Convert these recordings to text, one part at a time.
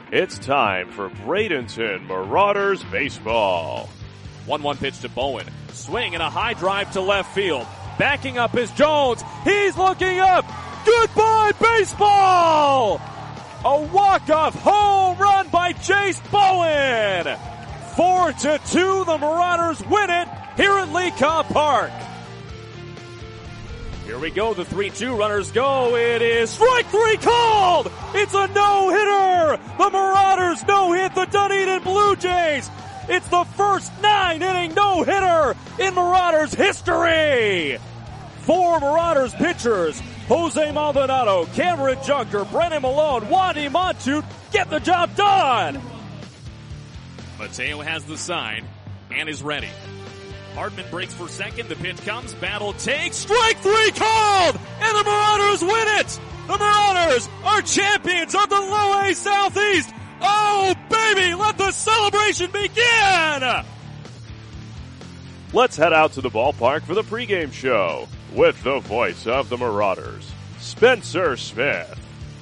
It's time for Bradenton Marauders Baseball. 1-1 pitch to Bowen. Swing and a high drive to left field. Backing up is Jones. He's looking up. Goodbye, baseball! A walk-off home run by Jace Bowen. 4-2, the Marauders win it here at Lee Cobb Park. Here we go, the 3-2 runners go. It is strike three called! It's a no-hitter! The Marauders no-hit the Dunedin Blue Jays! It's the first 9-inning no-hitter in Marauders history! 4 Marauders pitchers, Jose Maldonado, Cameron Junker, Brennan Malone, Wadi Montut, get the job done! Mateo has the sign and is ready. Hardman breaks for second. The pitch comes. Battle takes. Strike three called! And the Marauders win it! The Marauders are champions of the Low A Southeast! Oh, baby! Let the celebration begin! Let's head out to the ballpark for the pregame show with the voice of the Marauders, Spencer Smith.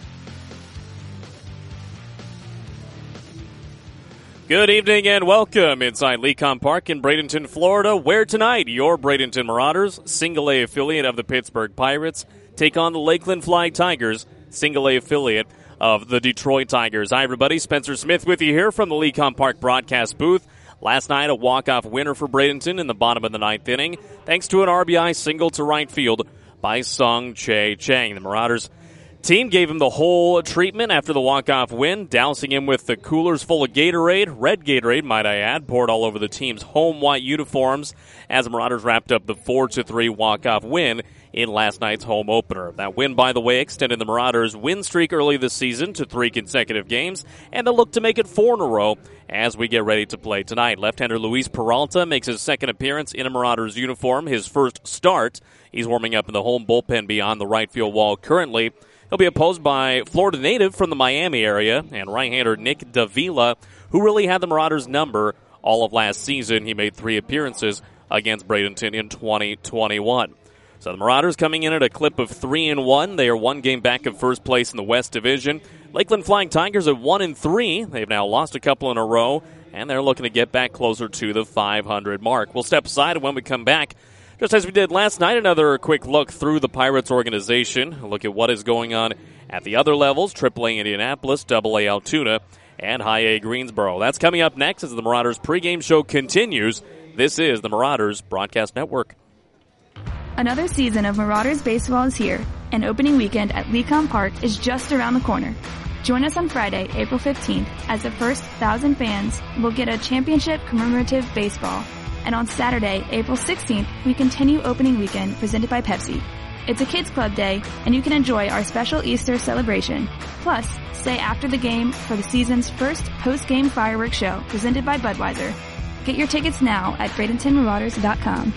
Good evening and welcome inside Lee Cobb Park in Bradenton, Florida, where tonight your Bradenton Marauders, single A affiliate of the Pittsburgh Pirates, take on the Lakeland Flying Tigers, single A affiliate of the Detroit Tigers. Hi everybody, Spencer Smith with you here from the Lee Cobb Park broadcast booth. Last night a walk-off winner for Bradenton in the bottom of the 9th inning, thanks to an RBI single to right field by Sung Chae Chang. The Marauders team gave him the whole treatment after the walk-off win, dousing him with the coolers full of Gatorade, red Gatorade, might I add, poured all over the team's home white uniforms as the Marauders wrapped up the 4-3 walk-off win in last night's home opener. That win, by the way, extended the Marauders' win streak early this season to 3 consecutive games, and they'll look to make it 4 in a row as we get ready to play tonight. Left-hander Luis Peralta makes his second appearance in a Marauders uniform, his first start. He's warming up in the home bullpen beyond the right field wall currently. He'll be opposed by Florida native from the Miami area and right-hander Nick Davila, who really had the Marauders' number all of last season. He made 3 appearances against Bradenton in 2021. So the Marauders coming in at a clip of 3-1. They are 1 game back of first place in the West Division. Lakeland Flying Tigers at 1-3. They've now lost a couple in a row, and they're looking to get back closer to the 500 mark. We'll step aside, and when we come back, just as we did last night, another quick look through the Pirates organization. A look at what is going on at the other levels, AAA Indianapolis, AA Altoona, and High A Greensboro. That's coming up next as the Marauders pregame show continues. This is the Marauders Broadcast Network. Another season of Marauders baseball is here, and opening weekend at Lee Cobb Park is just around the corner. Join us on Friday, April 15th, as the first 1,000 fans will get a championship commemorative baseball. And on Saturday, April 16th, we continue opening weekend presented by Pepsi. It's a kids club day, and you can enjoy our special Easter celebration. Plus, stay after the game for the season's first post-game fireworks show presented by Budweiser. Get your tickets now at BradentonMarauders.com.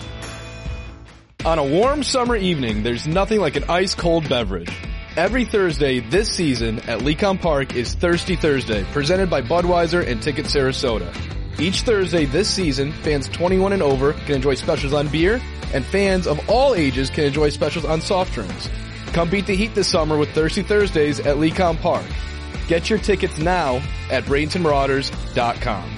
On a warm summer evening, there's nothing like an ice-cold beverage. Every Thursday this season at Lee Cobb Park is Thirsty Thursday, presented by Budweiser and Ticket Sarasota. Each Thursday this season, fans 21 and over can enjoy specials on beer, and fans of all ages can enjoy specials on soft drinks. Come beat the heat this summer with Thirsty Thursdays at Lee Cobb Park. Get your tickets now at BradentonMarauders.com.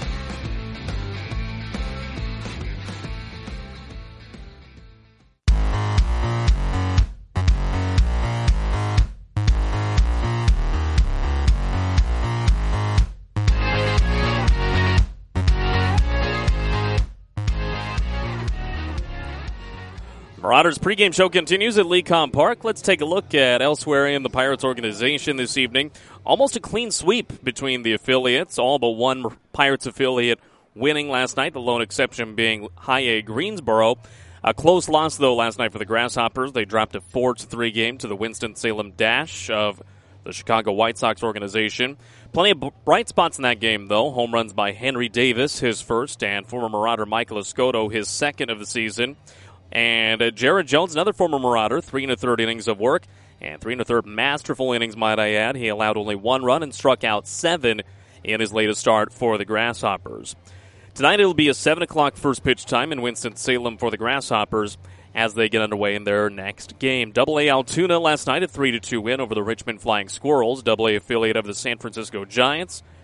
Marauders pregame show continues at Lee Cobb Park. Let's take a look at elsewhere in the Pirates organization this evening. Almost a clean sweep between the affiliates, all but one Pirates affiliate winning last night, the lone exception being High A Greensboro. A close loss, though, last night for the Grasshoppers. They dropped a 4-3 game to the Winston-Salem Dash of the Chicago White Sox organization. Plenty of bright spots in that game, though. Home runs by Henry Davis, his first, and former Marauder Michael Escoto, his second of the season. And Jared Jones, another former Marauder, 3 1/3 innings of work, and 3 1/3 masterful innings, might I add. He allowed only 1 run and struck out 7 in his latest start for the Grasshoppers. Tonight it'll be a 7 o'clock first pitch time in Winston-Salem for the Grasshoppers as they get underway in their next game. AA Altoona last night a 3-2 win over the Richmond Flying Squirrels, AA affiliate of the San Francisco Giants.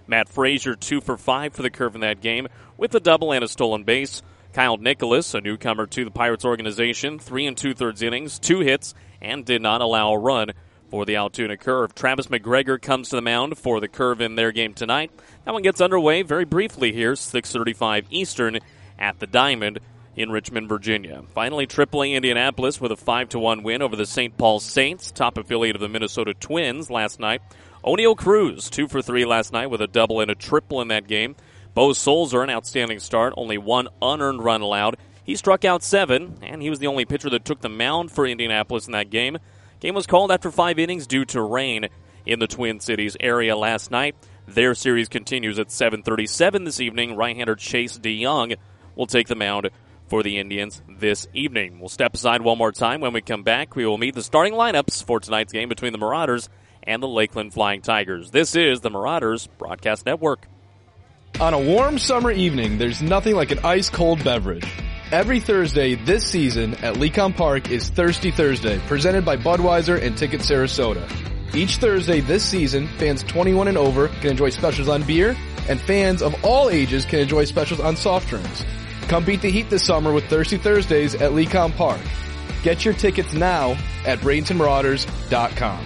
Matt Frazier 2 for 5 for the Curve in that game with a double and a stolen base. Kyle Nicholas, a newcomer to the Pirates organization, 3 2/3 innings, 2 hits, and did not allow a run for the Altoona Curve. Travis McGregor comes to the mound for the Curve in their game tonight. That one gets underway very briefly here, 6:35 Eastern at the Diamond in Richmond, Virginia. Finally, AAA Indianapolis with a 5-1 win over the St. Paul Saints, top affiliate of the Minnesota Twins last night. O'Neal Cruz, 2 for 3 last night with a double and a triple in that game. Bo Sulzer, an outstanding start, only 1 unearned run allowed. He struck out 7, and he was the only pitcher that took the mound for Indianapolis in that game. Game was called after 5 innings due to rain in the Twin Cities area last night. Their series continues at 7:37 this evening. Right-hander Chase DeYoung will take the mound for the Indians this evening. We'll step aside one more time. When we come back, we will meet the starting lineups for tonight's game between the Marauders and the Lakeland Flying Tigers. This is the Marauders Broadcast Network. On a warm summer evening, there's nothing like an ice-cold beverage. Every Thursday this season at Lecom Park is Thirsty Thursday, presented by Budweiser and Ticket Sarasota. Each Thursday this season, fans 21 and over can enjoy specials on beer, and fans of all ages can enjoy specials on soft drinks. Come beat the heat this summer with Thirsty Thursdays at Lecom Park. Get your tickets now at BradentonMarauders.com.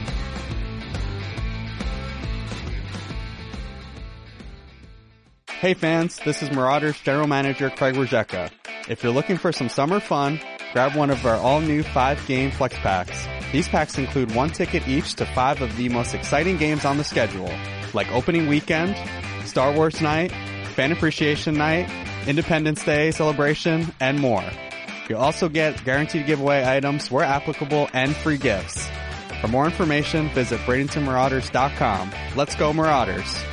Hey fans, this is Marauders General Manager Craig Rajeka. If you're looking for some summer fun, grab one of our all-new 5-game flex packs. These packs include 1 ticket each to 5 of the most exciting games on the schedule, like Opening Weekend, Star Wars Night, Fan Appreciation Night, Independence Day celebration, and more. You'll also get guaranteed giveaway items where applicable and free gifts. For more information, visit BradentonMarauders.com. Let's go Marauders!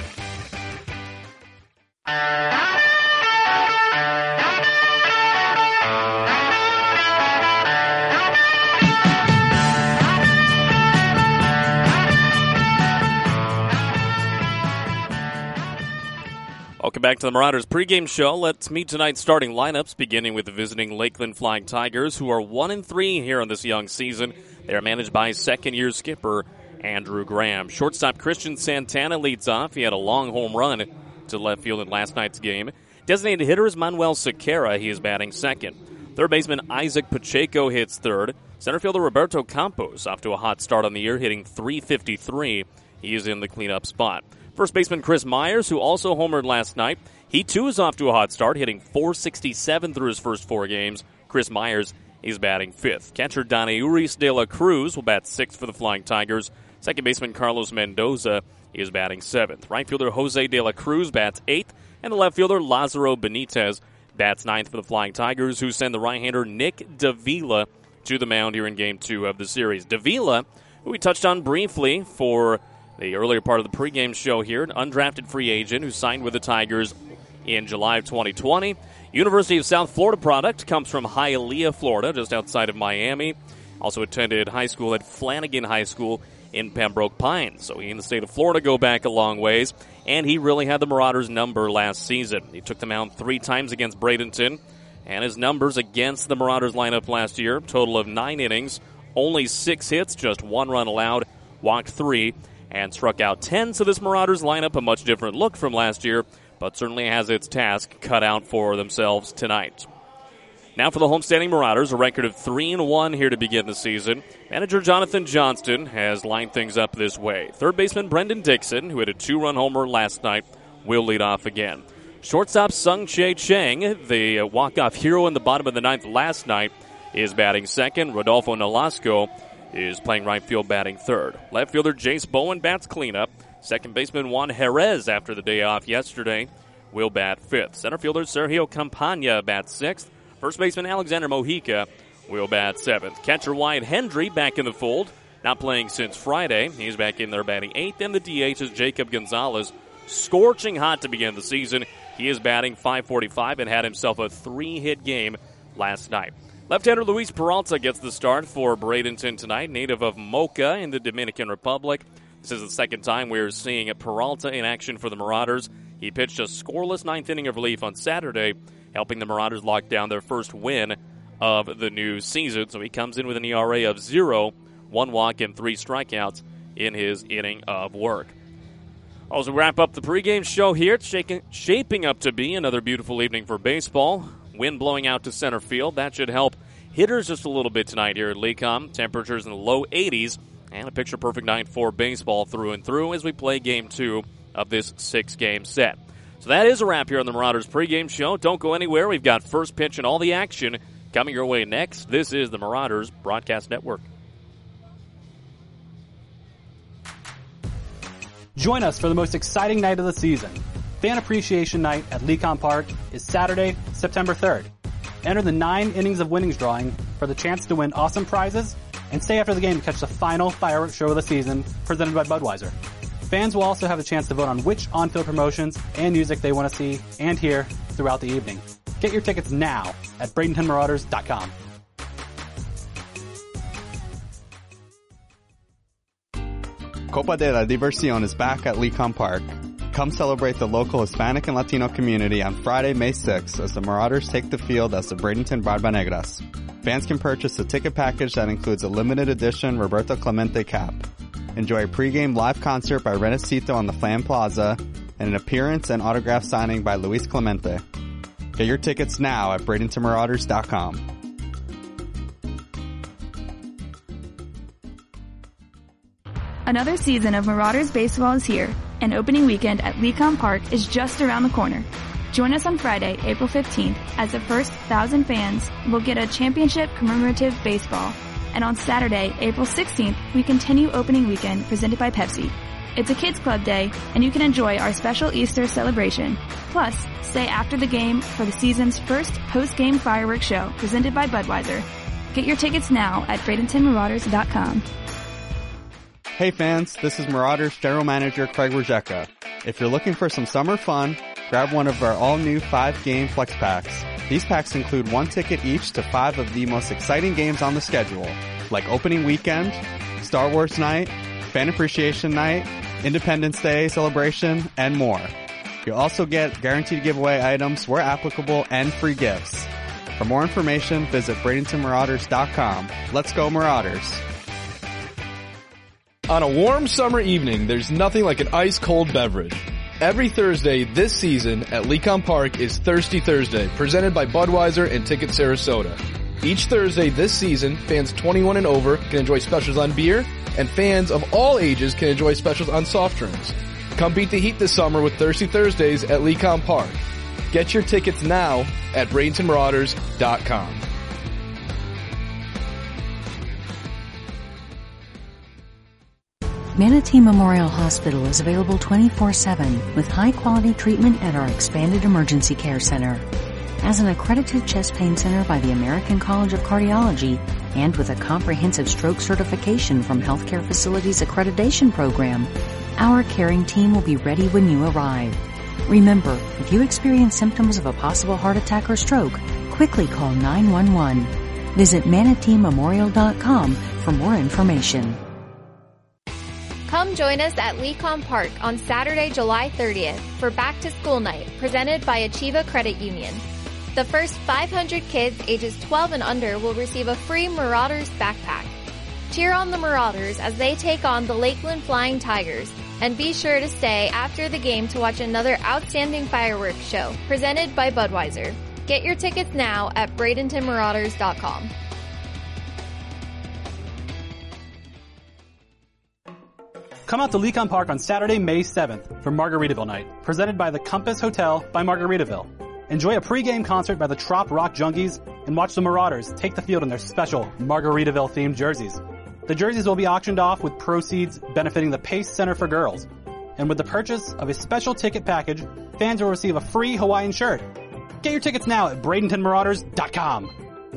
Welcome back to the Marauders pregame show. Let's meet tonight's starting lineups, beginning with the visiting Lakeland Flying Tigers, who are 1-3 here in this young season. They are managed by second-year skipper Andrew Graham. Shortstop Christian Santana leads off. He had a long home run to left field in last night's game. Designated hitter is Manuel Sequeira. He is batting second. Third baseman Isaac Pacheco hits third. Center fielder Roberto Campos off to a hot start on the year, hitting .353. He is in the cleanup spot. First baseman Chris Myers, who also homered last night, he too is off to a hot start, hitting .467 through his first 4 games. Chris Myers is batting fifth. Catcher Doneuris de la Cruz will bat sixth for the Flying Tigers. Second baseman Carlos Mendoza is batting seventh. Right fielder Jose de la Cruz bats eighth, and the left fielder Lazaro Benitez bats ninth for the Flying Tigers, who send the right-hander Nick Davila to the mound here in Game 2 of the series. Davila, who we touched on briefly for the earlier part of the pregame show here, an undrafted free agent who signed with the Tigers in July of 2020. University of South Florida product, comes from Hialeah, Florida, just outside of Miami. Also attended high school at Flanagan High School in Pembroke Pines. So he and the state of Florida go back a long ways, and he really had the Marauders' number last season. He took the mound 3 times against Bradenton, and his numbers against the Marauders lineup last year, total of 9 innings, only 6 hits, just 1 run allowed, walked 3, and struck out 10. So this Marauders lineup, a much different look from last year, but certainly has its task cut out for themselves tonight. Now for the homestanding Marauders, a record of 3-1 here to begin the season. Manager Jonathan Johnston has lined things up this way. Third baseman Brendan Dixon, who had a 2-run homer last night, will lead off again. Shortstop Sung Chae Chang, the walk-off hero in the bottom of the 9th last night, is batting second. Rodolfo Nolasco is playing right field, batting third. Left fielder Jace Bowen bats cleanup. Second baseman Juan Jerez, after the day off yesterday, will bat fifth. Center fielder Sergio Campagna bats sixth. First baseman Alexander Mojica will bat seventh. Catcher Wyatt Hendry back in the fold, not playing since Friday. He's back in there batting eighth. And the DH is Jacob Gonzalez, scorching hot to begin the season. He is batting .545 and had himself a 3-hit game last night. Left-hander Luis Peralta gets the start for Bradenton tonight, native of Moca in the Dominican Republic. This is the second time we're seeing Peralta in action for the Marauders. He pitched a scoreless 9th inning of relief on Saturday, helping the Marauders lock down their first win of the new season. So he comes in with an ERA of 0, 1 walk, and 3 strikeouts in his inning of work. As we wrap up the pregame show here, it's shaping up to be another beautiful evening for baseball. Wind blowing out to center field. That should help hitters just a little bit tonight here at Lecom. Temperatures in the low 80s and a picture-perfect night for baseball through and through as we play Game 2 of this 6-game set. So that is a wrap here on the Marauders pregame show. Don't go anywhere. We've got first pitch and all the action coming your way next. This is the Marauders Broadcast Network. Join us for the most exciting night of the season. Fan Appreciation Night at Lecom Park is Saturday, September 3rd. Enter the 9 innings of winnings drawing for the chance to win awesome prizes and stay after the game to catch the final fireworks show of the season presented by Budweiser. Fans will also have a chance to vote on which on-field promotions and music they want to see and hear throughout the evening. Get your tickets now at BradentonMarauders.com. Copa de la Diversión is back at Lecom Park. Come celebrate the local Hispanic and Latino community on Friday, May 6th as the Marauders take the field as the Bradenton Barbanegras. Fans can purchase a ticket package that includes a limited edition Roberto Clemente cap. Enjoy a pregame live concert by Renacito on the Flam Plaza and an appearance and autograph signing by Luis Clemente. Get your tickets now at BradentonMarauders.com. Another season of Marauders baseball is here, and opening weekend at Lecom Park is just around the corner. Join us on Friday, April 15th, as the first 1,000 fans will get a championship commemorative baseball. And on Saturday, April 16th, we continue opening weekend presented by Pepsi. It's a kids club day, and you can enjoy our special Easter celebration. Plus, stay after the game for the season's first post-game fireworks show presented by Budweiser. Get your tickets now at BradentonMarauders.com. Hey fans, this is Marauders General Manager Craig Rajeka. If you're looking for some summer fun, grab one of our all-new 5-game flex packs. These packs include 1 ticket each to 5 of the most exciting games on the schedule, like Opening Weekend, Star Wars Night, Fan Appreciation Night, Independence Day celebration, and more. You'll also get guaranteed giveaway items where applicable and free gifts. For more information, visit BradentonMarauders.com. Let's go Marauders! On a warm summer evening, there's nothing like an ice-cold beverage. Every Thursday this season at Lecom Park is Thirsty Thursday, presented by Budweiser and Ticket Sarasota. Each Thursday this season, fans 21 and over can enjoy specials on beer, and fans of all ages can enjoy specials on soft drinks. Come beat the heat this summer with Thirsty Thursdays at Lecom Park. Get your tickets now at BradentonMarauders.com. Manatee Memorial Hospital is available 24/7 with high-quality treatment at our expanded emergency care center. As an accredited chest pain center by the American College of Cardiology and with a comprehensive stroke certification from Healthcare Facilities Accreditation Program, our caring team will be ready when you arrive. Remember, if you experience symptoms of a possible heart attack or stroke, quickly call 911. Visit ManateeMemorial.com for more information. Come join us at Lecom Park on Saturday, July 30th for Back to School Night, presented by Achieva Credit Union. The first 500 kids ages 12 and under will receive a free Marauders backpack. Cheer on the Marauders as they take on the Lakeland Flying Tigers, and be sure to stay after the game to watch another outstanding fireworks show, presented by Budweiser. Get your tickets now at BradentonMarauders.com. Come out to Lecom Park on Saturday, May 7th for Margaritaville Night, presented by the Compass Hotel by Margaritaville. Enjoy a pregame concert by the Trop Rock Junkies and watch the Marauders take the field in their special Margaritaville-themed jerseys. The jerseys will be auctioned off with proceeds benefiting the Pace Center for Girls. And with the purchase of a special ticket package, fans will receive a free Hawaiian shirt. Get your tickets now at BradentonMarauders.com.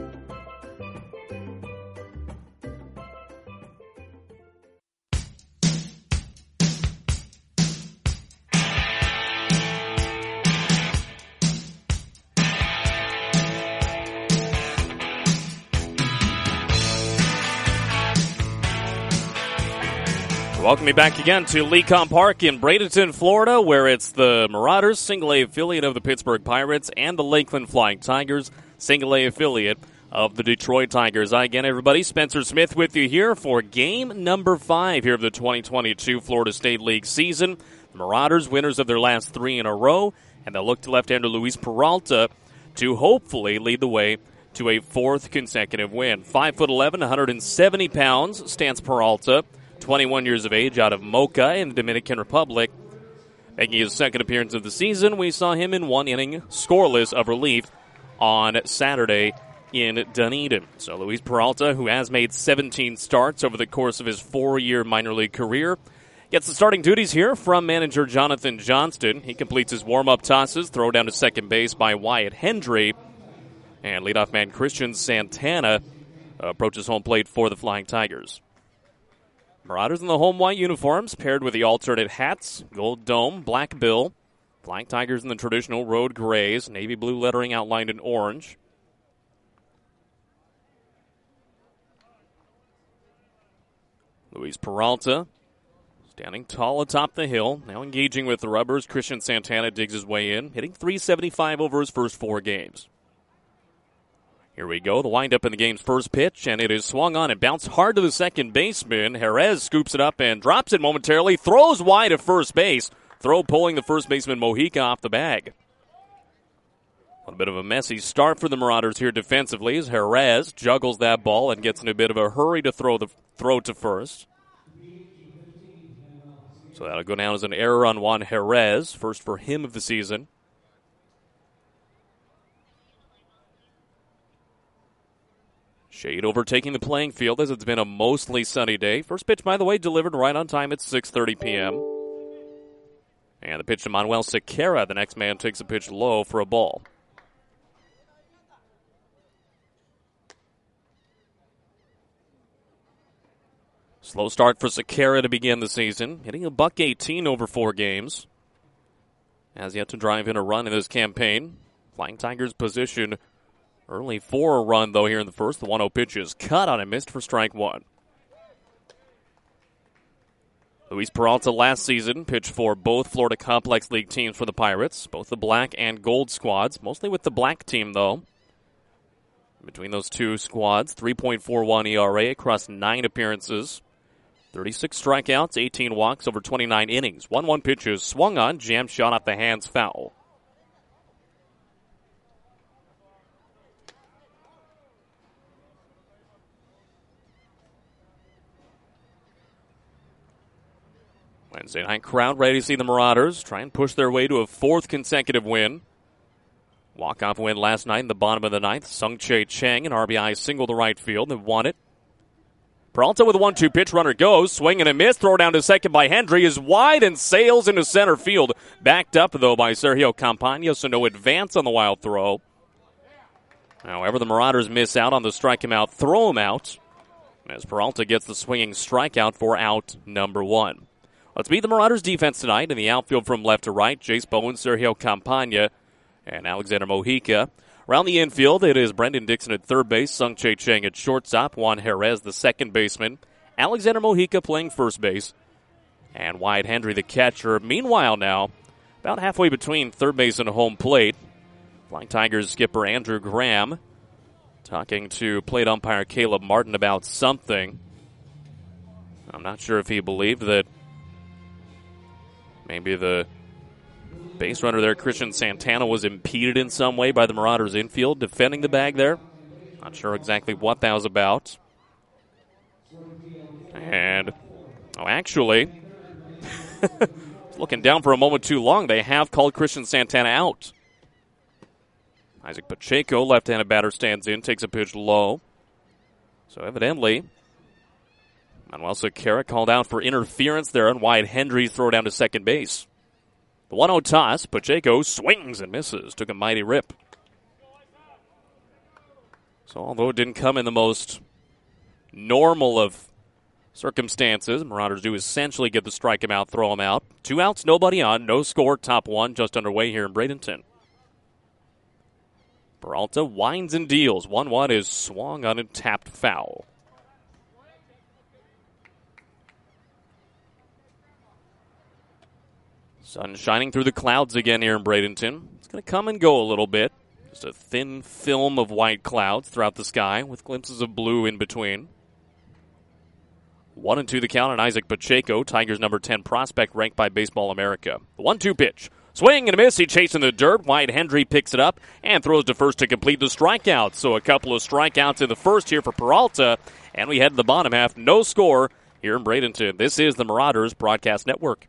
Welcome me back again to Lecom Park in Bradenton, Florida, where it's the Marauders, single-A affiliate of the Pittsburgh Pirates, and the Lakeland Flying Tigers, single-A affiliate of the Detroit Tigers. Hi again, everybody. Spencer Smith with you here for game number 5 here of the 2022 Florida State League season. The Marauders, winners of their last 3 in a row, and they'll look to left-hander Luis Peralta to hopefully lead the way to a 4th consecutive win. 5'11", 170 pounds stands Peralta, 21 years of age, out of Moca in the Dominican Republic. Making his 2nd appearance of the season, we saw him in 1 inning scoreless of relief on Saturday in Dunedin. So Luis Peralta, who has made 17 starts over the course of his 4-year minor league career, gets the starting duties here from manager Jonathan Johnston. He completes his warm-up tosses, throw down to second base by Wyatt Hendry. And leadoff man Christian Santana approaches home plate for the Flying Tigers. Marauders in the home white uniforms, paired with the alternate hats, gold dome, black bill. Flying Tigers in the traditional road grays, navy blue lettering outlined in orange. Luis Peralta standing tall atop the hill, now engaging with the rubbers. Christian Santana digs his way in, hitting .375 over his first 4 games. Here we go, the windup in the game's first pitch, and it is swung on and bounced hard to the second baseman. Jerez scoops it up and drops it momentarily, throws wide at first base. Throw pulling the first baseman Mojica off the bag. A bit of a messy start for the Marauders here defensively as Jerez juggles that ball and gets in a bit of a hurry to throw to first. So that'll go down as an error on Juan Jerez, first for him of the season. Shade overtaking the playing field as it's been a mostly sunny day. First pitch, by the way, delivered right on time at 6:30 p.m. And the pitch to Manuel Sequeira. The next man takes a pitch low for a ball. Slow start for Sequeira to begin the season. Hitting a .118 over 4 games. Has yet to drive in a run in this campaign. Flying Tigers position early for a run, though, here in the first. The 1-0 pitch is cut on and missed for strike 1. Luis Peralta last season pitched for both Florida Complex League teams for the Pirates, both the black and gold squads, mostly with the black team, though. Between those two squads, 3.41 ERA across 9 appearances, 36 strikeouts, 18 walks over 29 innings. 1-1 pitch is swung on, jam shot off the hands, foul. Wednesday night crowd ready to see the Marauders try and push their way to a 4th consecutive win. Walk-off win last night in the bottom of the 9th. Sung-Chae Chang, an RBI single to right field, and won it. Peralta with a 1-2 pitch, runner goes, swing and a miss, throw down to second by Hendry is wide and sails into center field. Backed up, though, by Sergio Campana, so no advance on the wild throw. However, the Marauders miss out on the strike him out, throw him out, as Peralta gets the swinging strikeout for out number 1. Let's meet the Marauders' defense tonight in the outfield from left to right. Jace Bowen, Sergio Campana, and Alexander Mojica. Around the infield, it is Brendan Dixon at third base, Sung-Chae Chang at shortstop, Juan Jerez, the second baseman, Alexander Mojica playing first base, and Wyatt Hendry, the catcher. Meanwhile now, about halfway between third base and home plate, Flying Tigers skipper Andrew Graham talking to plate umpire Caleb Martin about something. I'm not sure if he believed that maybe the base runner there, Christian Santana, was impeded in some way by the Marauders infield defending the bag there. Not sure exactly what that was about. And, actually, looking down for a moment too long, they have called Christian Santana out. Isaac Pacheco, left-handed batter, stands in, takes a pitch low. So evidently, Manuel Sequeira called out for interference there on Wyatt Hendry's throw down to second base. The 1-0 toss, Pacheco swings and misses. Took a mighty rip. So although it didn't come in the most normal of circumstances, Marauders do essentially get the strike him out, throw him out. 2 outs, nobody on, no score, top 1 just underway here in Bradenton. Peralta winds and deals. 1-1 is swung on and tapped foul. Sun shining through the clouds again here in Bradenton. It's going to come and go a little bit. Just a thin film of white clouds throughout the sky with glimpses of blue in between. 1-2 the count on Isaac Pacheco, Tigers number 10 prospect ranked by Baseball America. The 1-2 pitch. Swing and a miss. He chasing the dirt. Wyatt Hendry picks it up and throws to first to complete the strikeout. So a couple of strikeouts in the first here for Peralta. And we head to the bottom half. No score here in Bradenton. This is the Marauders Broadcast Network.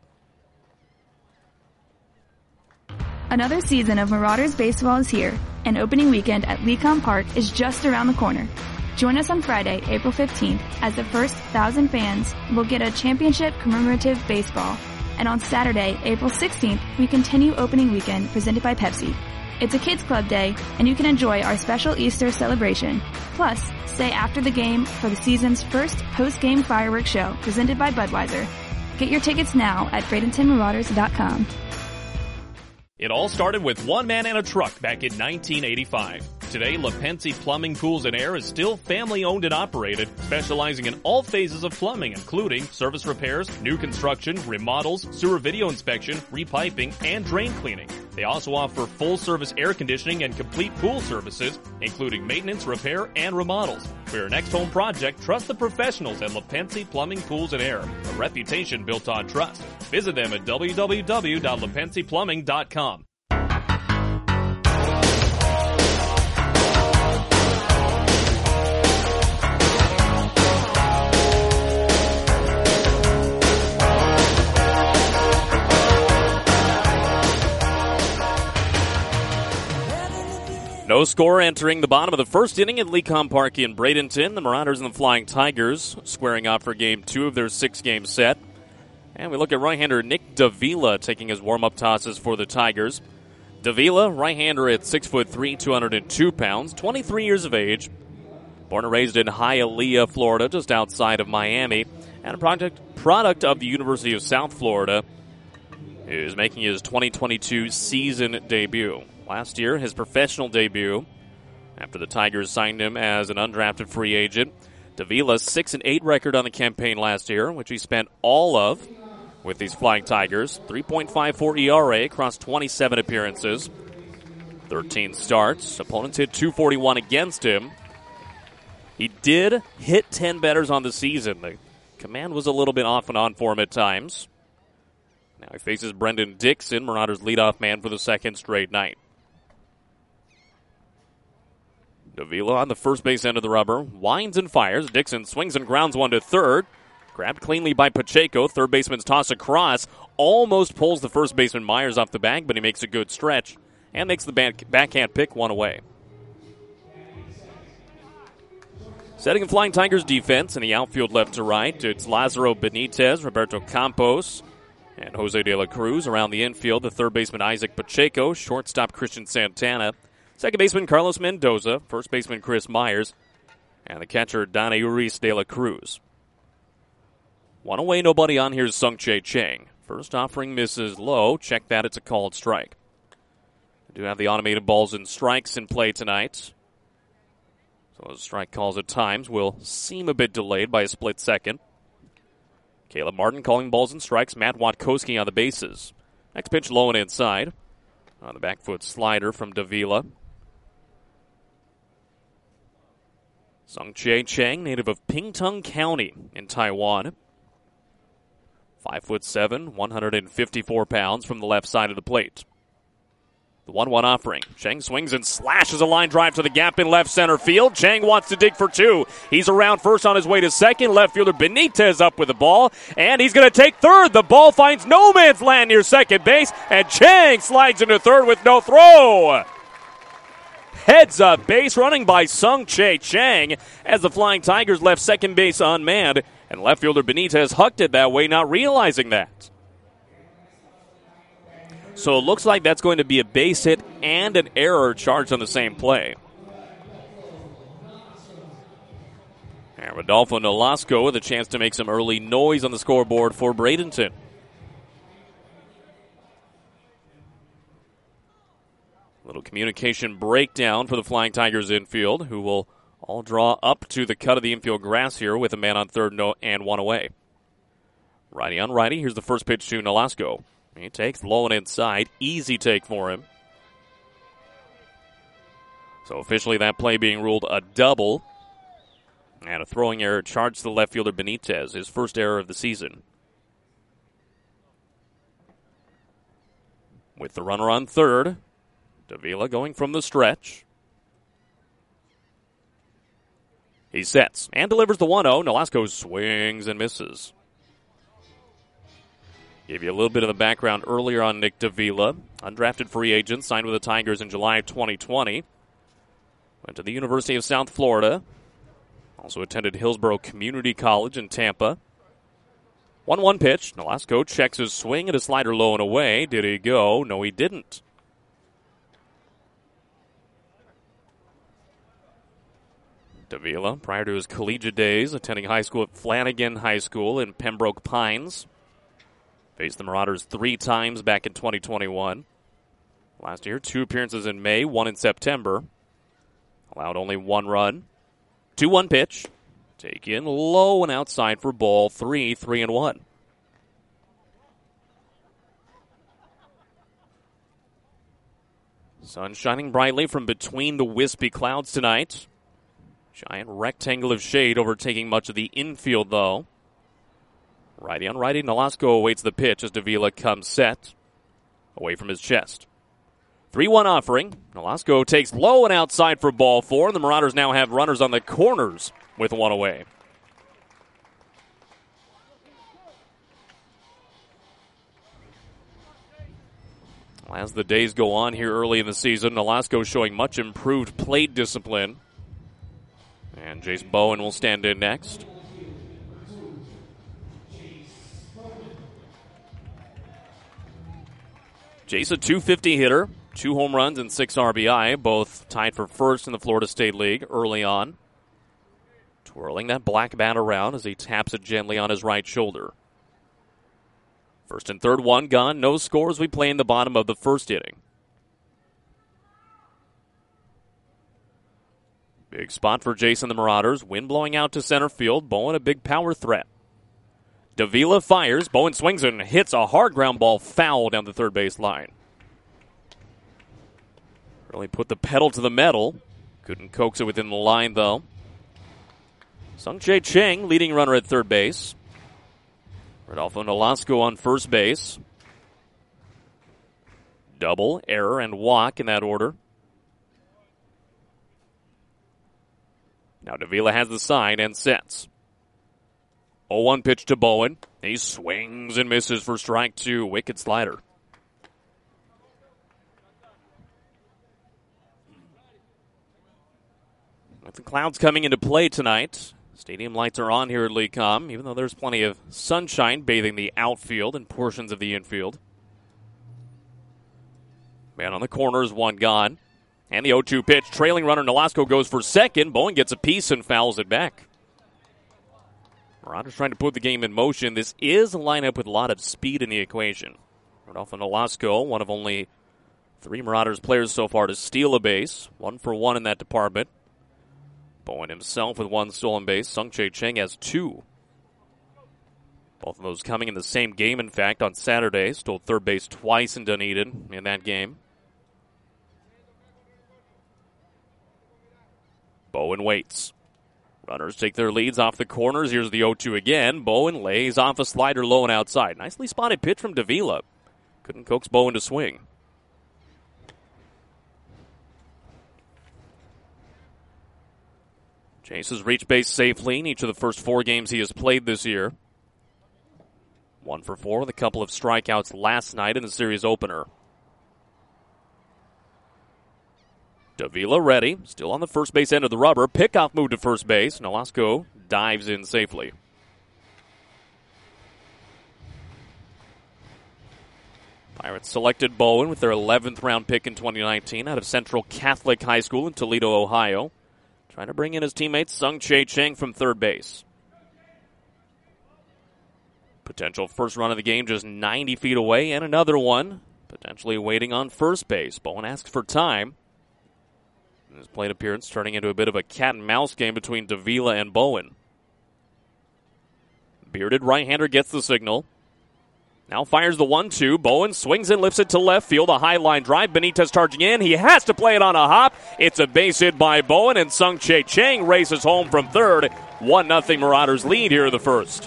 Another season of Marauders baseball is here, and opening weekend at Lecom Park is just around the corner. Join us on Friday, April 15th, as the first 1,000 fans will get a championship commemorative baseball. And on Saturday, April 16th, we continue opening weekend presented by Pepsi. It's a kids club day, and you can enjoy our special Easter celebration. Plus, stay after the game for the season's first post-game fireworks show presented by Budweiser. Get your tickets now at BradentonMarauders.com. It all started with one man and a truck back in 1985. Today, LaPensi Plumbing, Pools, and Air is still family-owned and operated, specializing in all phases of plumbing, including service repairs, new construction, remodels, sewer video inspection, repiping, and drain cleaning. They also offer full-service air conditioning and complete pool services, including maintenance, repair, and remodels. For your next home project, trust the professionals at LaPensi Plumbing, Pools, and Air, a reputation built on trust. Visit them at www.lapensiplumbing.com. No score entering the bottom of the first inning at Lecom Park in Bradenton. The Marauders and the Flying Tigers squaring off for Game 2 of their 6-game set. And we look at right-hander Nick Davila taking his warm-up tosses for the Tigers. Davila, right-hander at 6'3", 202 pounds, 23 years of age. Born and raised in Hialeah, Florida, just outside of Miami. And a product of the University of South Florida. Is making his 2022 season debut. Last year, his professional debut, after the Tigers signed him as an undrafted free agent. Davila's 6-8 record on the campaign last year, which he spent all of with these Flying Tigers. 3.54 ERA across 27 appearances, 13 starts. Opponents hit .241 against him. He did hit 10 batters on the season. The command was a little bit off and on for him at times. Now he faces Brendan Dixon, Marauders' leadoff man for the second straight night. Davila on the first base end of the rubber, winds and fires. Dixon swings and grounds one to third. Grabbed cleanly by Pacheco. Third baseman's toss across. Almost pulls the first baseman Myers off the bag, but he makes a good stretch and makes the backhand pick one away. Setting the Flying Tigers defense in the outfield left to right. It's Lazaro Benitez, Roberto Campos, and Jose de la Cruz. Around the infield, the third baseman Isaac Pacheco, shortstop Christian Santana, second baseman Carlos Mendoza, first baseman Chris Myers, and the catcher Danayuris de la Cruz. One away, nobody on. Here's Sung-Chae Chang. First offering misses low. Check that, it's a called strike. We do have the automated balls and strikes in play tonight. So those strike calls at times will seem a bit delayed by a split second. Caleb Martin calling balls and strikes. Matt Watkowski on the bases. Next pitch low and inside. On the back foot slider from Davila. Sung-Chae Chang, native of Pingtung County in Taiwan. 5'7", 154 pounds from the left side of the plate. The 1-1 offering. Chang swings and slashes a line drive to the gap in left center field. Chang wants to dig for two. He's around first on his way to second. Left fielder Benitez up with the ball, and he's going to take third. The ball finds no man's land near second base, and Chang slides into third with no throw. Heads up base running by Sung-Chae Chang as the Flying Tigers left second base unmanned, and left fielder Benitez hucked it that way, not realizing that. So it looks like that's going to be a base hit and an error charged on the same play. And Rodolfo Nolasco with a chance to make some early noise on the scoreboard for Bradenton. Little communication breakdown for the Flying Tigers infield, who will all draw up to the cut of the infield grass here with a man on third and one away. Righty on righty. Here's the first pitch to Nolasco. He takes low and inside. Easy take for him. So officially that play being ruled a double. And a throwing error charged to the left fielder Benitez, his first error of the season. With the runner on third, Davila going from the stretch. He sets and delivers the 1-0. Nolasco swings and misses. Gave you a little bit of the background earlier on Nick Davila. Undrafted free agent, signed with the Tigers in July of 2020. Went to the University of South Florida. Also attended Hillsborough Community College in Tampa. 1-1 pitch. Nolasco checks his swing at a slider low and away. Did he go? No, he didn't. Davila, prior to his collegiate days, attending high school at Flanagan High School in Pembroke Pines. Faced the Marauders 3 times back in 2021. Last year, 2 appearances in May, 1 in September. Allowed only 1 run. 2-1 pitch. Take in low and outside for ball 3, 3-1. Sun shining brightly from between the wispy clouds tonight. Giant rectangle of shade overtaking much of the infield, though. Righty on righty, Nolasco awaits the pitch as Davila comes set away from his chest. 3-1 offering. Nolasco takes low and outside for ball 4, and the Marauders now have runners on the corners with 1 away. As the days go on here early in the season, Nolasco showing much improved plate discipline. And Jace Bowen will stand in next. Jace, a .250 hitter, 2 home runs and 6 RBI, both tied for first in the Florida State League early on. Twirling that black bat around as he taps it gently on his right shoulder. First and third, 1 gone, no scores. We play in the bottom of the first inning. Big spot for Jason the Marauders. Wind blowing out to center field. Bowen a big power threat. Davila fires. Bowen swings and hits a hard ground ball foul down the third base line. Really put the pedal to the metal. Couldn't coax it within the line, though. Sung-Chae Chang, leading runner at third base. Rodolfo Nolasco on first base. Double, error, and walk in that order. Now Davila has the sign and sets. 0-1 pitch to Bowen. He swings and misses for strike 2. Wicked slider. With the clouds coming into play tonight, stadium lights are on here at Lecom, even though there's plenty of sunshine bathing the outfield and portions of the infield. Man on the corners, 1 gone. And the 0-2 pitch. Trailing runner Nolasco goes for second. Bowen gets a piece and fouls it back. Marauders trying to put the game in motion. This is a lineup with a lot of speed in the equation. Rodolfo Nolasco, one of only 3 Marauders players so far to steal a base. 1 for 1 in that department. Bowen himself with 1 stolen base. Sung-Chae Chang has 2. Both of those coming in the same game, in fact, on Saturday. Stole third base twice in Dunedin in that game. Bowen waits. Runners take their leads off the corners. Here's the 0-2 again. Bowen lays off a slider low and outside. Nicely spotted pitch from Davila. Couldn't coax Bowen to swing. Chase has reached base safely in each of the first 4 games he has played this year. 1 for 4 with a couple of strikeouts last night in the series opener. Davila ready, still on the first base end of the rubber. Pickoff move to first base. Nolasco dives in safely. Pirates selected Bowen with their 11th round pick in 2019 out of Central Catholic High School in Toledo, Ohio. Trying to bring in his teammate Sung-Chae Chang from third base. Potential first run of the game just 90 feet away, and another one potentially waiting on first base. Bowen asks for time. His plate appearance turning into a bit of a cat-and-mouse game between Davila and Bowen. Bearded right-hander gets the signal. Now fires the 1-2. Bowen swings and lifts it to left field. A high line drive. Benitez charging in. He has to play it on a hop. It's a base hit by Bowen, and Sung-Chae Chang races home from third 1-0 Marauders lead here in the first.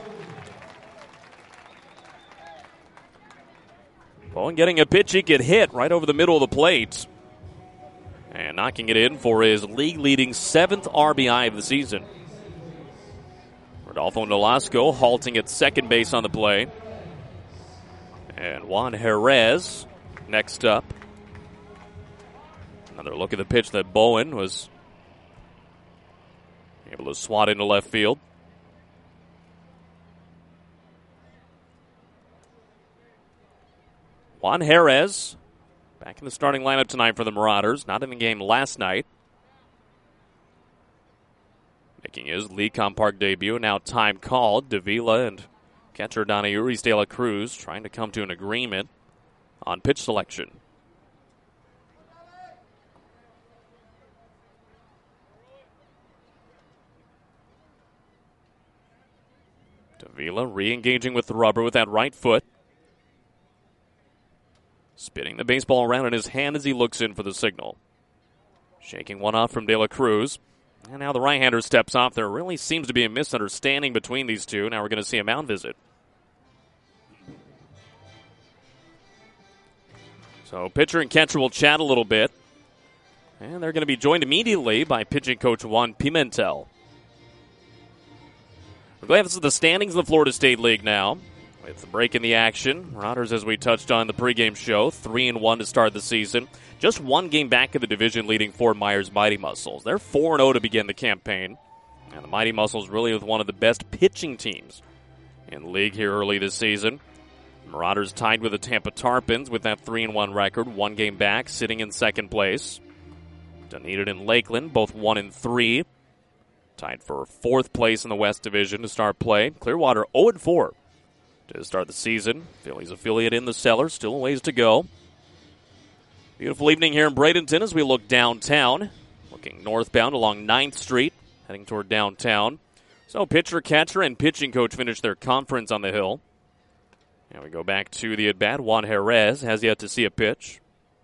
Bowen getting a pitch he could hit right over the middle of the plate. And knocking it in for his league-leading 7th RBI of the season. Rodolfo Nolasco halting at second base on the play. And Juan Jerez next up. Another look at the pitch that Bowen was able to swat into left field. Juan Jerez back in the starting lineup tonight for the Marauders. Not in the game last night. Making his Lecom Park debut. Now time called. Davila and catcher Donayuris de la Cruz trying to come to an agreement on pitch selection. Davila re-engaging with the rubber with that right foot. Spinning the baseball around in his hand as he looks in for the signal. Shaking one off from De La Cruz. And now the right-hander steps off. There really seems to be a misunderstanding between these two. Now we're going to see a mound visit. So pitcher and catcher will chat a little bit. And they're going to be joined immediately by pitching coach Juan Pimentel. We're glad this is the standings of the Florida State League now. With the break in the action, Marauders, as we touched on the pregame show, 3-1 to start the season. Just one game back of the division-leading Fort Myers Mighty Muscles. They're 4-0 to begin the campaign. And the Mighty Muscles really with one of the best pitching teams in the league here early this season. Marauders tied with the Tampa Tarpons with that 3-1 record, one game back, sitting in second place. Dunedin and Lakeland, both 1-3. Tied for fourth place in the West Division to start play. Clearwater 0-4. To start the season. Phillies affiliate in the cellar. Still a ways to go. Beautiful evening here in Bradenton as we look downtown. Looking northbound along 9th Street. Heading toward downtown. So pitcher, catcher, and pitching coach finish their conference on the hill. And we go back to the at-bat. Juan Jerez has yet to see a pitch.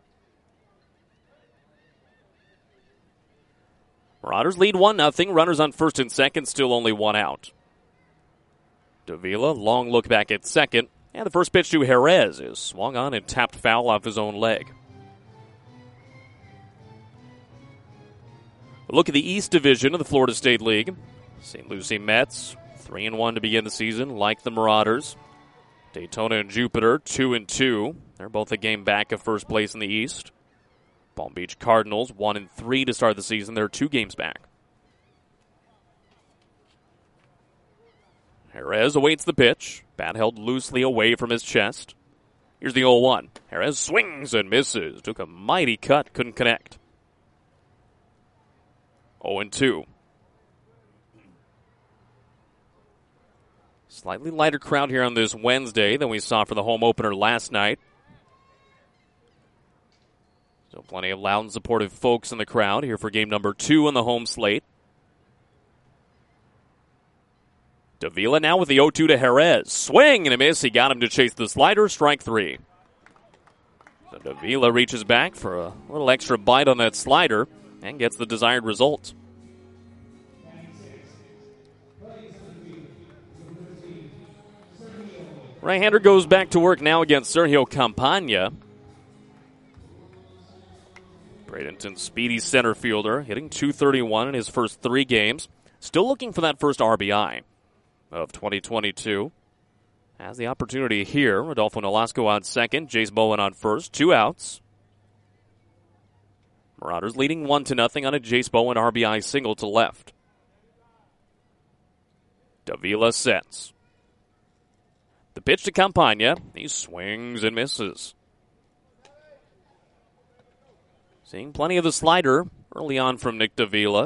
Marauders lead 1-0. Runners on first and second. Still only one out. Davila, long look back at second. And the first pitch to Jerez is swung on and tapped foul off his own leg. A look at the East Division of the Florida State League. St. Lucie Mets, 3-1 to begin the season, like the Marauders. Daytona and Jupiter, 2-2. They're both a game back of first place in the East. Palm Beach Cardinals, 1-3 to start the season. They're 2 games back. Jerez awaits the pitch. Bat held loosely away from his chest. Here's the 0-1. Jerez swings and misses. Took a mighty cut. Couldn't connect. 0-2. Slightly lighter crowd here on this Wednesday than we saw for the home opener last night. So plenty of loud and supportive folks in the crowd here for game number 2 on the home slate. Davila now with the 0-2 to Jerez. Swing and a miss. He got him to chase the slider. Strike 3. So Davila reaches back for a little extra bite on that slider and gets the desired result. Right-hander goes back to work now against Sergio Campagna. Bradenton's speedy center fielder, hitting .231 in his first 3 games. Still looking for that first RBI of 2022. Has the opportunity here. Rodolfo Nolasco on second. Jace Bowen on first. 2 outs. Marauders leading 1-0 on a Jace Bowen RBI single to left. Davila sets. The pitch to Campagna. He swings and misses. Seeing plenty of the slider early on from Nick Davila.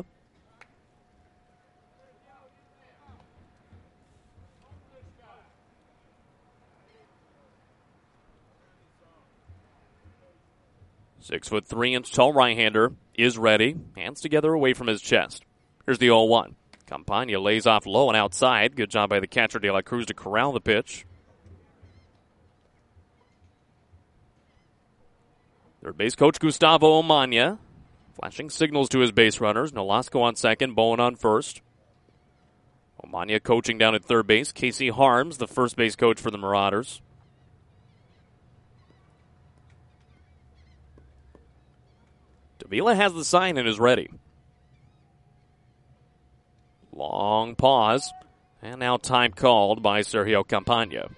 Six-foot 3-inch tall right-hander is ready. Hands together away from his chest. Here's the 0-1. Campagna lays off low and outside. Good job by the catcher De La Cruz to corral the pitch. Third base coach Gustavo Omania flashing signals to his base runners. Nolasco on second, Bowen on first. Omania coaching down at third base. Casey Harms, the first base coach for the Marauders. Davila has the sign and is ready. Long pause. And now time called by Sergio Campagna.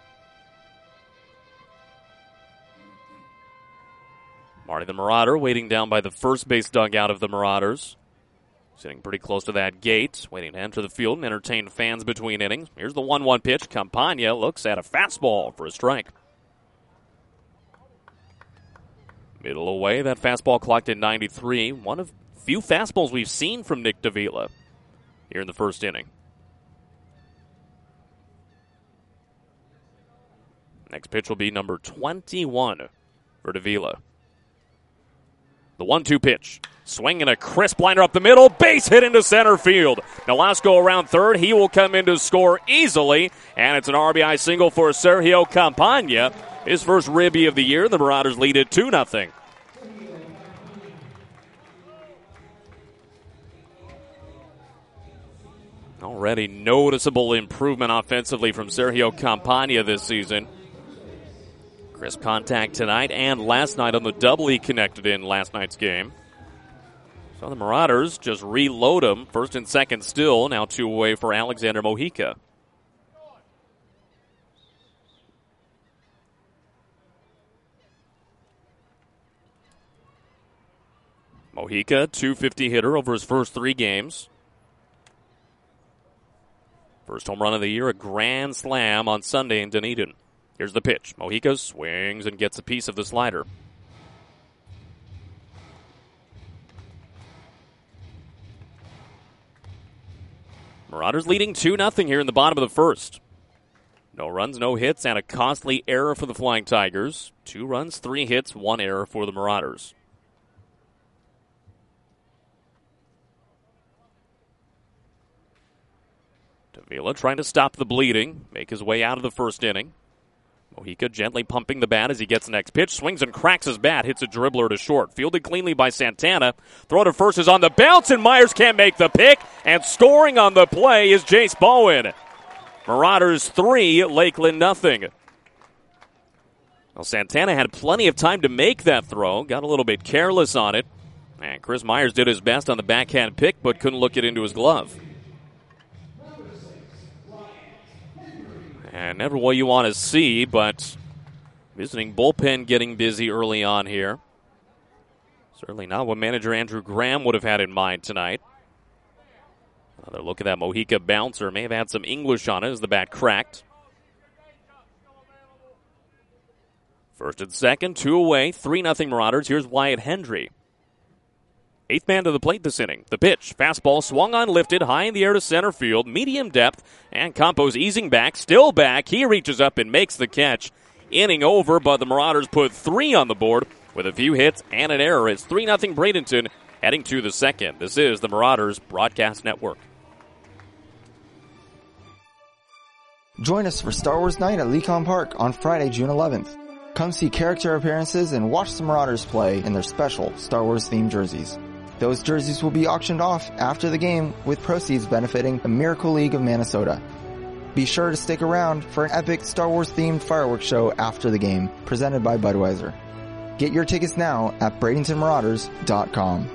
Marty the Marauder waiting down by the first base dugout of the Marauders. Sitting pretty close to that gate, waiting to enter the field and entertain fans between innings. Here's the 1-1 pitch. Campagna looks at a fastball for a strike. Middle away, that fastball clocked at 93. One of few fastballs we've seen from Nick Davila here in the first inning. Next pitch will be number 21 for Davila. The 1-2 pitch. Swing and a crisp liner up the middle. Base hit into center field. Nolasco around third. He will come in to score easily. And it's an RBI single for Sergio Campagna. His first ribby of the year. The Marauders lead it 2-0. Already noticeable improvement offensively from Sergio Campagna this season. Crisp contact tonight and last night on the double he connected in last night's game. So the Marauders just reload him. First and second still. Now 2 away for Alexander Mojica. Mojica, .250 hitter over his first 3 games. First home run of the year, a grand slam on Sunday in Dunedin. Here's the pitch. Mojica swings and gets a piece of the slider. Marauders leading 2-0 here in the bottom of the first. No runs, no hits, and a costly error for the Flying Tigers. 2 runs, 3 hits, 1 error for the Marauders. Davila trying to stop the bleeding, make his way out of the first inning. Mojica gently pumping the bat as he gets the next pitch. Swings and cracks his bat. Hits a dribbler to short. Fielded cleanly by Santana. Throw to first is on the bounce, and Myers can't make the pick. And scoring on the play is Jace Bowen. Marauders 3, Lakeland nothing. Well, Santana had plenty of time to make that throw. Got a little bit careless on it. And Chris Myers did his best on the backhand pick, but couldn't look it into his glove. And never what you want to see, but visiting bullpen getting busy early on here. Certainly not what manager Andrew Graham would have had in mind tonight. Another look at that Mojica bouncer. May have had some English on it as the bat cracked. First and second, 2 away, 3-0 Marauders. Here's Wyatt Hendry. 8th man to the plate this inning. The pitch, fastball swung on, lifted high in the air to center field, medium depth, and Campos easing back, still back. He reaches up and makes the catch. Inning over, but the Marauders put 3 on the board with a few hits and an error. It's 3-0 Bradenton heading to the second. This is the Marauders Broadcast Network. Join us for Star Wars Night at Lecon Park on Friday, June 11th. Come see character appearances and watch the Marauders play in their special Star Wars-themed jerseys. Those jerseys will be auctioned off after the game with proceeds benefiting the Miracle League of Minnesota. Be sure to stick around for an epic Star Wars-themed fireworks show after the game, presented by Budweiser. Get your tickets now at BradentonMarauders.com.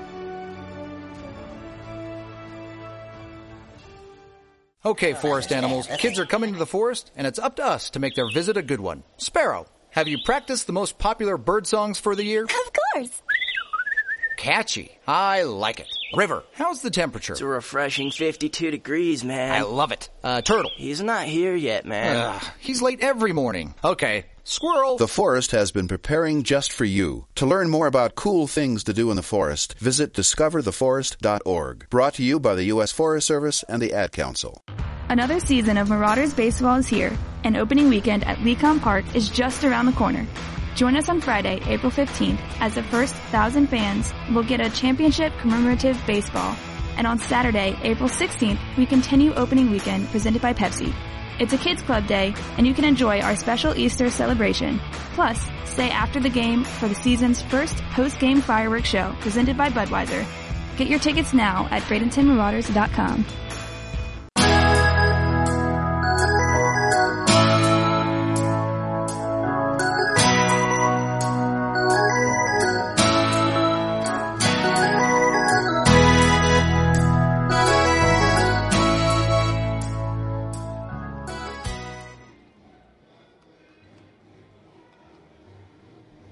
Okay, forest animals, kids are coming to the forest, and it's up to us to make their visit a good one. Sparrow, have you practiced the most popular bird songs for the year? Of course. Catchy. I like it. River, how's the temperature? It's a refreshing 52 degrees, man. I love it. Turtle. He's not here yet, man. He's late every morning. Okay. Squirrel. The forest has been preparing just for you. To learn more about cool things to do in the forest, visit discovertheforest.org. Brought to you by the U.S. Forest Service and the Ad Council. Another season of Marauders baseball is here, and opening weekend at Lecon Park is just around the corner. Join us on Friday, April 15th, as the first 1,000 fans will get a championship commemorative baseball. And on Saturday, April 16th, we continue opening weekend presented by Pepsi. It's a kids club day, and you can enjoy our special Easter celebration. Plus, stay after the game for the season's first post-game fireworks show presented by Budweiser. Get your tickets now at BradentonMarauders.com.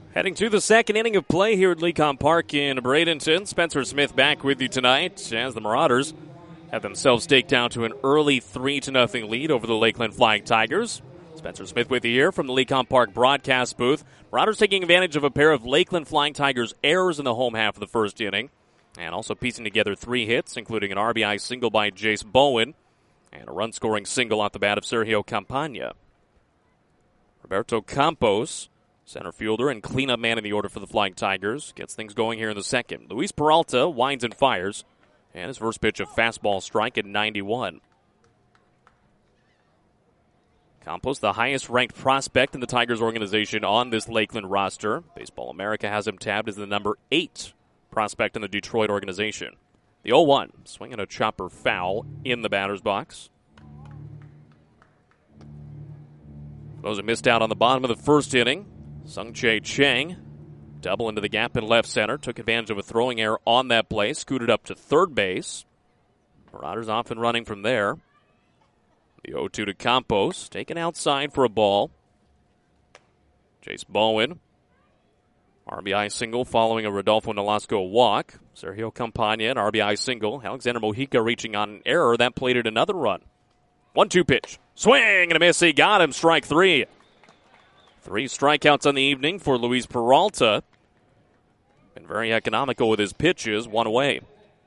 Heading to the second inning of play here at Lecom Park in Bradenton. Spencer Smith back with you tonight as the Marauders have themselves staked down to an early 3-0 lead over the Lakeland Flying Tigers. Spencer Smith with you here from the Lecom Park broadcast booth. Marauders taking advantage of a pair of Lakeland Flying Tigers errors in the home half of the first inning, and also piecing together 3 hits, including an RBI single by Jace Bowen and a run-scoring single off the bat of Sergio Campagna. Roberto Campos, center fielder and cleanup man in the order for the Flying Tigers, gets things going here in the second. Luis Peralta winds and fires, and his first pitch, a fastball strike at 91. Campos, the highest-ranked prospect in the Tigers organization on this Lakeland roster. Baseball America has him tabbed as the number 8 prospect in the Detroit organization. The 0-1, swinging a chopper foul in the batter's box. Those who missed out on the bottom of the first inning, Sung-Chae Chang, double into the gap in left center, took advantage of a throwing error on that play, scooted up to third base. Marauders off and running from there. The 0-2 to Campos, taken outside for a ball. Jace Bowen, RBI single following a Rodolfo Nolasco walk. Sergio Campagna, an RBI single. Alexander Mojica reaching on an error. That plated another run. 1-2 pitch. Swing and a miss. He got him. Strike 3. 3 strikeouts on the evening for Luis Peralta. Been very economical with his pitches. 1 away.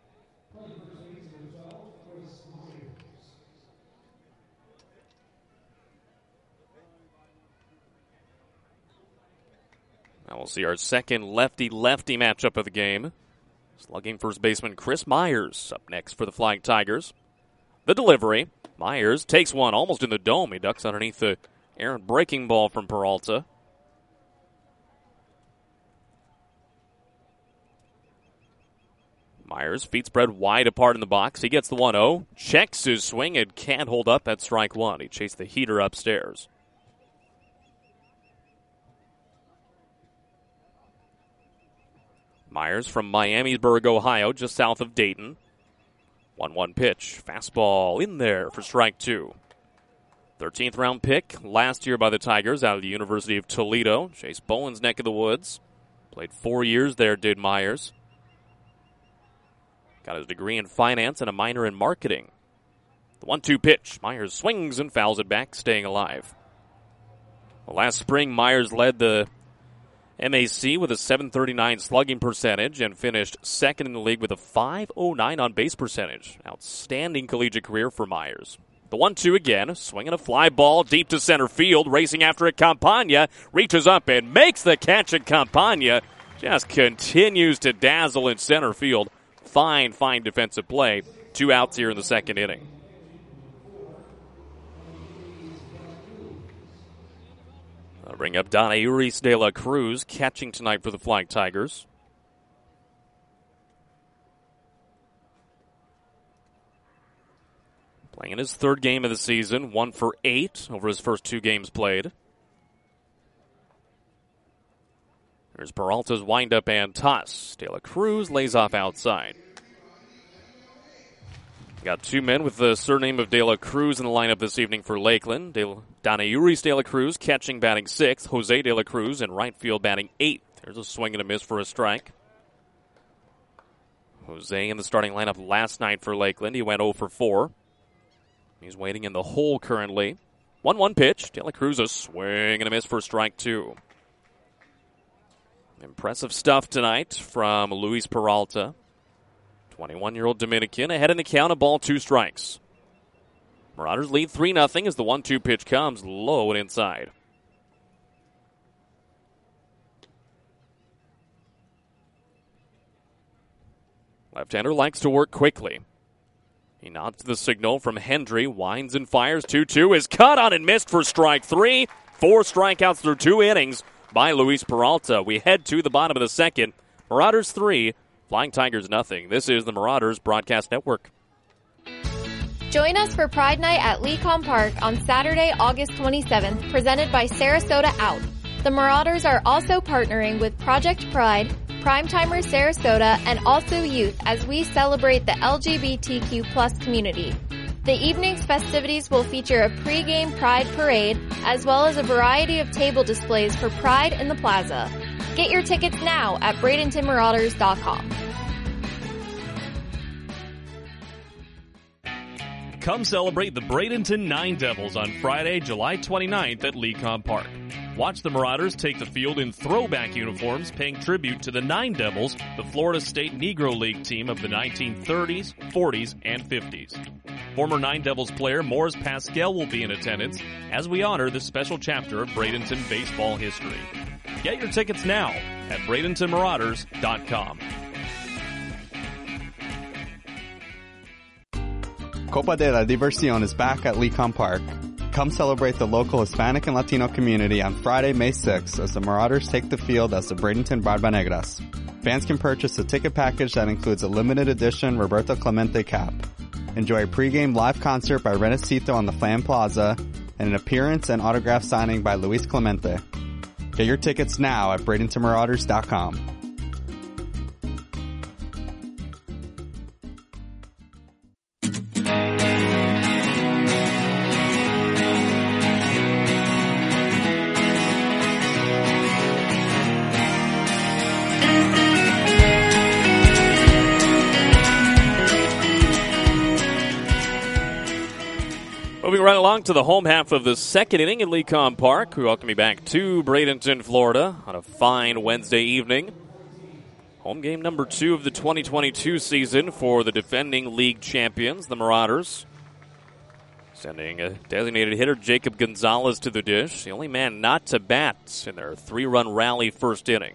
Now we'll see our second lefty-lefty matchup of the game. Slugging first baseman Chris Myers up next for the Flying Tigers. The delivery. Myers takes one almost in the dome. He ducks underneath the errant breaking ball from Peralta. Myers, feet spread wide apart in the box. He gets the 1-0. Checks his swing and can't hold up at strike 1. He chased the heater upstairs. Myers from Miamisburg, Ohio, just south of Dayton. 1-1 pitch. Fastball in there for strike 2. 13th round pick last year by the Tigers out of the University of Toledo. Jace Bowen's neck of the woods. Played 4 years there, did Myers. Got his degree in finance and a minor in marketing. The 1-2 pitch. Myers swings and fouls it back, staying alive. Well, last spring, Myers led the MAC with a .739 slugging percentage and finished second in the league with a .509 on base percentage. Outstanding collegiate career for Myers. The 1-2 again, swinging a fly ball deep to center field, racing after it. Campagna reaches up and makes the catch, and Campagna just continues to dazzle in center field. Fine defensive play. 2 outs here in the second inning. I'll bring up Donna Uris de la Cruz, catching tonight for the Flying Tigers. Playing in his 3rd game of the season, 1 for 8 over his first 2 games played. There's Peralta's windup and toss. De la Cruz lays off outside. Got 2 men with the surname of De La Cruz in the lineup this evening for Lakeland. Donna Uris de la Cruz catching, batting 6th. Jose de la Cruz in right field batting 8th. There's a swing and a miss for a strike. Jose in the starting lineup last night for Lakeland. He went 0 for 4. He's waiting in the hole currently. 1-1 pitch. De la Cruz a swing and a miss for strike 2. Impressive stuff tonight from Luis Peralta. 21-year-old Dominican ahead in the count, a ball, 2 strikes. Marauders lead 3-0 as the 1-2 pitch comes low and inside. Left-hander likes to work quickly. He nods the signal from Hendry, winds and fires. 2-2 is cut on and missed for strike 3. 4 strikeouts through 2 innings by Luis Peralta. We head to the bottom of the second. Marauders 3, Flying Tigers nothing. This is the Marauders Broadcast Network. Join us for Pride Night at Lecom Park on Saturday, August 27th, presented by Sarasota Out. The Marauders are also partnering with Project Pride, Primetimers Sarasota, and Also Youth as we celebrate the LGBTQ+ community. The evening's festivities will feature a pregame Pride parade, as well as a variety of table displays for Pride in the Plaza. Get your tickets now at BradentonMarauders.com. Come celebrate the Bradenton Nine Devils on Friday, July 29th at Lecom Park. Watch the Marauders take the field in throwback uniforms, paying tribute to the Nine Devils, the Florida State Negro League team of the 1930s, 40s, and 50s. Former Nine Devils player Morris Pascal will be in attendance as we honor this special chapter of Bradenton baseball history. Get your tickets now at BradentonMarauders.com. Copa de la Diversión is back at Lecom Park. Come celebrate the local Hispanic and Latino community on Friday, May 6th as the Marauders take the field as the Bradenton Barba Negras. Fans can purchase a ticket package that includes a limited edition Roberto Clemente cap. Enjoy a pregame live concert by Renacito on the Flam Plaza and an appearance and autograph signing by Luis Clemente. Get your tickets now at BradentonMarauders.com. Moving right along to the home half of the second inning at Lecom Park. We welcome you back to Bradenton, Florida on a fine Wednesday evening. Home game number 2 of the 2022 season for the defending league champions, the Marauders. Sending a designated hitter, Jacob Gonzalez, to the dish. The only man not to bat in their 3-run rally first inning.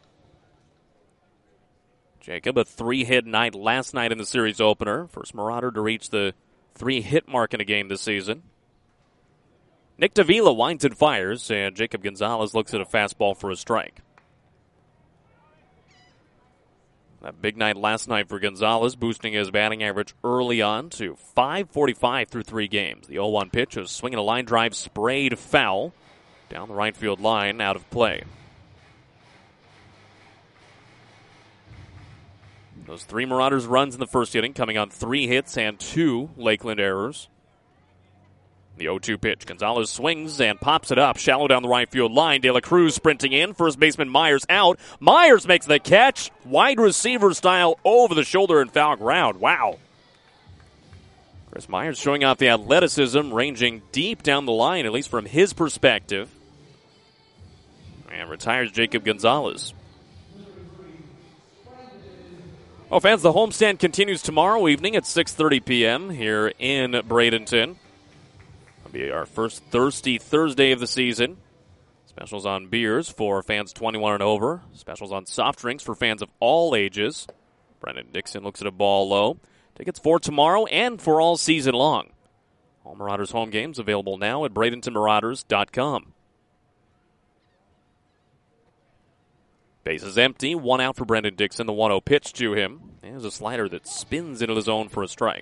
Jacob, a 3-hit night last night in the series opener. First Marauder to reach the 3-hit mark in a game this season. Nick Davila winds and fires, and Jacob Gonzalez looks at a fastball for a strike. That big night last night for Gonzalez, boosting his batting average early on to .545 through 3 games. The 0-1 pitch was swinging a line drive, sprayed foul down the right field line, out of play. Those 3 Marauders runs in the first inning, coming on 3 hits and 2 Lakeland errors. The 0-2 pitch. Gonzalez swings and pops it up, shallow down the right field line. De La Cruz sprinting in. First baseman Myers out. Myers makes the catch. Wide receiver style over the shoulder and foul ground. Wow. Chris Myers showing off the athleticism, ranging deep down the line, at least from his perspective. And retires Jacob Gonzalez. Oh, fans, the homestand continues tomorrow evening at 6:30 p.m. here in Bradenton. It'll be our first Thirsty Thursday of the season. Specials on beers for fans 21 and over. Specials on soft drinks for fans of all ages. Brendan Dixon looks at a ball low. Tickets for tomorrow and for all season long. All Marauders home games available now at BradentonMarauders.com. Base is empty. 1 out for Brendan Dixon. The 1-0 pitch to him. There's a slider that spins into the zone for a strike.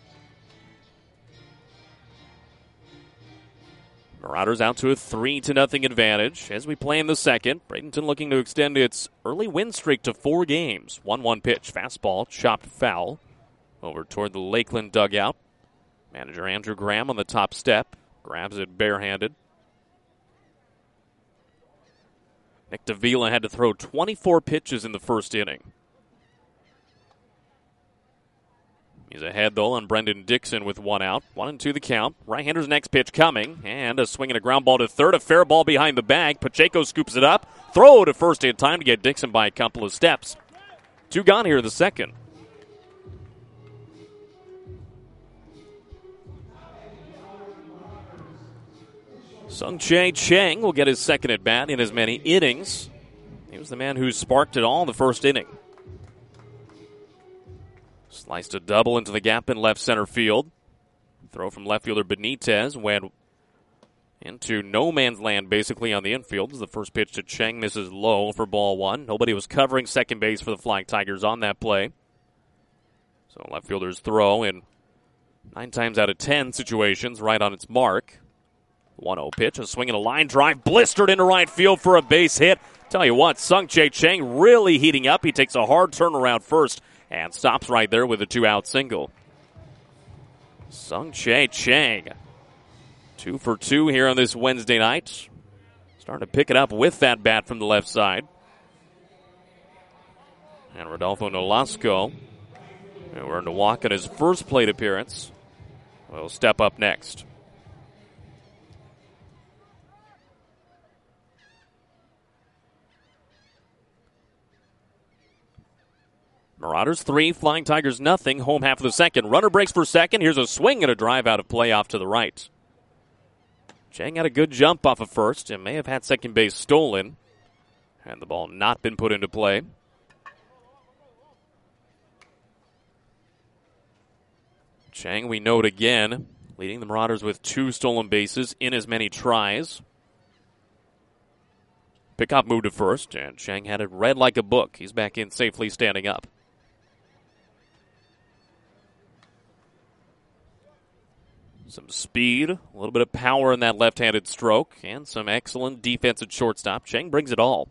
Marauders out to a 3-0 advantage. As we play in the second, Bradenton looking to extend its early win streak to 4 games. 1-1 pitch. Fastball, chopped foul. Over toward the Lakeland dugout. Manager Andrew Graham on the top step. Grabs it barehanded. Nick Davila had to throw 24 pitches in the first inning. He's ahead, though, on Brendan Dixon with 1 out. 1-2 the count. Right-hander's next pitch coming. And a swing and a ground ball to third. A fair ball behind the bag. Pacheco scoops it up. Throw to first in time to get Dixon by a couple of steps. 2 gone here in the second. Sung-Chae Chang will get his second at bat in as many innings. He was the man who sparked it all in the first inning. Sliced a double into the gap in left center field. Throw from left fielder Benitez went into no man's land basically on the infield. The first pitch to Chang misses low for ball 1. Nobody was covering second base for the Flying Tigers on that play. So left fielder's throw in 9 times out of 10 situations right on its mark. 1-0 pitch, a swing and a line drive, blistered into right field for a base hit. Tell you what, Sung-Chae Chang really heating up. He takes a hard turnaround first and stops right there with a 2-out single. Sung-Chae Chang, 2 for 2 here on this Wednesday night. Starting to pick it up with that bat from the left side. And Rodolfo Nolasco, who earned a walk in his first plate appearance, will step up next. Marauders 3, Flying Tigers nothing. Home half of the second. Runner breaks for second. Here's a swing and a drive out of play off to the right. Chang had a good jump off of first and may have had second base stolen. Had the ball not been put into play. Chang, we note again, leading the Marauders with 2 stolen bases in as many tries. Pickoff moved to first, and Chang had it read like a book. He's back in safely standing up. Some speed, a little bit of power in that left-handed stroke, and some excellent defense at shortstop. Chang brings it all.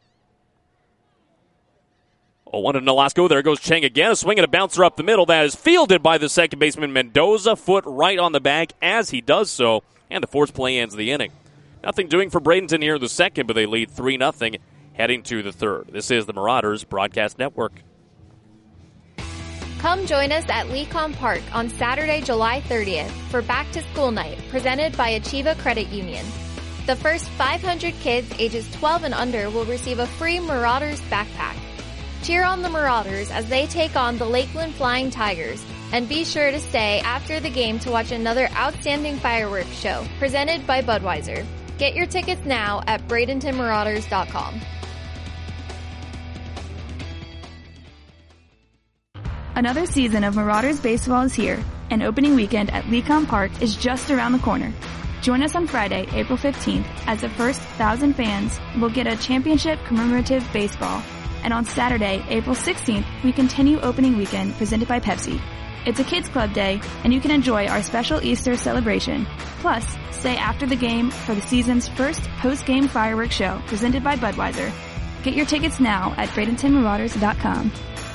0-1 to Nolasco. There goes Chang again. A swing and a bouncer up the middle. That is fielded by the second baseman Mendoza. Foot right on the bag as he does so, and the force play ends the inning. Nothing doing for Bradenton here in the second, but they lead 3-0 heading to the third. This is the Marauders Broadcast Network. Come join us at Lecom Park on Saturday, July 30th for Back to School Night, presented by Achieva Credit Union. The first 500 kids ages 12 and under will receive a free Marauders backpack. Cheer on the Marauders as they take on the Lakeland Flying Tigers, and be sure to stay after the game to watch another outstanding fireworks show presented by Budweiser. Get your tickets now at BradentonMarauders.com. Another season of Marauders baseball is here, and opening weekend at Lecom Park is just around the corner. Join us on Friday, April 15th, as the first 1,000 fans will get a championship commemorative baseball. And on Saturday, April 16th, we continue opening weekend presented by Pepsi. It's a kids club day, and you can enjoy our special Easter celebration. Plus, stay after the game for the season's first post-game fireworks show presented by Budweiser. Get your tickets now at BradentonMarauders.com.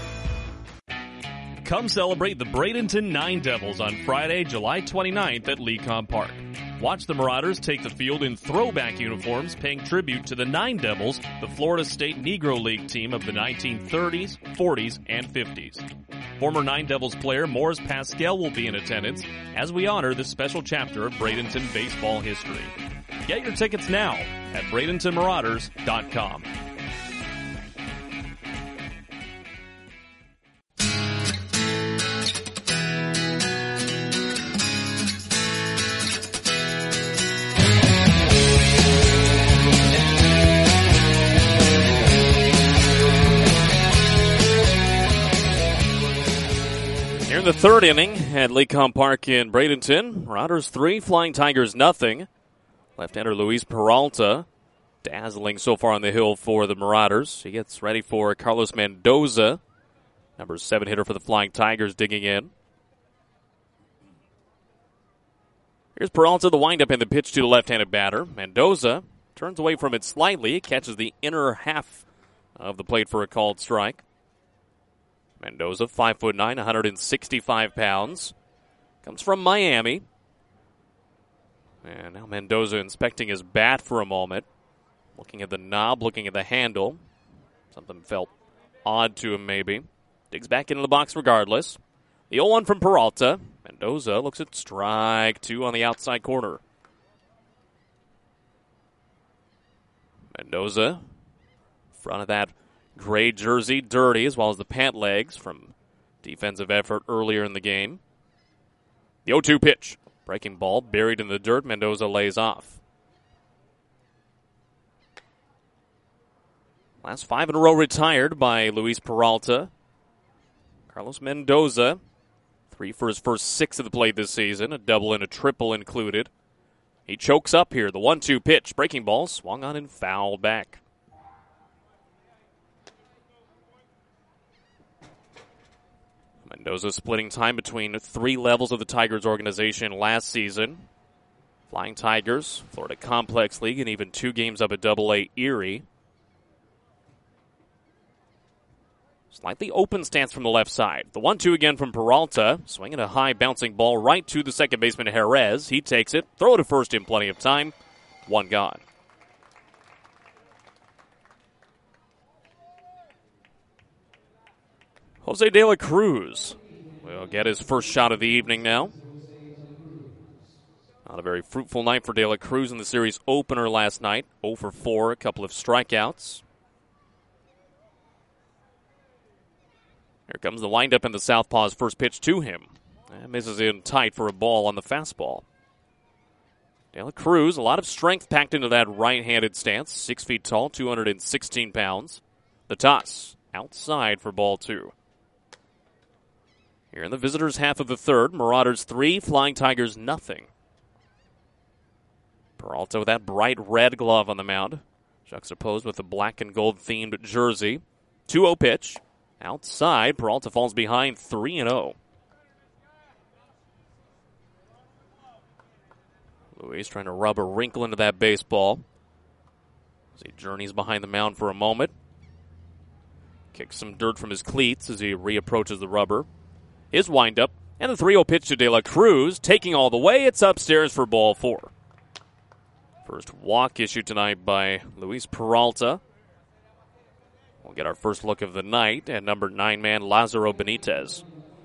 Come celebrate the Bradenton Nine Devils on Friday, July 29th at Lecom Park. Watch the Marauders take the field in throwback uniforms, paying tribute to the Nine Devils, the Florida State Negro League team of the 1930s, 40s, and 50s. Former Nine Devils player Morris Pascal will be in attendance as we honor this special chapter of Bradenton baseball history. Get your tickets now at BradentonMarauders.com. Here in the third inning at Lecom Park in Bradenton, Marauders 3, Flying Tigers nothing. Left-hander Luis Peralta dazzling so far on the hill for the Marauders. He gets ready for Carlos Mendoza, number 7 hitter for the Flying Tigers, digging in. Here's Peralta, the windup and the pitch to the left-handed batter. Mendoza turns away from it slightly, catches the inner half of the plate for a called strike. Mendoza, 5'9", 165 pounds. Comes from Miami. And now Mendoza inspecting his bat for a moment. Looking at the knob, looking at the handle. Something felt odd to him maybe. Digs back into the box regardless. The 0-1 from Peralta. Mendoza looks at strike 2 on the outside corner. Mendoza, front of that gray jersey, dirty, as well as the pant legs from defensive effort earlier in the game. The 0-2 pitch. Breaking ball buried in the dirt. Mendoza lays off. Last 5 in a row retired by Luis Peralta. Carlos Mendoza, 3 for his first 6 of the plate this season, a double and a triple included. He chokes up here. The 1-2 pitch. Breaking ball swung on and fouled back. Mendoza splitting time between 3 levels of the Tigers organization last season. Flying Tigers, Florida Complex League, and even 2 games up at AA Erie. Slightly open stance from the left side. The 1-2 again from Peralta. Swinging a high bouncing ball right to the second baseman Jerez. He takes it. Throw it to first in plenty of time. 1 gone. Jose De La Cruz will get his first shot of the evening now. Not a very fruitful night for De La Cruz in the series opener last night. 0 for 4, a couple of strikeouts. Here comes the windup and the southpaw's first pitch to him. And misses in tight for a ball on the fastball. De La Cruz, a lot of strength packed into that right-handed stance. 6 feet tall, 216 pounds. The toss, outside for ball 2. Here in the visitors' half of the third, Marauders 3, Flying Tigers nothing. Peralta with that bright red glove on the mound, juxtaposed with the black and gold themed jersey. 2-0 pitch. Outside, Peralta falls behind 3-0. Luis trying to rub a wrinkle into that baseball as he journeys behind the mound for a moment. Kicks some dirt from his cleats as he reapproaches the rubber. His windup, and the 3-0 pitch to De La Cruz, taking all the way. It's upstairs for ball 4. First walk issued tonight by Luis Peralta. We'll get our first look of the night at number 9 man Lazaro Benitez.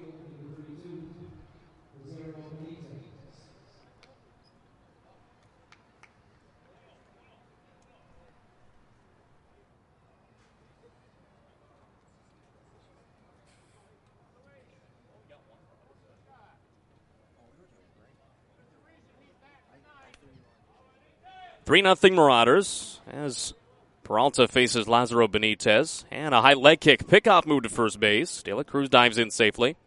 Three 3-0 Marauders as Peralta faces Lazaro Benitez. And a high leg kick. Pickoff move to first base. De La Cruz dives in safely.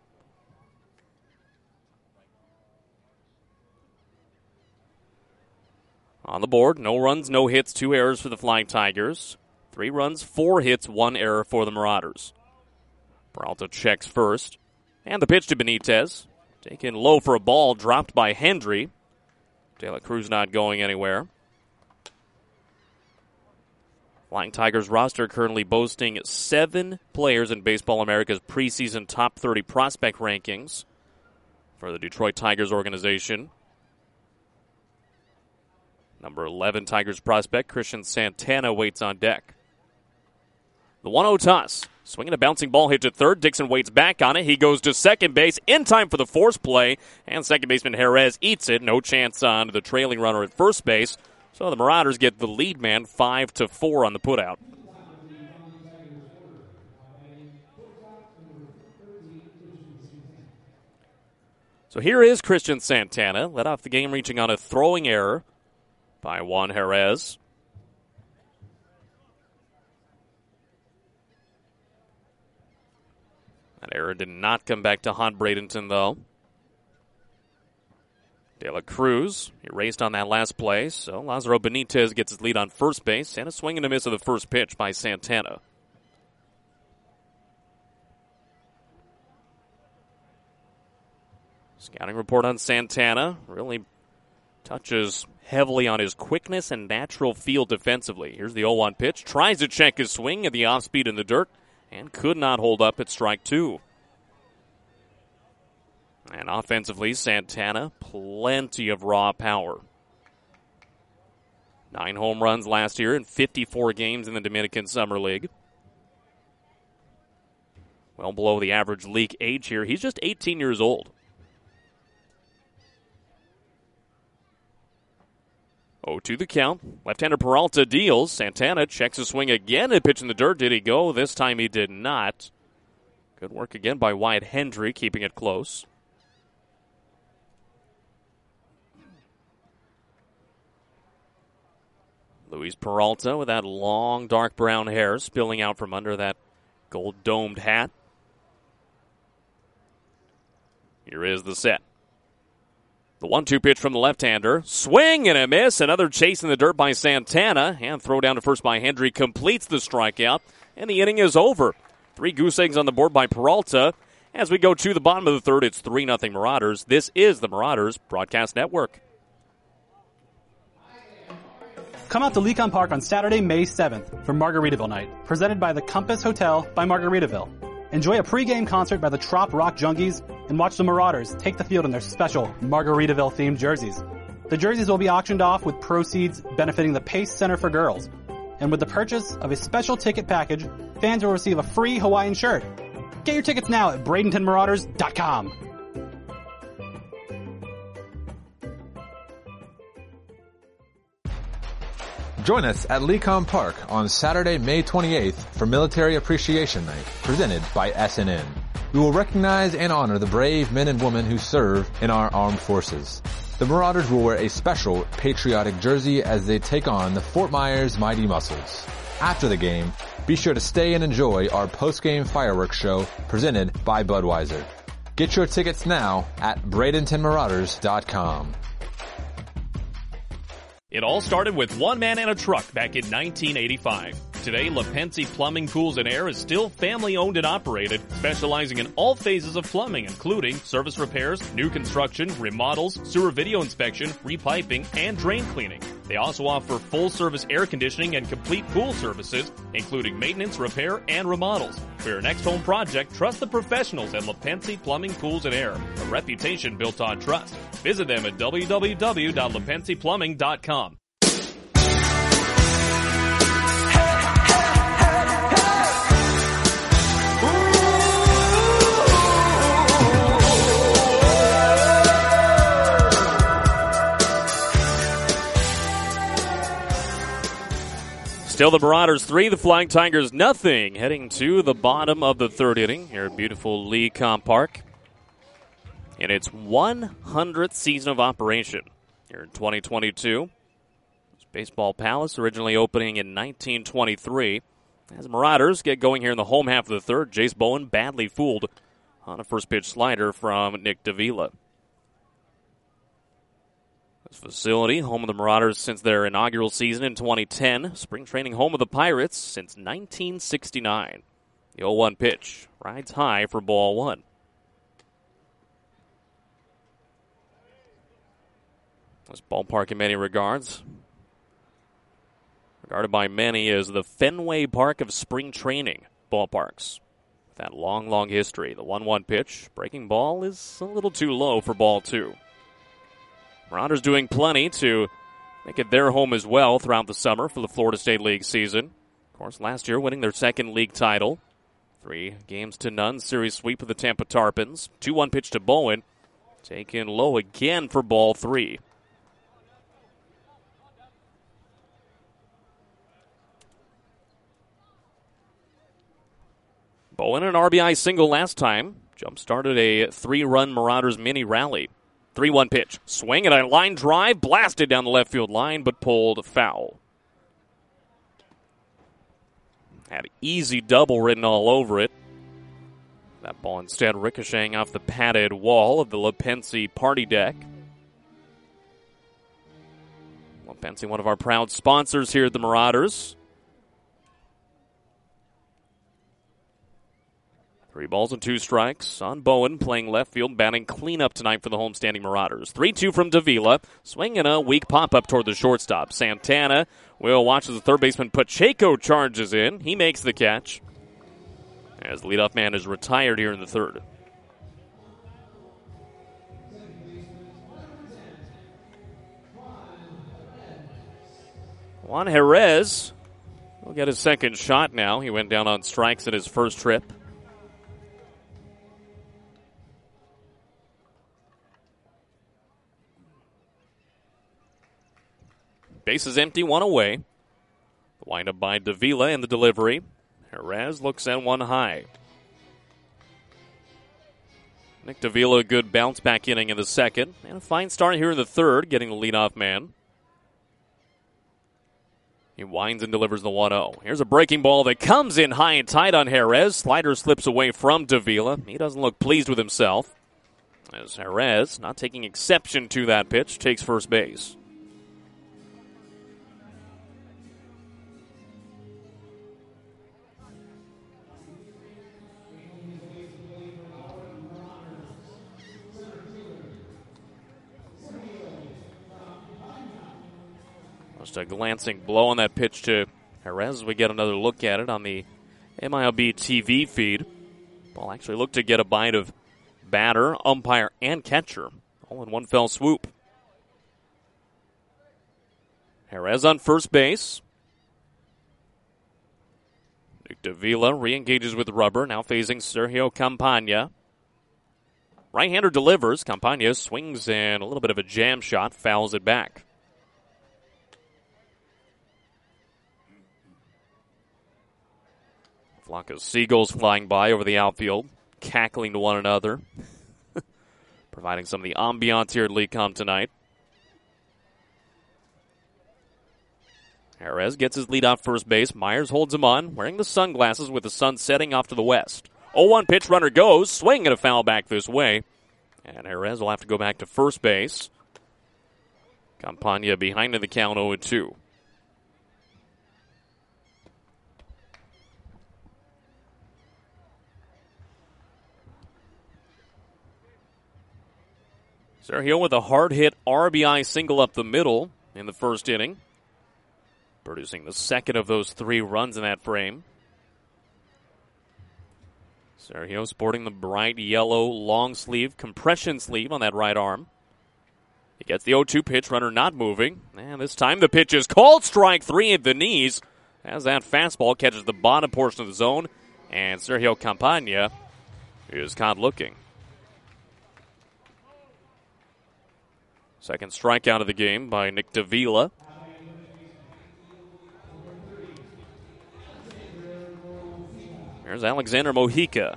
On the board, no runs, no hits, 2 errors for the Flying Tigers. 3 runs, 4 hits, 1 error for the Marauders. Peralta checks first. And the pitch to Benitez. Taken low for a ball, dropped by Hendry. De La Cruz not going anywhere. Flying Tigers roster currently boasting 7 players in Baseball America's preseason top 30 prospect rankings for the Detroit Tigers organization. Number 11 Tigers prospect Christian Santana waits on deck. The 1-0 toss. Swinging a bouncing ball hit to third. Dixon waits back on it. He goes to second base in time for the force play. And second baseman Jerez eats it. No chance on the trailing runner at first base. So the Marauders get the lead man 5-4 on the putout. So here is Christian Santana. Led off the game reaching on a throwing error by Juan Jerez. That error did not come back to haunt Bradenton, though. De La Cruz erased on that last play, so Lazaro Benitez gets his lead on first base, and a swing and a miss of the first pitch by Santana. Scouting report on Santana really touches heavily on his quickness and natural feel defensively. Here's the 0-1 pitch. Tries to check his swing at the off-speed in the dirt, and could not hold up at strike 2. And offensively, Santana, plenty of raw power. 9 home runs last year in 54 games in the Dominican Summer League. Well below the average league age here. He's just 18 years old. 0-2 the count. Left-hander Peralta deals. Santana checks his swing again and pitch in the dirt. Did he go? This time he did not. Good work again by Wyatt Hendry, keeping it close. Luis Peralta with that long dark brown hair spilling out from under that gold-domed hat. Here is the set. The 1-2 pitch from the left-hander. Swing and a miss. Another chase in the dirt by Santana. And throw down to first by Hendry completes the strikeout. And the inning is over. 3 goose eggs on the board by Peralta. As we go to the bottom of the third, it's 3-0 Marauders. This is the Marauders Broadcast Network. Come out to Lecon Park on Saturday, May 7th for Margaritaville Night, presented by the Compass Hotel by Margaritaville. Enjoy a pregame concert by the Trop Rock Junkies and watch the Marauders take the field in their special Margaritaville-themed jerseys. The jerseys will be auctioned off with proceeds benefiting the Pace Center for Girls. And with the purchase of a special ticket package, fans will receive a free Hawaiian shirt. Get your tickets now at BradentonMarauders.com. Join us at Lecom Park on Saturday, May 28th for Military Appreciation Night, presented by SNN. We will recognize and honor the brave men and women who serve in our armed forces. The Marauders will wear a special patriotic jersey as they take on the Fort Myers Mighty Muscles. After the game, be sure to stay and enjoy our post-game fireworks show presented by Budweiser. Get your tickets now at BradentonMarauders.com. It all started with one man and a truck back in 1985. Today, LaPenzi Plumbing, Pools, and Air is still family-owned and operated, specializing in all phases of plumbing, including service repairs, new construction, remodels, sewer video inspection, repiping, and drain cleaning. They also offer full-service air conditioning and complete pool services, including maintenance, repair, and remodels. For your next home project, trust the professionals at LaPenzi Plumbing, Pools, and Air, a reputation built on trust. Visit them at www.lapenziplumbing.com. Still the Marauders 3, the Flying Tigers nothing, heading to the bottom of the third inning here at beautiful Lecom Park. In its 100th season of operation here in 2022. Baseball Palace originally opening in 1923. As the Marauders get going here in the home half of the third, Jace Bowen badly fooled on a first pitch slider from Nick Davila. This facility, home of the Marauders since their inaugural season in 2010. Spring training home of the Pirates since 1969. The 0-1 pitch rides high for ball one. This ballpark in many regards, regarded by many as the Fenway Park of spring training ballparks. With that long, long history, the 1-1 pitch, breaking ball is a little too low for ball two. Marauders doing plenty to make it their home as well throughout the summer for the Florida State League season. Of course, last year winning their second league title. 3-0 series sweep of the Tampa Tarpons. 2-1 pitch to Bowen. Taken low again for ball three. Bowen an RBI single last time. Jump-started a 3-run Marauders mini rally. 3-1 pitch. Swing and a line drive. Blasted down the left field line, but pulled foul. Had easy double written all over it. That ball instead ricocheting off the padded wall of the LaPenzi party deck. LaPenzi, one of our proud sponsors here at the Marauders. 3 balls and 2 strikes on Bowen, playing left field, batting cleanup tonight for the homestanding Marauders. 3-2 from Davila, swinging a weak pop-up toward the shortstop. Santana will watch as the third baseman Pacheco charges in. He makes the catch as the leadoff man is retired here in the third. Juan Jerez will get his second shot now. He went down on strikes at his first trip. Base is empty, one away. The windup by Davila in the delivery. Jerez looks at one high. Nick Davila, a good bounce-back inning in the second. And a fine start here in the third, getting the leadoff man. He winds and delivers the 1-0. Here's a breaking ball that comes in high and tight on Jerez. Slider slips away from Davila. He doesn't look pleased with himself, as Jerez, not taking exception to that pitch, takes first base. Just a glancing blow on that pitch to Jerez. We get another look at it on the MILB TV feed. Ball actually looked to get a bite of batter, umpire, and catcher, all in one fell swoop. Jerez on first base. Nick Davila re-engages with rubber, now facing Sergio Campagna. Right-hander delivers. Campagna swings in a little bit of a jam shot, fouls it back. Flock of seagulls flying by over the outfield, cackling to one another, providing some of the ambiance here at Lecom tonight. Jerez gets his lead off first base. Myers holds him on, wearing the sunglasses with the sun setting off to the west. 0-1 pitch, runner goes, swing and a foul back this way. And Jerez will have to go back to first base. Campagna behind in the count 0-2. Sergio with a hard-hit RBI single up the middle in the first inning, producing the second of those 3 runs in that frame. Sergio sporting the bright yellow long sleeve, compression sleeve on that right arm. He gets the 0-2 pitch, runner not moving. And this time the pitch is called, strike 3 at the knees, as that fastball catches the bottom portion of the zone, and Sergio Campagna is caught looking. Second strikeout of the game by Nick Davila. Here's Alexander Mojica.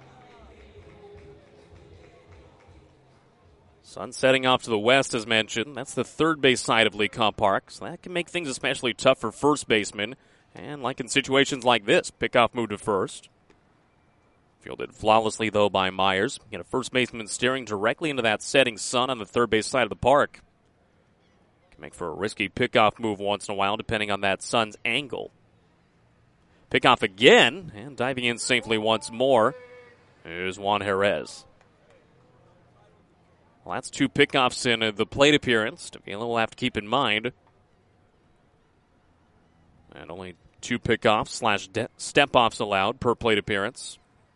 Sun setting off to the west, as mentioned. That's the third base side of Lecom Park, so that can make things especially tough for first basemen. And like in situations like this, pickoff move to first. Fielded flawlessly, though, by Myers. You get a first baseman staring directly into that setting sun on the third base side of the park. Can make for a risky pickoff move once in a while, depending on that sun's angle. Pickoff again, and diving in safely once more is Juan Jerez. Well, that's 2 pickoffs in the plate appearance. Davila will have to keep in mind. And only 2 pickoffs / step-offs allowed per plate appearance.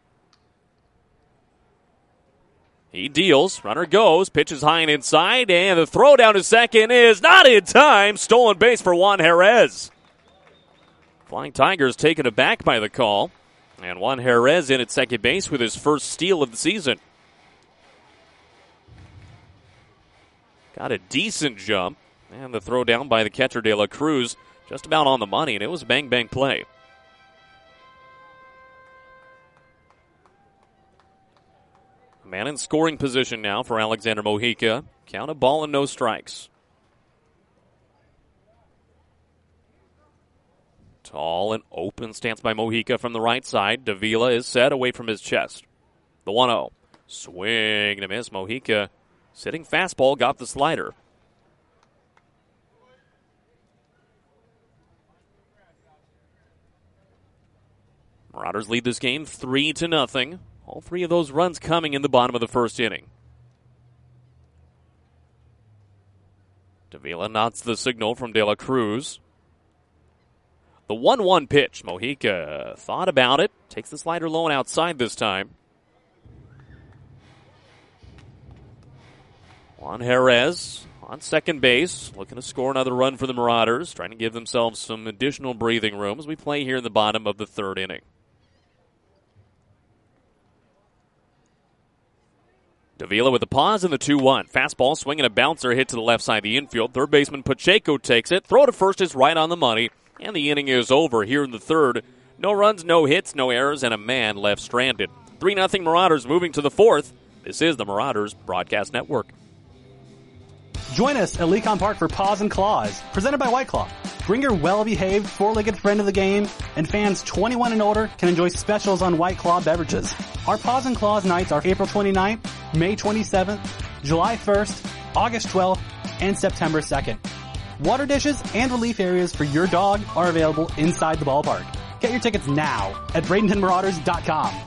He deals, runner goes, pitches high and inside, and the throw down to second is not in time. Stolen base for Juan Jerez. Flying Tigers taken aback by the call, and Juan Jerez in at second base with his first steal of the season. Got a decent jump, and the throw down by the catcher De La Cruz just about on the money, and it was a bang-bang play. A man in scoring position now for Alexander Mojica. Count a ball and no strikes. Tall and open stance by Mojica from the right side. Davila is set away from his chest. The 1-0. Swing and a miss. Mojica sitting fastball, got the slider. Marauders lead this game 3-0. All 3 of those runs coming in the bottom of the first inning. Davila nods the signal from De La Cruz. The 1-1 pitch. Mojica thought about it. Takes the slider low and outside this time. Juan Jerez on second base, looking to score another run for the Marauders, trying to give themselves some additional breathing room as we play here in the bottom of the third inning. Davila with the pause in the 2-1. Fastball, swinging a bouncer, hit to the left side of the infield. Third baseman Pacheco takes it. Throw to first is right on the money. And the inning is over here in the third. No runs, no hits, no errors, and a man left stranded. 3-0 Marauders moving to the fourth. This is the Marauders Broadcast Network. Join us at Lecom Park for Paws and Claws, presented by White Claw. Bring your well-behaved, four-legged friend to the game, and fans 21 and older can enjoy specials on White Claw beverages. Our Paws and Claws nights are April 29th, May 27th, July 1st, August 12th, and September 2nd. Water dishes and relief areas for your dog are available inside the ballpark. Get your tickets now at BradentonMarauders.com.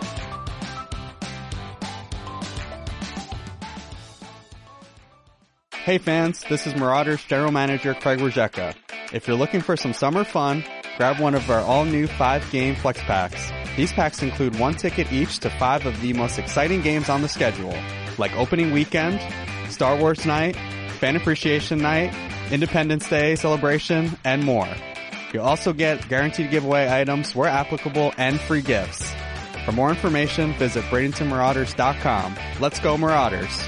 Hey fans, this is Marauders General Manager Craig Rajeka. If you're looking for some summer fun, grab one of our all-new 5-game flex packs. These packs include 1 ticket each to 5 of the most exciting games on the schedule, like Opening Weekend, Star Wars Night, Fan Appreciation Night, Independence Day Celebration, and more. You'll also get guaranteed giveaway items where applicable and free gifts. For more information, visit BradentonMarauders.com. Let's go Marauders!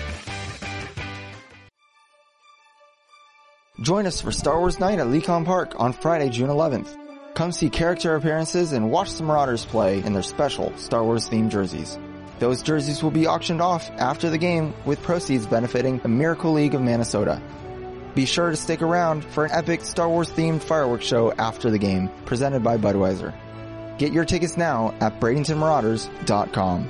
Join us for Star Wars Night at Lecon Park on Friday, June 11th. Come see character appearances and watch the Marauders play in their special Star Wars themed jerseys. Those jerseys will be auctioned off after the game with proceeds benefiting the Miracle League of Minnesota. Be sure to stick around for an epic Star Wars themed fireworks show after the game, presented by Budweiser. Get your tickets now at BradentonMarauders.com.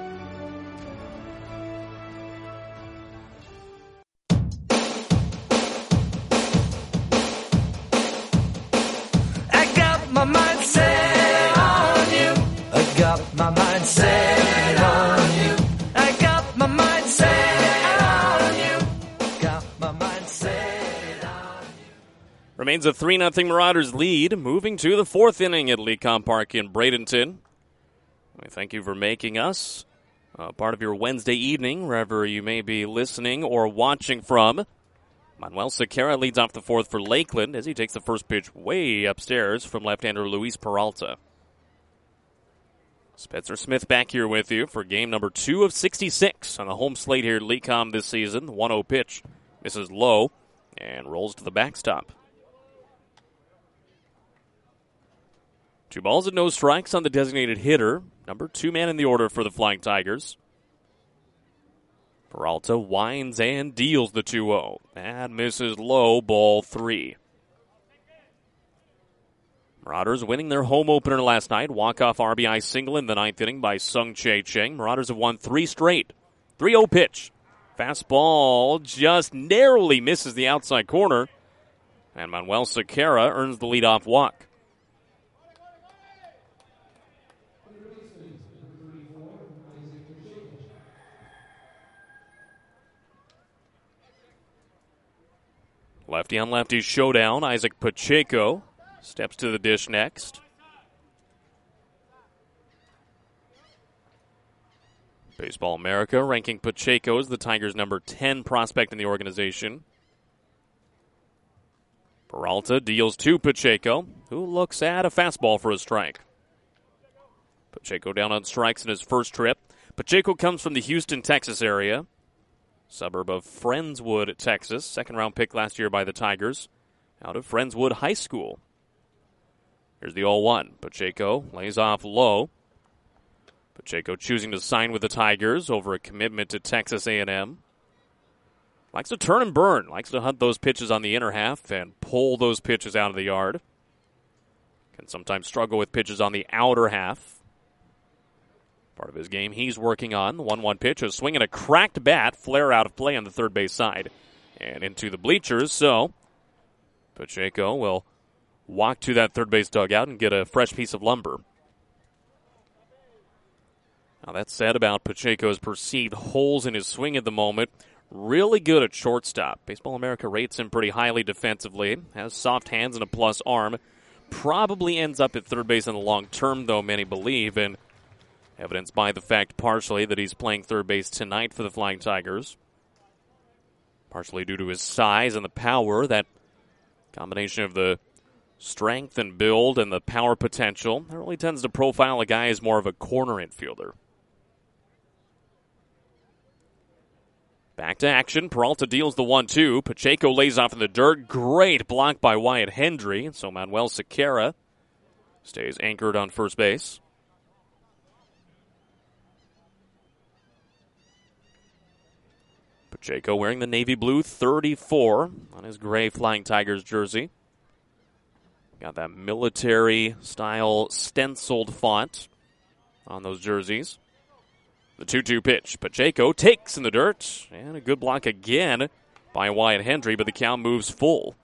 I got my mind set on you. I got my mind set on you. I got my mind set on you. Got my mind set on you. Remains a 3-0 Marauders lead, moving to the fourth inning at Lecon Park in Bradenton. We thank you for making us part of your Wednesday evening, wherever you may be listening or watching from. Manuel Sequeira leads off the fourth for Lakeland as he takes the first pitch way upstairs from left-hander Luis Peralta. Spencer Smith back here with you for game number 2 of 66 on the home slate here at Lecom this season. 1-0 pitch misses low and rolls to the backstop. 2 balls and no strikes on the designated hitter. Number 2 man in the order for the Flying Tigers. Peralta winds and deals the 2-0. That misses low, ball 3. Marauders winning their home opener last night. Walk-off RBI single in the 9th inning by Sung Chae Cheng. Marauders have won 3 straight. 3-0 pitch. Fastball just narrowly misses the outside corner. And Manuel Sequeira earns the leadoff walk. Lefty on lefty showdown. Isaac Pacheco steps to the dish next. Baseball America ranking Pacheco as the Tigers' number 10 prospect in the organization. Peralta deals to Pacheco, who looks at a fastball for a strike. Pacheco down on strikes in his first trip. Pacheco comes from the Houston, Texas area. Suburb of Friendswood, Texas. Second-round pick last year by the Tigers. Out of Friendswood High School. Here's the 0-1. Pacheco lays off low. Pacheco choosing to sign with the Tigers over a commitment to Texas A&M. Likes to turn and burn. Likes to hunt those pitches on the inner half and pull those pitches out of the yard. Can sometimes struggle with pitches on the outer half. Part of his game he's working on. The 1-1 pitch, a swing and a cracked bat, flare out of play on the third base side. And into the bleachers, so Pacheco will walk to that third base dugout and get a fresh piece of lumber. Now that's said about Pacheco's perceived holes in his swing at the moment. Really good at shortstop. Baseball America rates him pretty highly defensively. Has soft hands and a plus arm. Probably ends up at third base in the long term, though, many believe, and evidenced by the fact partially that he's playing third base tonight for the Flying Tigers. Partially due to his size and the power, that combination of the strength and build and the power potential, that really tends to profile a guy as more of a corner infielder. Back to action. Peralta deals the 1-2. Pacheco lays off in the dirt. Great block by Wyatt Hendry. So Manuel Sequeira stays anchored on first base. Pacheco wearing the navy blue 34 on his gray Flying Tigers jersey. Got that military-style stenciled font on those jerseys. The 2-2 pitch. Pacheco takes in the dirt. And a good block again by Wyatt Hendry, but the count moves full.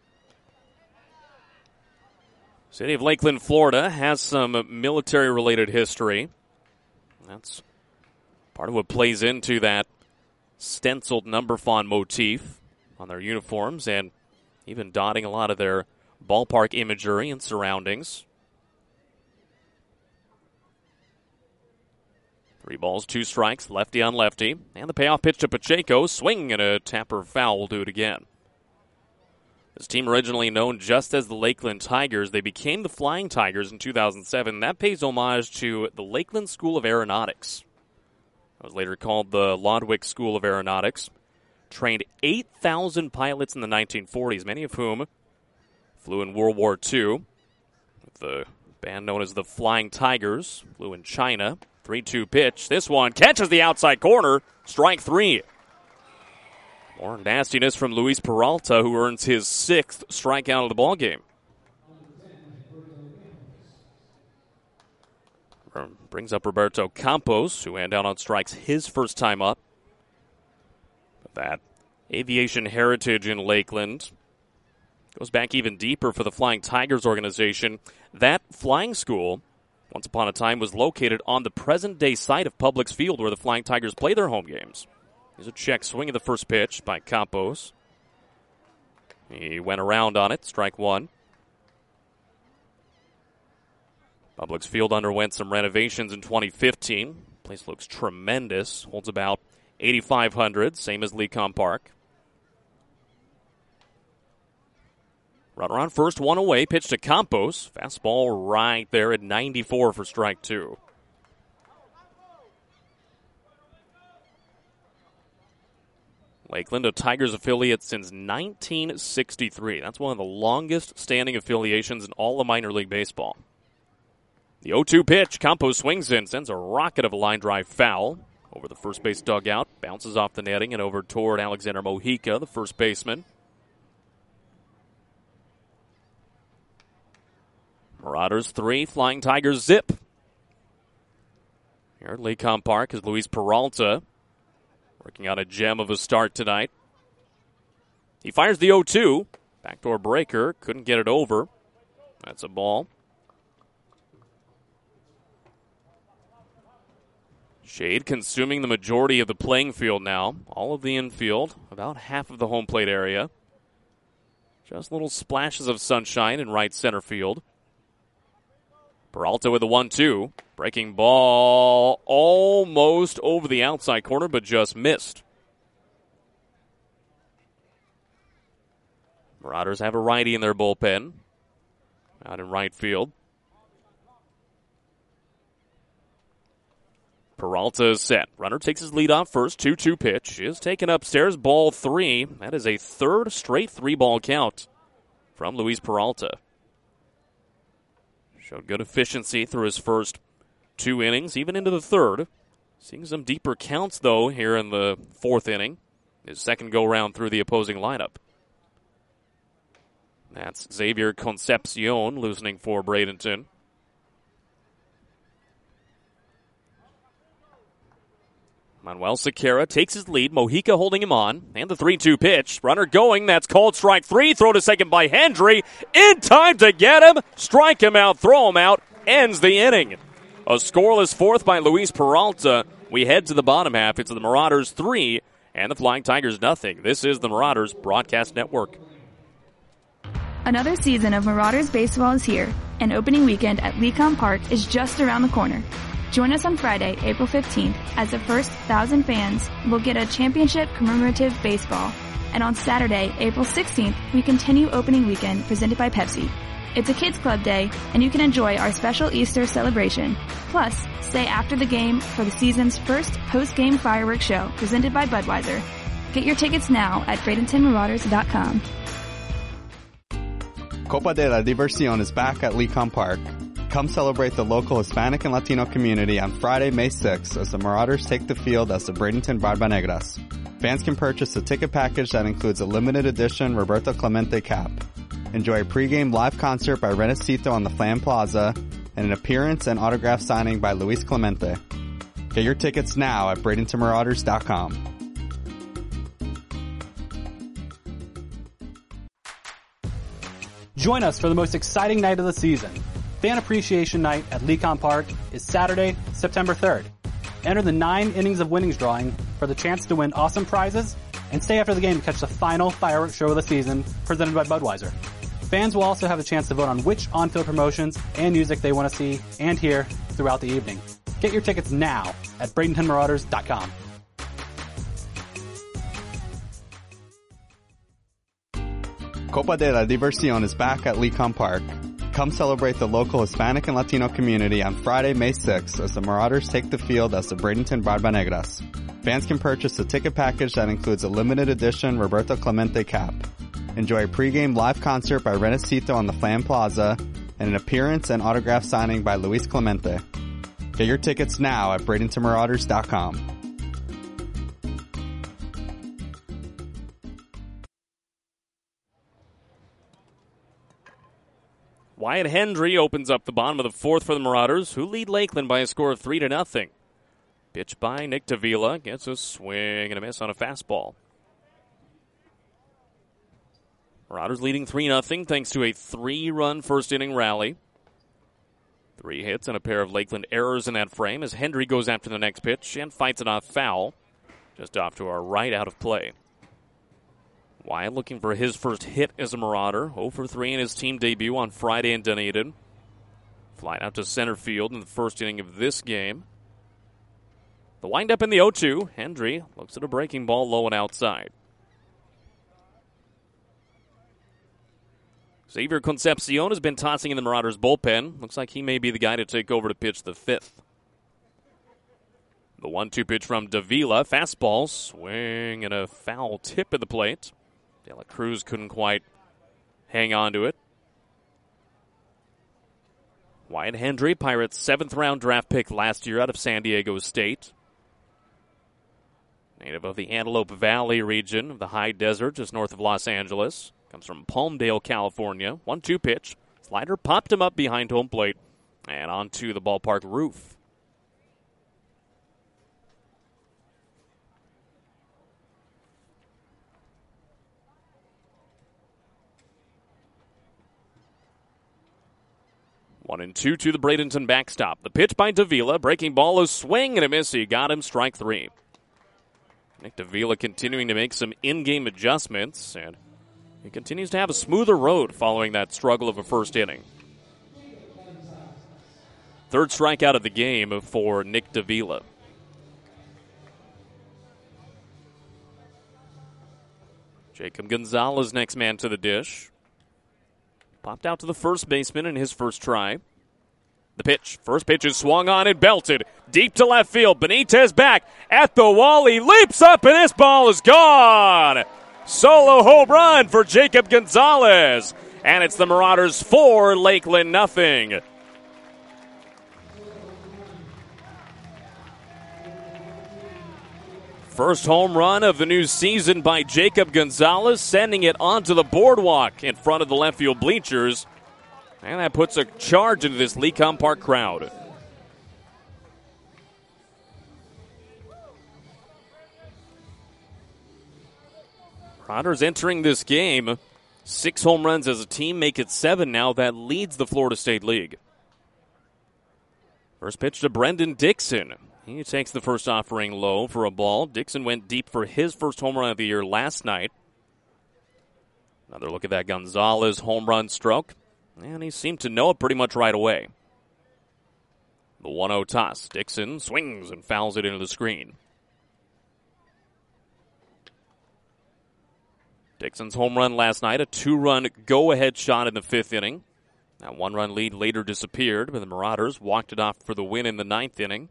City of Lakeland, Florida has some military-related history. That's part of what plays into that stenciled number font motif on their uniforms and even dotting a lot of their ballpark imagery and surroundings. 3 balls, 2 strikes, lefty on lefty. And the payoff pitch to Pacheco. Swing and a tapper foul will do it again. This team originally known just as the Lakeland Tigers, they became the Flying Tigers in 2007. That pays homage to the Lakeland School of Aeronautics. It was later called the Lodwick School of Aeronautics. Trained 8,000 pilots in the 1940s, many of whom flew in World War II. The band known as the Flying Tigers flew in China. 3-2 pitch. This one catches the outside corner. Strike three. More nastiness from Luis Peralta, who earns his 6th strikeout of the ballgame. Brings up Roberto Campos, who handed out on strikes his first time up. But that aviation heritage in Lakeland goes back even deeper for the Flying Tigers organization. That flying school, once upon a time, was located on the present-day site of Publix Field where the Flying Tigers play their home games. Here's a check swing of the first pitch by Campos. He went around on it, strike one. Publix Field underwent some renovations in 2015. Place looks tremendous. Holds about 8,500, same as Lecom Park. Runner on first, one away. Pitch to Campos. Fastball right there at 94 for strike two. Lakeland, a Tigers affiliate since 1963. That's one of the longest standing affiliations in all of minor league baseball. The 0-2 pitch, Campos swings in, sends a rocket of a line drive foul over the first base dugout, bounces off the netting and over toward Alexander Mojica, the first baseman. Marauders 3, Flying Tigers zip. Here at Lecom Park is Luis Peralta, working on a gem of a start tonight. He fires the 0-2, backdoor breaker, couldn't get it over. That's a ball. Shade consuming the majority of the playing field now. All of the infield, about half of the home plate area. Just little splashes of sunshine in right center field. Peralta with a 1-2. Breaking ball almost over the outside corner, but just missed. Marauders have a righty in their bullpen. Out in right field. Peralta is set. Runner takes his lead off first. 2-2 pitch is taken upstairs. Ball three. That is a third straight three-ball count from Luis Peralta. Showed good efficiency through his first 2 innings, even into the third. Seeing some deeper counts, though, here in the 4th inning. His second go-round through the opposing lineup. That's Xavier Concepcion loosening for Bradenton. Manuel Sequeira takes his lead. Mojica holding him on. And the 3-2 pitch. Runner going. That's called strike 3. Throw to second by Hendry. In time to get him. Strike him out. Throw him out. Ends the inning. A scoreless 4th by Luis Peralta. We head to the bottom half. It's the Marauders 3 and the Flying Tigers nothing. This is the Marauders Broadcast Network. Another season of Marauders baseball is here, and opening weekend at Lecom Park is just around the corner. Join us on Friday, April 15th, as the first 1,000 fans will get a championship commemorative baseball. And on Saturday, April 16th, we continue opening weekend presented by Pepsi. It's a kids club day, and you can enjoy our special Easter celebration. Plus, stay after the game for the season's first post-game fireworks show presented by Budweiser. Get your tickets now at BradentonMarauders.com. Copa de la Diversión is back at Lecom Park. Come celebrate the local Hispanic and Latino community on Friday, May 6th as the Marauders take the field as the Bradenton Barbanegras. Fans can purchase a ticket package that includes a limited edition Roberto Clemente cap. Enjoy a pregame live concert by Renacito on the Flam Plaza and an appearance and autograph signing by Luis Clemente. Get your tickets now at BradentonMarauders.com. Join us for the most exciting night of the season. Fan Appreciation Night at Lecom Park is Saturday, September 3rd. Enter the 9 innings of winnings drawing for the chance to win awesome prizes and stay after the game to catch the final fireworks show of the season presented by Budweiser. Fans will also have a chance to vote on which on-field promotions and music they want to see and hear throughout the evening. Get your tickets now at BradentonMarauders.com. Copa de la Diversión is back at Lecom Park. Come celebrate the local Hispanic and Latino community on Friday, May 6th as the Marauders take the field as the Bradenton Barbanegras. Fans can purchase a ticket package that includes a limited edition Roberto Clemente cap. Enjoy a pregame live concert by Renacito on the Flam Plaza and an appearance and autograph signing by Luis Clemente. Get your tickets now at BradentonMarauders.com. Wyatt Hendry opens up the bottom of the fourth for the Marauders, who lead Lakeland by a score of 3-0. Pitch by Nick Davila, gets a swing and a miss on a fastball. Marauders leading 3-0 thanks to a 3-run first-inning rally. 3 hits and a pair of Lakeland errors in that frame as Hendry goes after the next pitch and fights it off foul, just off to our right out of play. Wyatt looking for his first hit as a Marauder. 0 for 3 in his team debut on Friday in Dunedin. Flying out to center field in the first inning of this game. The windup in the 0-2. Hendry looks at a breaking ball low and outside. Xavier Concepcion has been tossing in the Marauders bullpen. Looks like he may be the guy to take over to pitch the fifth. The 1-2 pitch from Davila. Fastball, swing, and a foul tip at the plate. De La Cruz couldn't quite hang on to it. Wyatt Hendry, Pirates' 7th-round draft pick last year out of San Diego State. Native of the Antelope Valley region of the high desert just north of Los Angeles. Comes from Palmdale, California. 1-2 pitch. Slider popped him up behind home plate and onto the ballpark roof. One and two to the Bradenton backstop. The pitch by Davila. Breaking ball, a swing and a miss. He got him, strike 3. Nick Davila continuing to make some in-game adjustments, and he continues to have a smoother road following that struggle of a first inning. 3rd strikeout of the game for Nick Davila. Jacob Gonzalez next man to the dish. Popped out to the first baseman in his first try. The pitch. First pitch is swung on and belted. Deep to left field. Benitez back at the wall. He leaps up and this ball is gone. Solo home run for Jacob Gonzalez. And it's the Marauders 4, Lakeland nothing. First home run of the new season by Jacob Gonzalez, sending it onto the boardwalk in front of the left field bleachers. And that puts a charge into this Lecom Park crowd. Marauders entering this game, 6 home runs as a team, make it 7 now. That leads the Florida State League. First pitch to Brendan Dixon. He takes the first offering low for a ball. Dixon went deep for his first home run of the year last night. Another look at that Gonzalez home run stroke. And he seemed to know it pretty much right away. The 1-0 toss. Dixon swings and fouls it into the screen. Dixon's home run last night, a 2-run go-ahead shot in the 5th inning. That 1-run lead later disappeared, but the Marauders walked it off for the win in the 9th inning.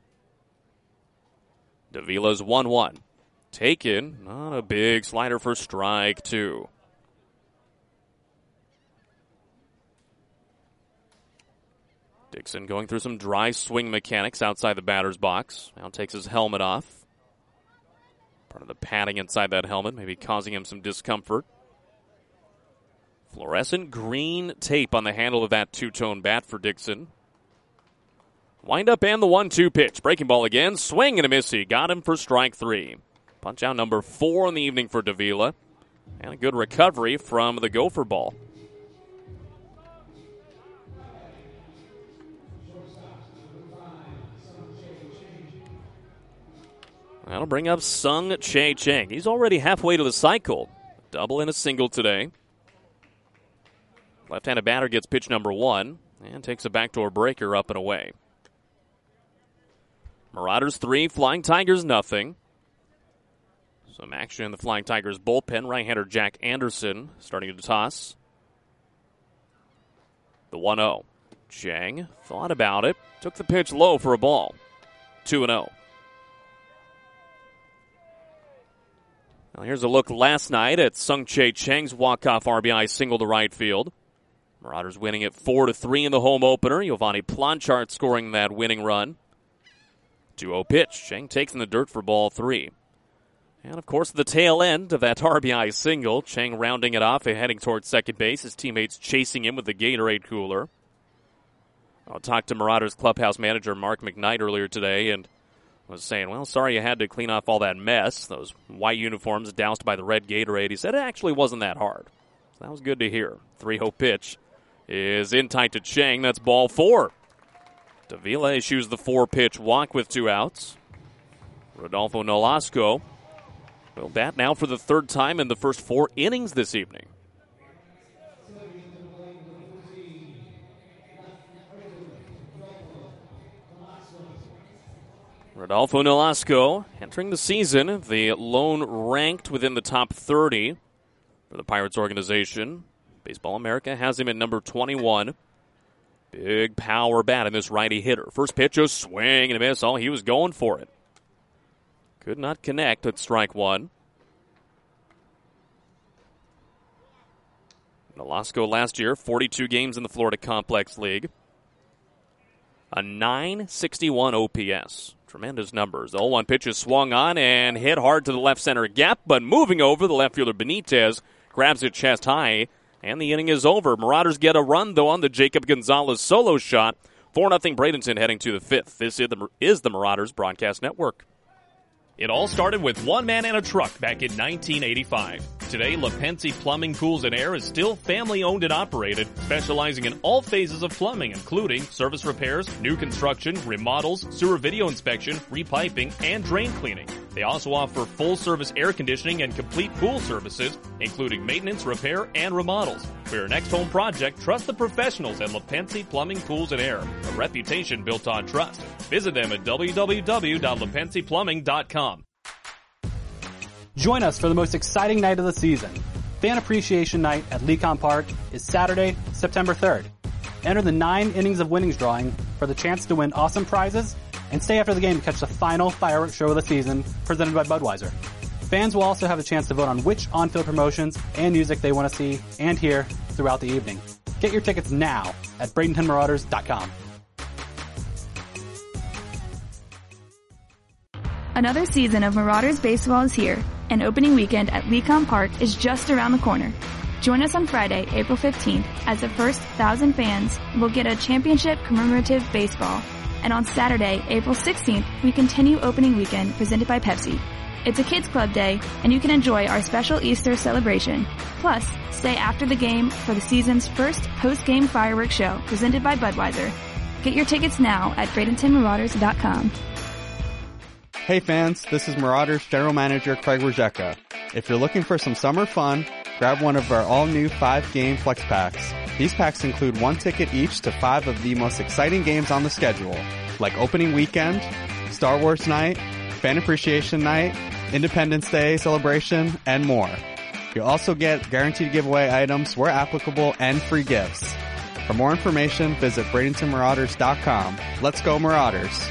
Davila's 1-1. Taken on a big slider for strike 2. Dixon going through some dry swing mechanics outside the batter's box. Now takes his helmet off. Part of the padding inside that helmet maybe causing him some discomfort. Fluorescent green tape on the handle of that two-tone bat for Dixon. Wind up and the 1-2 pitch. Breaking ball again. Swing and a miss. He got him for strike 3. Punch out number 4 in the evening for Davila. And a good recovery from the gopher ball. That'll bring up Sung Che Cheng. He's already halfway to the cycle. Double and a single today. Left-handed batter gets pitch number 1 and takes a backdoor breaker up and away. Marauders 3, Flying Tigers nothing. Some action in the Flying Tigers bullpen. Right-hander Jack Anderson starting to toss. The 1-0. Chang thought about it. Took the pitch low for a ball. 2-0. Now here's a look last night at Sung-Chae Chang's walk-off RBI single to right field. Marauders winning it 4-3 in the home opener. Giovanni Planchart scoring that winning run. 2-0 pitch. Chang takes in the dirt for ball 3. And, of course, the tail end of that RBI single. Chang rounding it off and heading towards second base. His teammates chasing him with the Gatorade cooler. I talked to Marauders clubhouse manager Mark McKnight earlier today and was saying, well, sorry you had to clean off all that mess. Those white uniforms doused by the red Gatorade. He said it actually wasn't that hard. So that was good to hear. 3-0 pitch is in tight to Chang. That's ball 4. Davila issues the 4-pitch walk with 2 outs. Rodolfo Nolasco will bat now for the 3rd time in the first 4 innings this evening. Rodolfo Nolasco entering the season, the lone ranked within the top 30 for the Pirates organization. Baseball America has him at number 21. Big power bat in this righty hitter. First pitch, a swing and a miss. Oh, he was going for it. Could not connect at strike 1. Nolasco last year, 42 games in the Florida Complex League. A .961 OPS. Tremendous numbers. The 0-1 pitch is swung on and hit hard to the left center gap, but moving over, the left fielder Benitez grabs it chest high, and the inning is over. Marauders get a run, though, on the Jacob Gonzalez solo shot. 4-0 Bradenton heading to the 5th. This is the Marauders Broadcast Network. It all started with one man and a truck back in 1985. Today, LaPensi Plumbing, Pools, and Air is still family-owned and operated, specializing in all phases of plumbing, including service repairs, new construction, remodels, sewer video inspection, repiping, and drain cleaning. They also offer full-service air conditioning and complete pool services, including maintenance, repair, and remodels. For your next home project, trust the professionals at LaPensi Plumbing, Pools, and Air, a reputation built on trust. Visit them at www.lapensiplumbing.com. Join us for the most exciting night of the season. Fan Appreciation Night at Lecom Park is Saturday, September 3rd. Enter the 9 innings of winnings drawing for the chance to win awesome prizes and stay after the game to catch the final fireworks show of the season presented by Budweiser. Fans will also have a chance to vote on which on-field promotions and music they want to see and hear throughout the evening. Get your tickets now at BradentonMarauders.com. Another season of Marauders baseball is here, and opening weekend at Lecom Park is just around the corner. Join us on Friday, April 15th, as the first 1,000 fans will get a championship commemorative baseball. And on Saturday, April 16th, we continue opening weekend presented by Pepsi. It's a kids club day, and you can enjoy our special Easter celebration. Plus, stay after the game for the season's first post-game fireworks show presented by Budweiser. Get your tickets now at BradentonMarauders.com. Hey fans, this is Marauders General Manager Craig Rajeka. If you're looking for some summer fun, grab one of our all-new 5-game flex packs. These packs include 1 ticket each to 5 of the most exciting games on the schedule, like Opening Weekend, Star Wars Night, Fan Appreciation Night, Independence Day Celebration, and more. You'll also get guaranteed giveaway items where applicable and free gifts. For more information, visit BradentonMarauders.com. Let's go Marauders!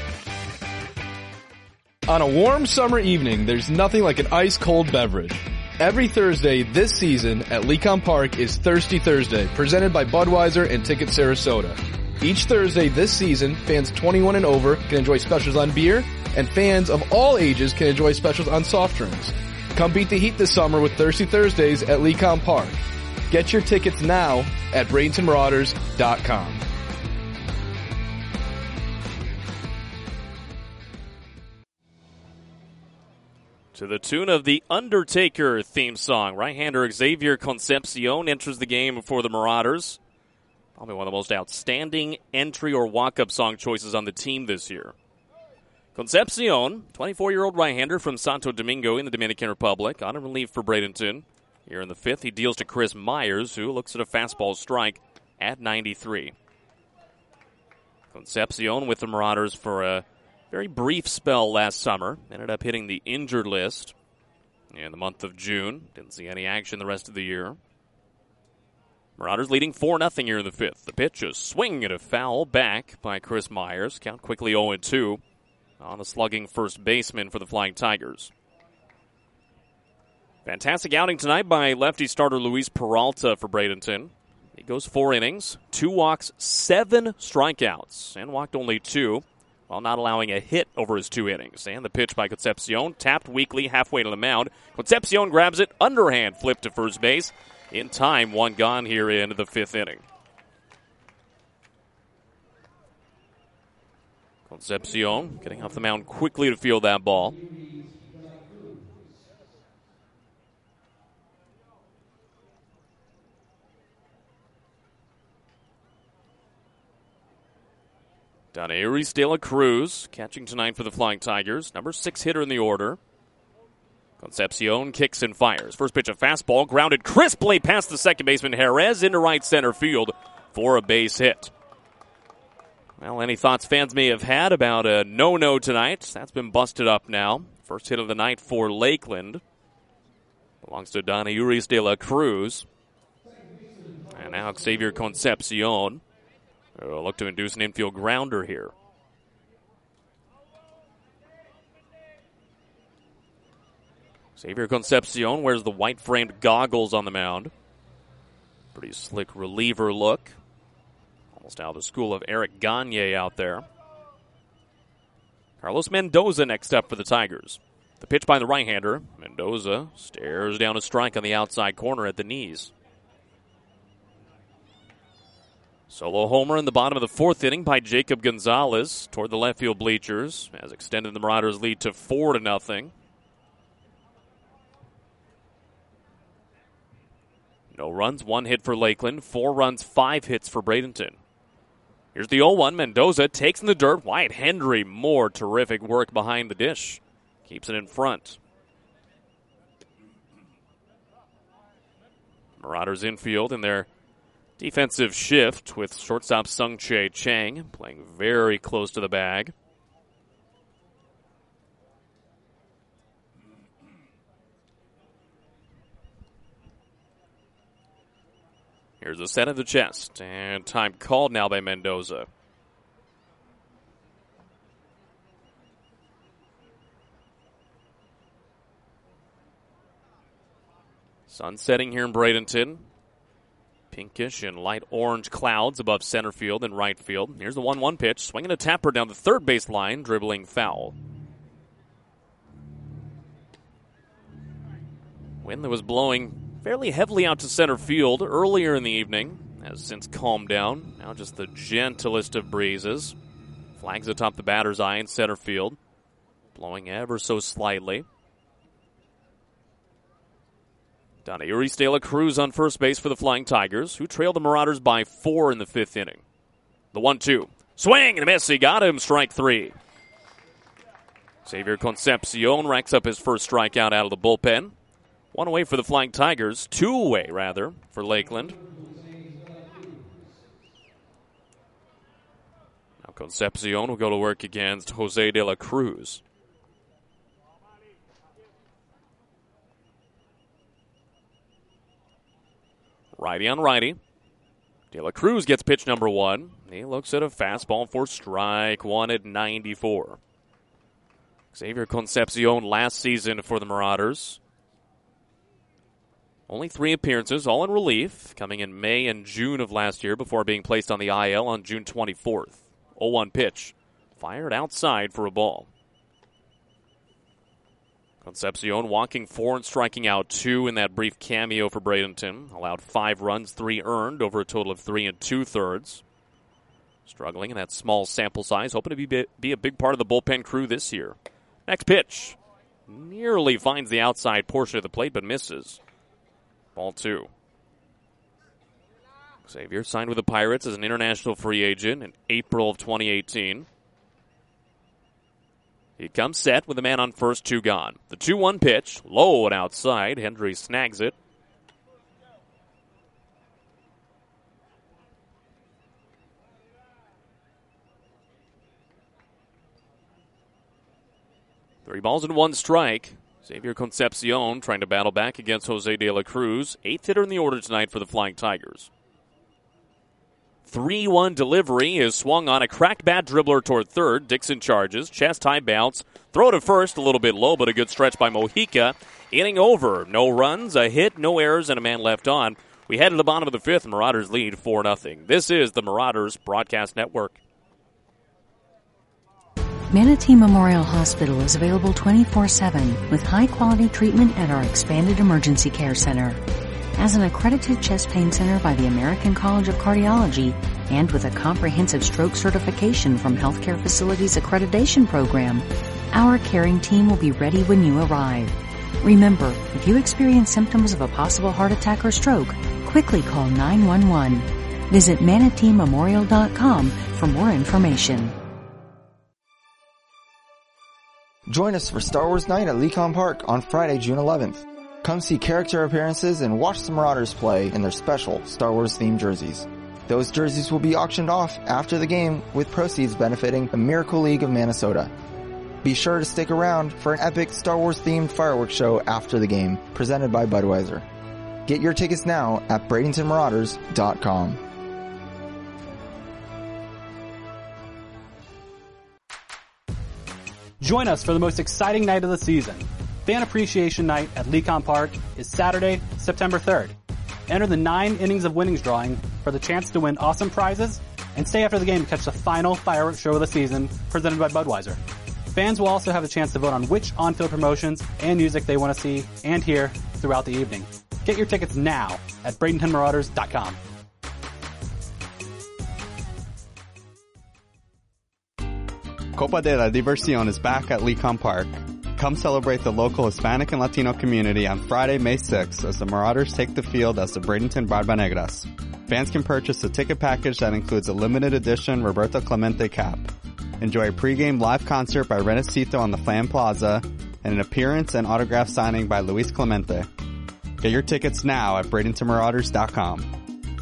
On a warm summer evening, there's nothing like an ice-cold beverage. Every Thursday this season at Lecom Park is Thirsty Thursday, presented by Budweiser and Ticket Sarasota. Each Thursday this season, fans 21 and over can enjoy specials on beer, and fans of all ages can enjoy specials on soft drinks. Come beat the heat this summer with Thirsty Thursdays at Lecom Park. Get your tickets now at BradentonMarauders.com. To the tune of the Undertaker theme song, right-hander Xavier Concepcion enters the game for the Marauders. Probably one of the most outstanding entry or walk-up song choices on the team this year. Concepcion, 24-year-old right-hander from Santo Domingo in the Dominican Republic, on a relief for Bradenton. Here in the 5th, he deals to Chris Myers, who looks at a fastball strike at 93. Concepcion with the Marauders for a very brief spell last summer. Ended up hitting the injured list. in the month of June. Didn't see any action the rest of the year. Marauders leading 4-0 here in the fifth. The pitch, a swing and a foul back by Chris Myers. Count quickly 0-2 on the slugging first baseman for the Flying Tigers. Fantastic outing tonight by lefty starter Luis Peralta for Bradenton. He goes 4 innings, 2 walks, 7 strikeouts, and walked only 2, while not allowing a hit over his 2 innings. And the pitch by Concepcion, tapped weakly halfway to the mound. Concepcion grabs it, underhand flip to first base. In time, 1 gone here in the 5th inning. Concepcion getting off the mound quickly to field that ball. Donairis De La Cruz catching tonight for the Flying Tigers. Number 6 hitter in the order. Concepcion kicks and fires. First pitch, a fastball, grounded crisply past the second baseman Jerez into right center field for a base hit. Well, any thoughts fans may have had about a no-no tonight? That's been busted up now. First hit of the night for Lakeland. Belongs to Donairis De La Cruz. And now Xavier Concepcion will look to induce an infield grounder here. Xavier Concepcion wears the white-framed goggles on the mound. Pretty slick reliever look. Almost out of the school of Eric Gagne out there. Carlos Mendoza next up for the Tigers. The pitch by the right-hander. Mendoza stares down a strike on the outside corner at the knees. Solo homer in the bottom of the 4th inning by Jacob Gonzalez toward the left field bleachers has extended the Marauders' lead to 4-0. No runs, 1 hit for Lakeland, 4 runs, 5 hits for Bradenton. Here's the 0-1. Mendoza takes in the dirt. Wyatt Hendry, more terrific work behind the dish. Keeps it in front. Marauders infield in their defensive shift with shortstop Sung Chae Chang playing very close to the bag. Here's a set of the chest, and time called now by Mendoza. Sun setting here in Bradenton. Pinkish and light orange clouds above center field and right field. Here's the 1-1 pitch, swinging a tapper down the third base line, dribbling foul. Wind that was blowing fairly heavily out to center field earlier in the evening has since calmed down. Now just the gentlest of breezes. Flags atop the batter's eye in center field, blowing ever so slightly. Donairis De La Cruz on first base for the Flying Tigers, who trailed the Marauders by 4 in the 5th inning. The 1-2. Swing and a miss. He got him. Strike 3. Xavier Concepcion racks up his first strikeout out of the bullpen. 1 away for the Flying Tigers. 2 away, rather, for Lakeland. Now Concepcion will go to work against Jose De La Cruz. Righty on righty. De La Cruz gets pitch number 1. He looks at a fastball for strike 1 at 94. Xavier Concepcion last season for the Marauders. Only 3 appearances, all in relief, coming in May and June of last year before being placed on the IL on June 24th. 0-1 pitch. Fired outside for a ball. Concepcion walking 4 and striking out 2 in that brief cameo for Bradenton. Allowed 5 runs, 3 earned over a total of 3 2/3. Struggling in that small sample size, hoping to be a big part of the bullpen crew this year. Next pitch. Nearly finds the outside portion of the plate, but misses. Ball 2. Xavier signed with the Pirates as an international free agent in April of 2018. He comes set with a man on first, 2 gone. The 2-1 pitch, low and outside. Hendry snags it. Three balls and 1 strike. Xavier Concepcion trying to battle back against Jose de la Cruz. 8th hitter in the order tonight for the Flying Tigers. 3-1 delivery is swung on a cracked bat dribbler toward third. Dixon charges, chest high bounce, throw to first, a little bit low, but a good stretch by Mojica. Inning over, no runs, a hit, no errors, and a man left on. We head to the bottom of the 5th. Marauders lead 4-0. This is the Marauders Broadcast Network. Manatee Memorial Hospital is available 24/7 with high-quality treatment at our expanded emergency care center. As an accredited chest pain center by the American College of Cardiology and with a comprehensive stroke certification from Healthcare Facilities Accreditation Program, our caring team will be ready when you arrive. Remember, if you experience symptoms of a possible heart attack or stroke, quickly call 911. Visit manateememorial.com for more information. Join us for Star Wars Night at Lecon Park on Friday, June 11th. Come see character appearances and watch the Marauders play in their special Star Wars themed jerseys. Those jerseys will be auctioned off after the game with proceeds benefiting the Miracle League of Minnesota. Be sure to stick around for an epic Star Wars themed fireworks show after the game presented by Budweiser. Get your tickets now at BradentonMarauders.com. Join us for the most exciting night of the season. Fan Appreciation Night at Lecon Park is Saturday, September 3rd. Enter the 9 innings of winnings drawing for the chance to win awesome prizes and stay after the game to catch the final fireworks show of the season presented by Budweiser. Fans will also have the chance to vote on which on-field promotions and music they want to see and hear throughout the evening. Get your tickets now at BradentonMarauders.com. Copa de la Diversión is back at Lecon Park. Come celebrate the local Hispanic and Latino community on Friday, May 6th as the Marauders take the field as the Bradenton Barbanegras. Fans can purchase a ticket package that includes a limited edition Roberto Clemente cap. Enjoy a pregame live concert by Renacito on the Flam Plaza and an appearance and autograph signing by Luis Clemente. Get your tickets now at BradentonMarauders.com.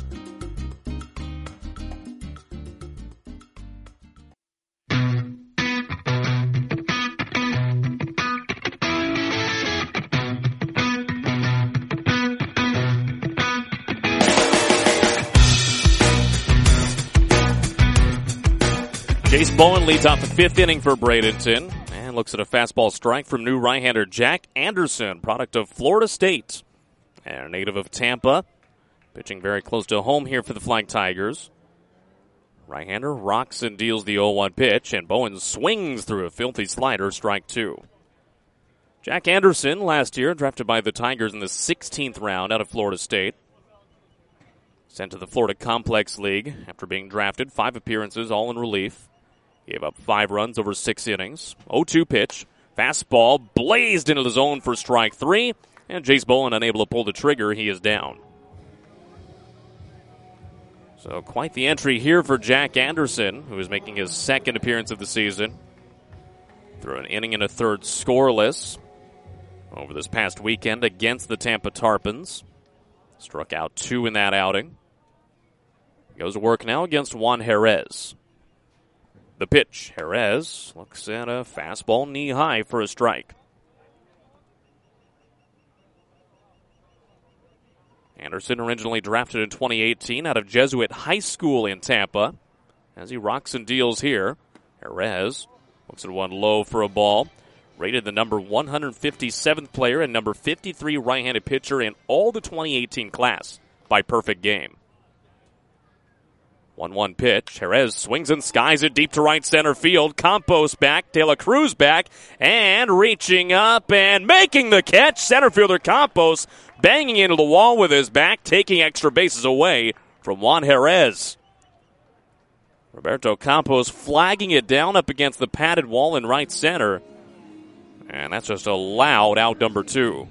Jace Bowen leads off the 5th inning for Bradenton and looks at a fastball strike from new right-hander Jack Anderson, product of Florida State and a native of Tampa. Pitching very close to home here for the Flying Tigers. Right-hander rocks and deals the 0-1 pitch, and Bowen swings through a filthy slider, strike 2. Jack Anderson, last year, drafted by the Tigers in the 16th round out of Florida State. Sent to the Florida Complex League after being drafted, 5 appearances, all in relief. Gave up 5 runs over 6 innings. 0-2 pitch. Fastball blazed into the zone for strike 3. And Jace Bowen unable to pull the trigger. He is down. So quite the entry here for Jack Anderson, who is making his 2nd appearance of the season. Through an inning and a third scoreless over this past weekend against the Tampa Tarpons. Struck out 2 in that outing. Goes to work now against Juan Jerez. The pitch, Jerez looks at a fastball knee-high for a strike. Anderson originally drafted in 2018 out of Jesuit High School in Tampa. As he rocks and deals here, Jerez looks at one low for a ball. Rated the number 157th player and number 53 right-handed pitcher in all the 2018 class by Perfect Game. 1-1 pitch. Jerez swings and skies it deep to right center field. Campos back, De La Cruz back, and reaching up and making the catch. Center fielder Campos banging into the wall with his back, taking extra bases away from Juan Jerez. Roberto Campos flagging it down up against the padded wall in right center. And that's just a loud out number 2.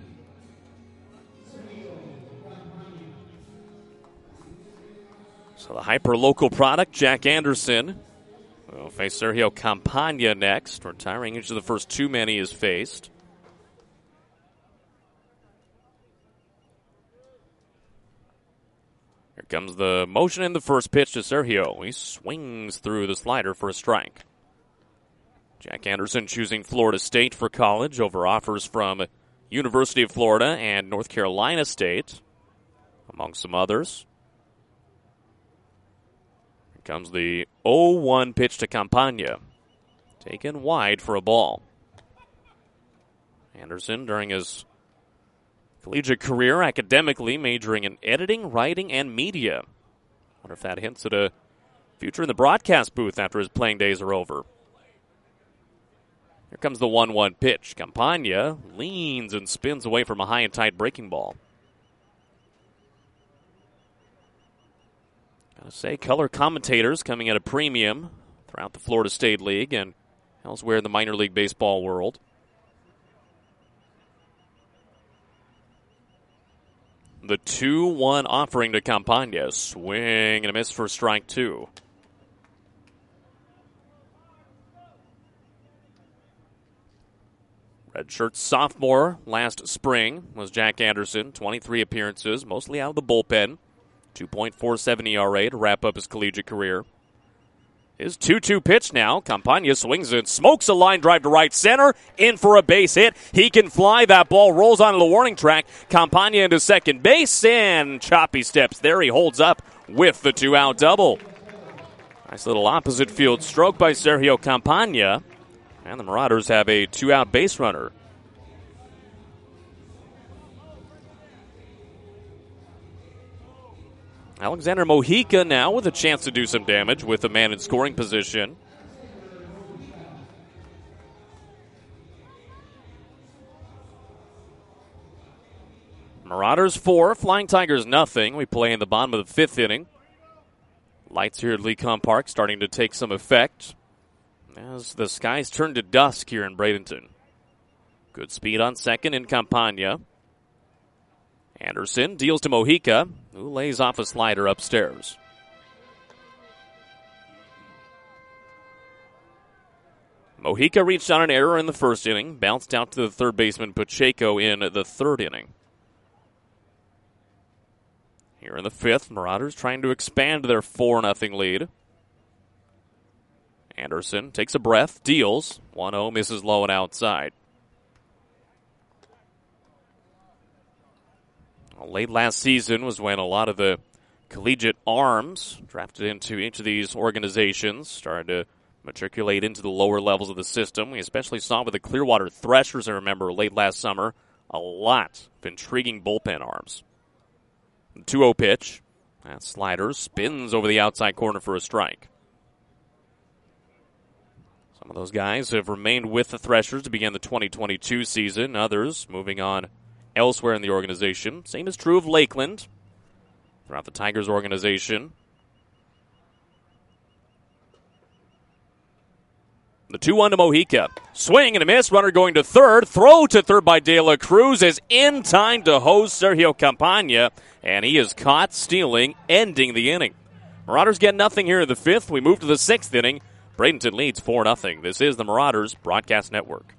So the hyper-local product, Jack Anderson, will face Sergio Campagna next, retiring each of the first 2 men he has faced. Here comes the motion in the first pitch to Sergio. He swings through the slider for a strike. Jack Anderson choosing Florida State for college over offers from University of Florida and North Carolina State, among some others. Here comes the 0-1 pitch to Campagna. Taken wide for a ball. Anderson, during his collegiate career, academically majoring in editing, writing, and media. Wonder if that hints at a future in the broadcast booth after his playing days are over. Here comes the 1-1 pitch. Campagna leans and spins away from a high and tight breaking ball. Gotta say, color commentators coming at a premium throughout the Florida State League and elsewhere in the minor league baseball world. The 2-1 offering to Campagna. Swing and a miss for strike two. Redshirt sophomore last spring was Jack Anderson. 23 appearances, mostly out of the bullpen. 2.47 ERA to wrap up his collegiate career. His 2-2 pitch now. Campagna swings and smokes a line drive to right center. In for a base hit. He can fly. That ball rolls onto the warning track. Campagna into second base and choppy steps there. He holds up with the 2-out double. Nice little opposite field stroke by Sergio Campagna. And the Marauders have a 2-out base runner. Alexander Mojica now with a chance to do some damage with a man in scoring position. Marauders 4, Flying Tigers nothing. We play in the bottom of the fifth inning. Lights here at Lecom Park starting to take some effect as the skies turn to dusk here in Bradenton. Good speed on second in Campagna. Anderson deals to Mojica, who lays off a slider upstairs. Mojica reached on an error in the first inning, bounced out to the third baseman Pacheco in the third inning. Here in the fifth, Marauders trying to expand their 4-0 lead. Anderson takes a breath, deals. 1-0, misses low and outside. Late last season was when a lot of the collegiate arms drafted into each of these organizations started to matriculate into the lower levels of the system. We especially saw with the Clearwater Threshers, I remember, late last summer, a lot of intriguing bullpen arms. The 2-0 pitch. That slider spins over the outside corner for a strike. Some of those guys have remained with the Threshers to begin the 2022 season. Others moving on elsewhere in the organization. Same is true of Lakeland throughout the Tigers organization. The 2-1 to Mojica. Swing and a miss. Runner going to third. Throw to third by De La Cruz is in time to hose Sergio Campagna, and he is caught stealing, ending the inning. Marauders get nothing here in the fifth. We move to the sixth inning. Bradenton leads 4-0. This is the Marauders Broadcast Network.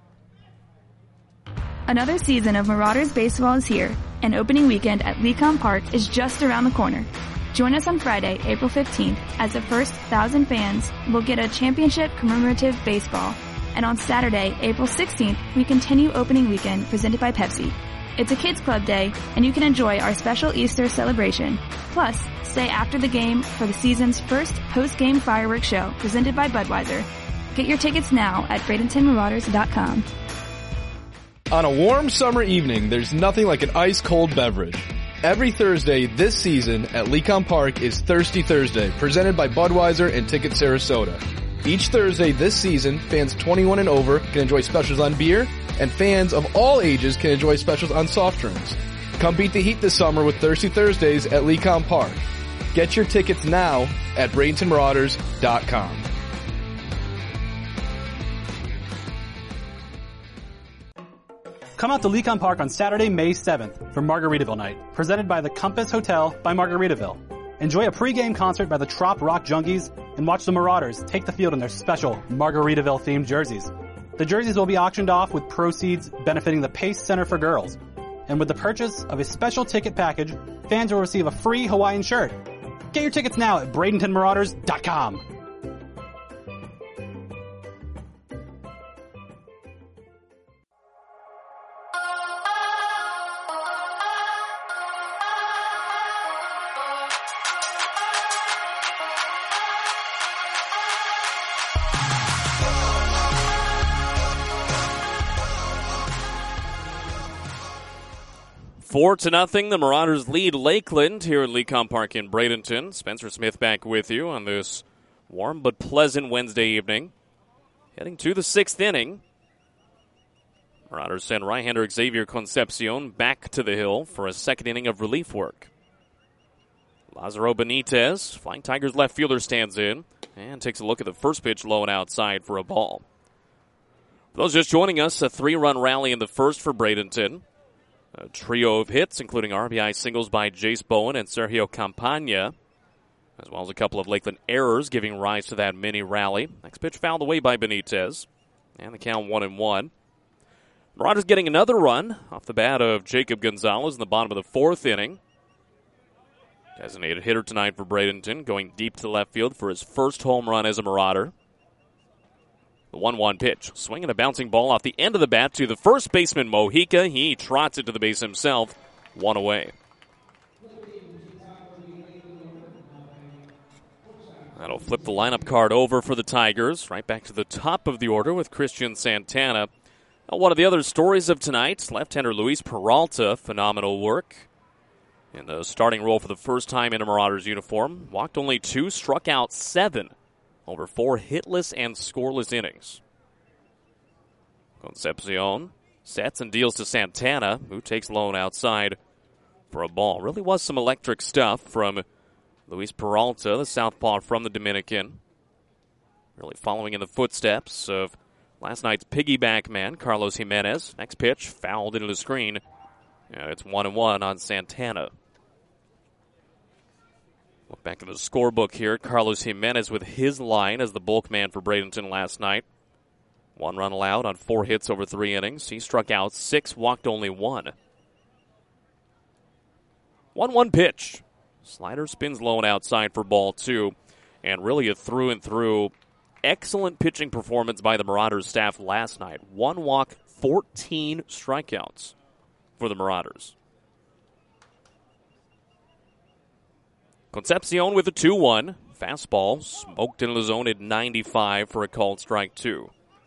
Another season of Marauders baseball is here, and opening weekend at Lecom Park is just around the corner. Join us on Friday, April 15th, as the first 1,000 fans will get a championship commemorative baseball. And on Saturday, April 16th, we continue opening weekend presented by Pepsi. It's a kids club day, and you can enjoy our special Easter celebration. Plus, stay after the game for the season's first post-game fireworks show presented by Budweiser. Get your tickets now at BradentonMarauders.com. On a warm summer evening, there's nothing like an ice-cold beverage. Every Thursday this season at Lecom Park is Thirsty Thursday, presented by Budweiser and Ticket Sarasota. Each Thursday this season, fans 21 and over can enjoy specials on beer, and fans of all ages can enjoy specials on soft drinks. Come beat the heat this summer with Thirsty Thursdays at Lecom Park. Get your tickets now at BradentonMarauders.com. Come out to Lecom Park on Saturday, May 7th for Margaritaville Night, presented by the Compass Hotel by Margaritaville. Enjoy a pregame concert by the Trop Rock Junkies and watch the Marauders take the field in their special Margaritaville-themed jerseys. The jerseys will be auctioned off with proceeds benefiting the Pace Center for Girls. And with the purchase of a special ticket package, fans will receive a free Hawaiian shirt. Get your tickets now at BradentonMarauders.com. 4-0, the Marauders lead Lakeland here at Lecom Park in Bradenton. Spencer Smith back with you on this warm but pleasant Wednesday evening. Heading to the 6th inning. Marauders send right-hander Xavier Concepcion back to the hill for a second inning of relief work. Lazaro Benitez, Flying Tigers left fielder, stands in and takes a look at the first pitch low and outside for a ball. For those just joining us, a 3-run rally in the first for Bradenton. A trio of hits, including RBI singles by Jace Bowen and Sergio Campagna, as well as a couple of Lakeland errors giving rise to that mini rally. Next pitch fouled away by Benitez, and the count 1-1. Marauders getting another run off the bat of Jacob Gonzalez in the bottom of the 4th inning. Designated hitter tonight for Bradenton, going deep to left field for his first home run as a Marauder. The 1-1 pitch, swinging a bouncing ball off the end of the bat to the first baseman, Mojica. He trots it to the base himself, 1 away. That'll flip the lineup card over for the Tigers, right back to the top of the order with Christian Santana. Now, one of the other stories of tonight, left-hander Luis Peralta, phenomenal work in the starting role for the first time in a Marauders uniform. Walked only 2, struck out 7. Over 4 hitless and scoreless innings. Concepcion sets and deals to Santana, who takes lone outside for a ball. Really was some electric stuff from Luis Peralta, the southpaw from the Dominican. Really following in the footsteps of last night's piggyback man, Carlos Jimenez. Next pitch, fouled into the screen. And it's 1-1 on Santana. Look back at the scorebook here. Carlos Jimenez with his line as the bulk man for Bradenton last night. 1 run allowed on 4 hits over 3 innings. He struck out 6, walked only 1. 1-1 pitch. Slider spins low and outside for ball 2. And really a through and through excellent pitching performance by the Marauders staff last night. 1 walk, 14 strikeouts for the Marauders. Concepcion with a 2-1. Fastball smoked into the zone at 95 for a called strike 2.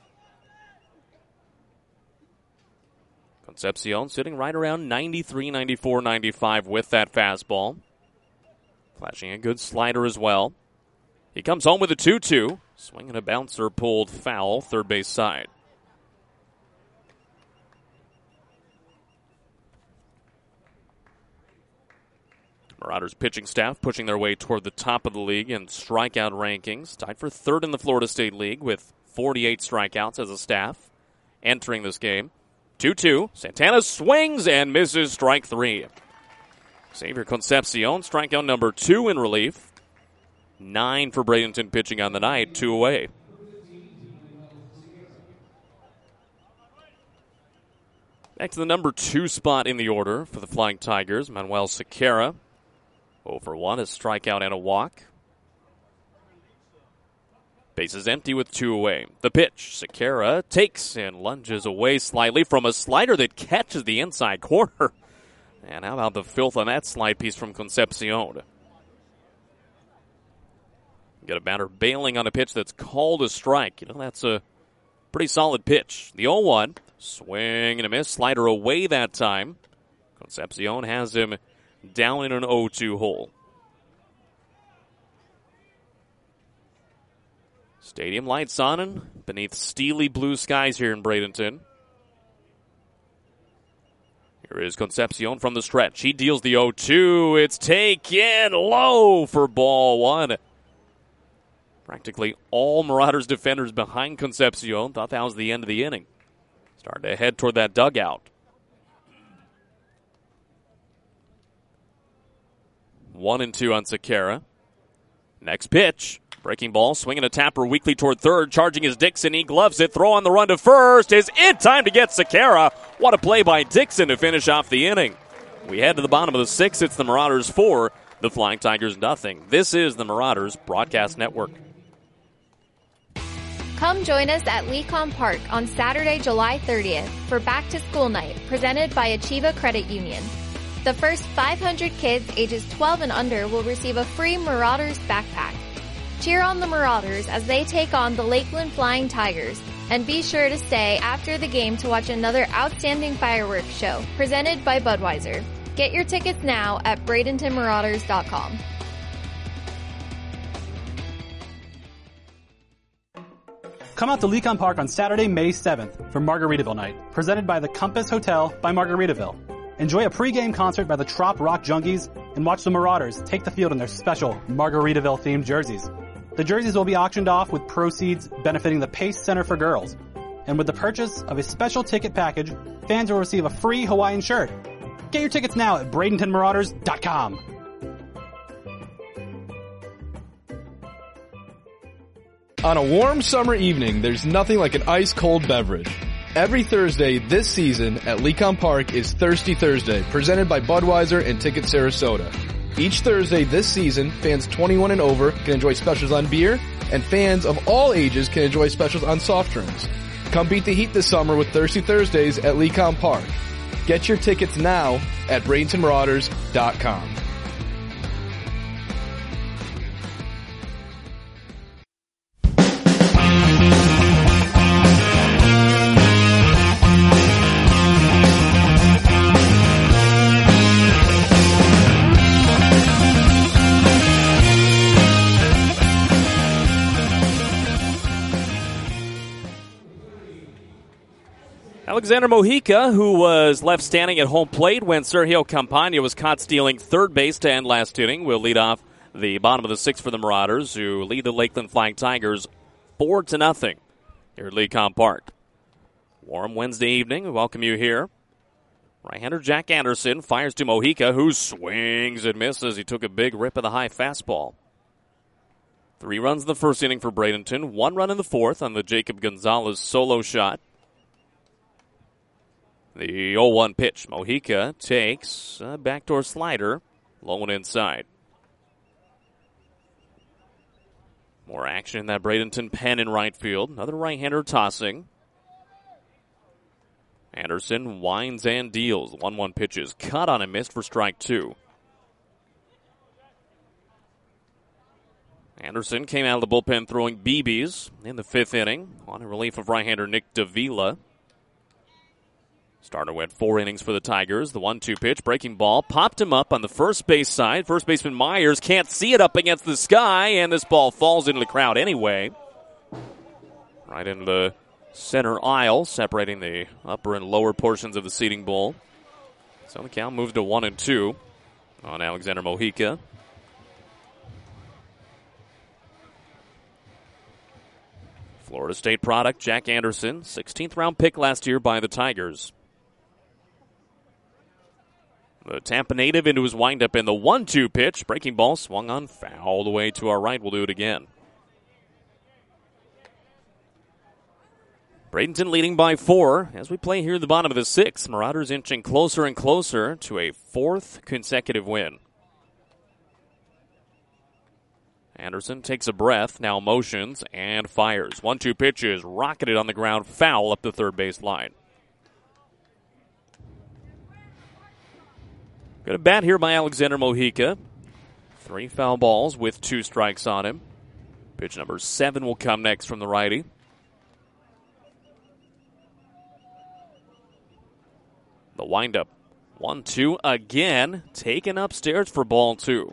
Concepcion sitting right around 93, 94, 95 with that fastball. Flashing a good slider as well. He comes home with a 2-2. Swinging a bouncer pulled foul, third base side. Marauders pitching staff pushing their way toward the top of the league in strikeout rankings. Tied for 3rd in the Florida State League with 48 strikeouts as a staff entering this game. 2-2. Santana swings and misses strike 3. Xavier Concepcion, strikeout number 2 in relief. 9 for Bradenton pitching on the night, 2 away. Back to the number 2 spot in the order for the Flying Tigers, Manuel Sequeira. 0 for 1, a strikeout and a walk. Bases empty with 2 away. The pitch, Sequeira takes and lunges away slightly from a slider that catches the inside corner. And how about the filth on that slide piece from Concepcion? Get a batter bailing on a pitch that's called a strike. You know, that's a pretty solid pitch. The 0-1, swing and a miss, slider away that time. Concepcion has him down in an 0-2 hole. Stadium lights on beneath steely blue skies here in Bradenton. Here is Concepcion from the stretch. He deals the 0-2. It's taken low for ball 1. Practically all Marauders defenders behind Concepcion thought that was the end of the inning. Starting to head toward that dugout. 1-2 on Sequeira. Next pitch. Breaking ball, swinging a tapper weakly toward third. Charging is Dixon. He gloves it. Throw on the run to first. Is it time to get Sequeira? What a play by Dixon to finish off the inning. We head to the bottom of the 6th. It's the Marauders 4, the Flying Tigers nothing. This is the Marauders Broadcast Network. Come join us at Lecom Park on Saturday, July 30th for Back to School Night, presented by Achieva Credit Union. The first 500 kids ages 12 and under will receive a free Marauders backpack. Cheer on the Marauders as they take on the Lakeland Flying Tigers, and be sure to stay after the game to watch another outstanding fireworks show presented by Budweiser. Get your tickets now at BradentonMarauders.com. Come out to Lecon Park on Saturday, May 7th for Margaritaville Night, presented by the Compass Hotel by Margaritaville. Enjoy a pregame concert by the Trop Rock Junkies and watch the Marauders take the field in their special Margaritaville-themed jerseys. The jerseys will be auctioned off with proceeds benefiting the Pace Center for Girls. And with the purchase of a special ticket package, fans will receive a free Hawaiian shirt. Get your tickets now at BradentonMarauders.com. On a warm summer evening, there's nothing like an ice-cold beverage. Every Thursday this season at Lecon Park is Thirsty Thursday, presented by Budweiser and Ticket Sarasota. Each Thursday this season, fans 21 and over can enjoy specials on beer, and fans of all ages can enjoy specials on soft drinks. Come beat the heat this summer with Thirsty Thursdays at Lecon Park. Get your tickets now at BradentonMarauders.com. Alexander Mojica, who was left standing at home plate when Sergio Campana was caught stealing third base to end last inning, will lead off the bottom of the sixth for the Marauders, who lead the Lakeland Flying Tigers 4-0 here at Lecon Park. Warm Wednesday evening. We welcome you here. Right-hander Jack Anderson fires to Mojica, who swings and misses. He took a big rip of the high fastball. 3 runs in the first inning for Bradenton. 1 run in the fourth on the Jacob Gonzalez solo shot. The 0-1 pitch. Mojica takes a backdoor slider, low and inside. More action in that Bradenton pen in right field. Another right-hander tossing. Anderson winds and deals. 1-1 pitches. Cut on and missed for strike 2. Anderson came out of the bullpen throwing BBs in the 5th inning on a relief of right-hander Nick Davila. Starter went 4 innings for the Tigers. The 1-2 pitch, breaking ball, popped him up on the first base side. First baseman Myers can't see it up against the sky, and this ball falls into the crowd anyway. Right in the center aisle, separating the upper and lower portions of the seating bowl. So the count moves to 1-2 on Alexander Mojica. Florida State product, Jack Anderson, 16th round pick last year by the Tigers. The Tampa native into his windup in the 1-2 pitch. Breaking ball swung on foul all the way to our right. We'll do it again. Bradenton leading by 4 as we play here at the bottom of the 6th. Marauders inching closer and closer to a 4th consecutive win. Anderson takes a breath, now motions and fires. 1-2 pitch is rocketed on the ground, foul up the third base line. Good at bat here by Alexander Mojica. 3 foul balls with 2 strikes on him. Pitch number 7 will come next from the righty. The windup. 1-2 again. Taken upstairs for ball 2.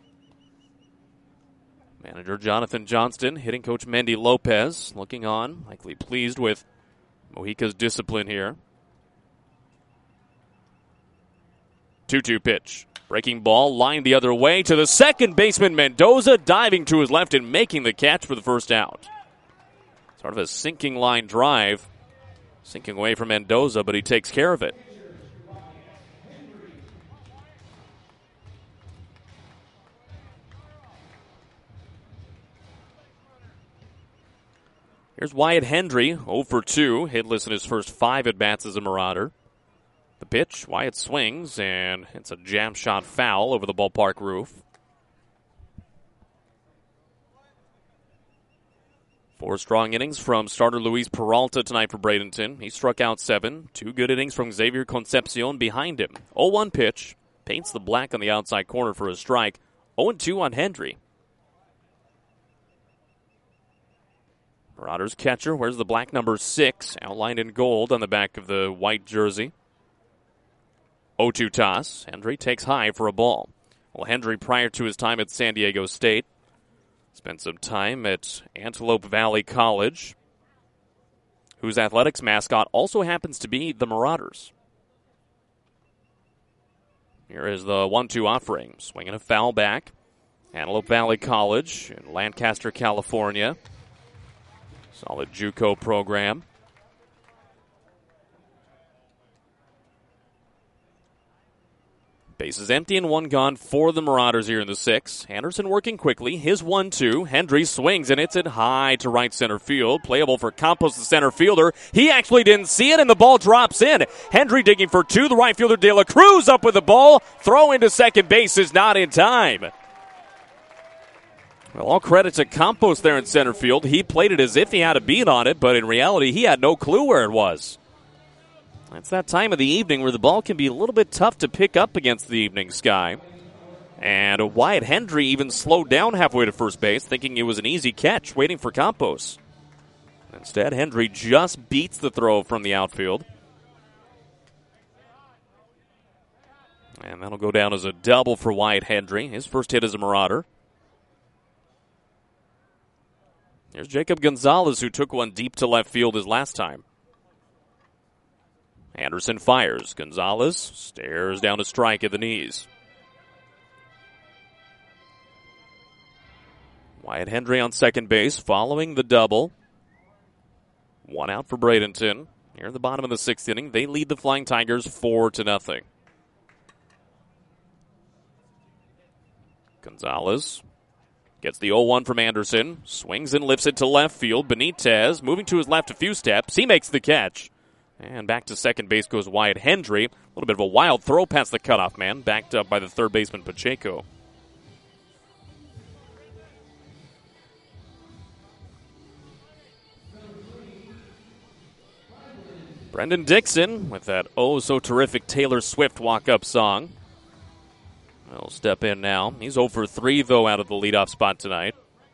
Manager Jonathan Johnston, hitting coach Mendy Lopez, looking on, likely pleased with Mojica's discipline here. 2-2 pitch. Breaking ball, lined the other way to the second baseman Mendoza, diving to his left and making the catch for the first out. Sort of a sinking line drive. Sinking away from Mendoza, but he takes care of it. Here's Wyatt Hendry, 0 for 2, hitless in his first 5 at-bats as a Marauder. The pitch, Wyatt swings, and it's a jam shot foul over the ballpark roof. 4 strong innings from starter Luis Peralta tonight for Bradenton. He struck out 7. 2 good innings from Xavier Concepcion behind him. 0-1 pitch, paints the black on the outside corner for a strike. 0-2 on Hendry. Marauders catcher wears the black number 6, outlined in gold on the back of the white jersey. 0-2 toss. Hendry takes high for a ball. Well, Hendry, prior to his time at San Diego State, spent some time at Antelope Valley College, whose athletics mascot also happens to be the Marauders. Here is the 1-2 offering. Swinging a foul back. Antelope Valley College in Lancaster, California. Solid JUCO program. Bases empty and one gone for the Marauders here in the 6th. Anderson working quickly. His 1-2. Hendry swings and hits it high to right center field. Playable for Campos, the center fielder. He actually didn't see it, and the ball drops in. Hendry digging for 2. The right fielder, De La Cruz, up with the ball. Throw into second base is not in time. Well, all credit to Campos there in center field. He played it as if he had a beat on it, but in reality, he had no clue where it was. It's that time of the evening where the ball can be a little bit tough to pick up against the evening sky. And Wyatt Hendry even slowed down halfway to first base, thinking it was an easy catch, waiting for Campos. Instead, Hendry just beats the throw from the outfield. And that'll go down as a double for Wyatt Hendry. His first hit as a Marauder. Here's Jacob Gonzalez, who took one deep to left field his last time. Anderson fires. Gonzalez stares down a strike at the knees. Wyatt Hendry on second base following the double. One out for Bradenton. Here at the bottom of the 6th inning, they lead the Flying Tigers 4-0. Gonzalez gets the 0-1 from Anderson. Swings and lifts it to left field. Benitez moving to his left a few steps. He makes the catch. And back to second base goes Wyatt Hendry. A little bit of a wild throw past the cutoff man. Backed up by the third baseman Pacheco. Brendan Dixon with that oh-so-terrific Taylor Swift walk-up song. He'll step in now. He's 0 for 3, though, out of the leadoff spot tonight.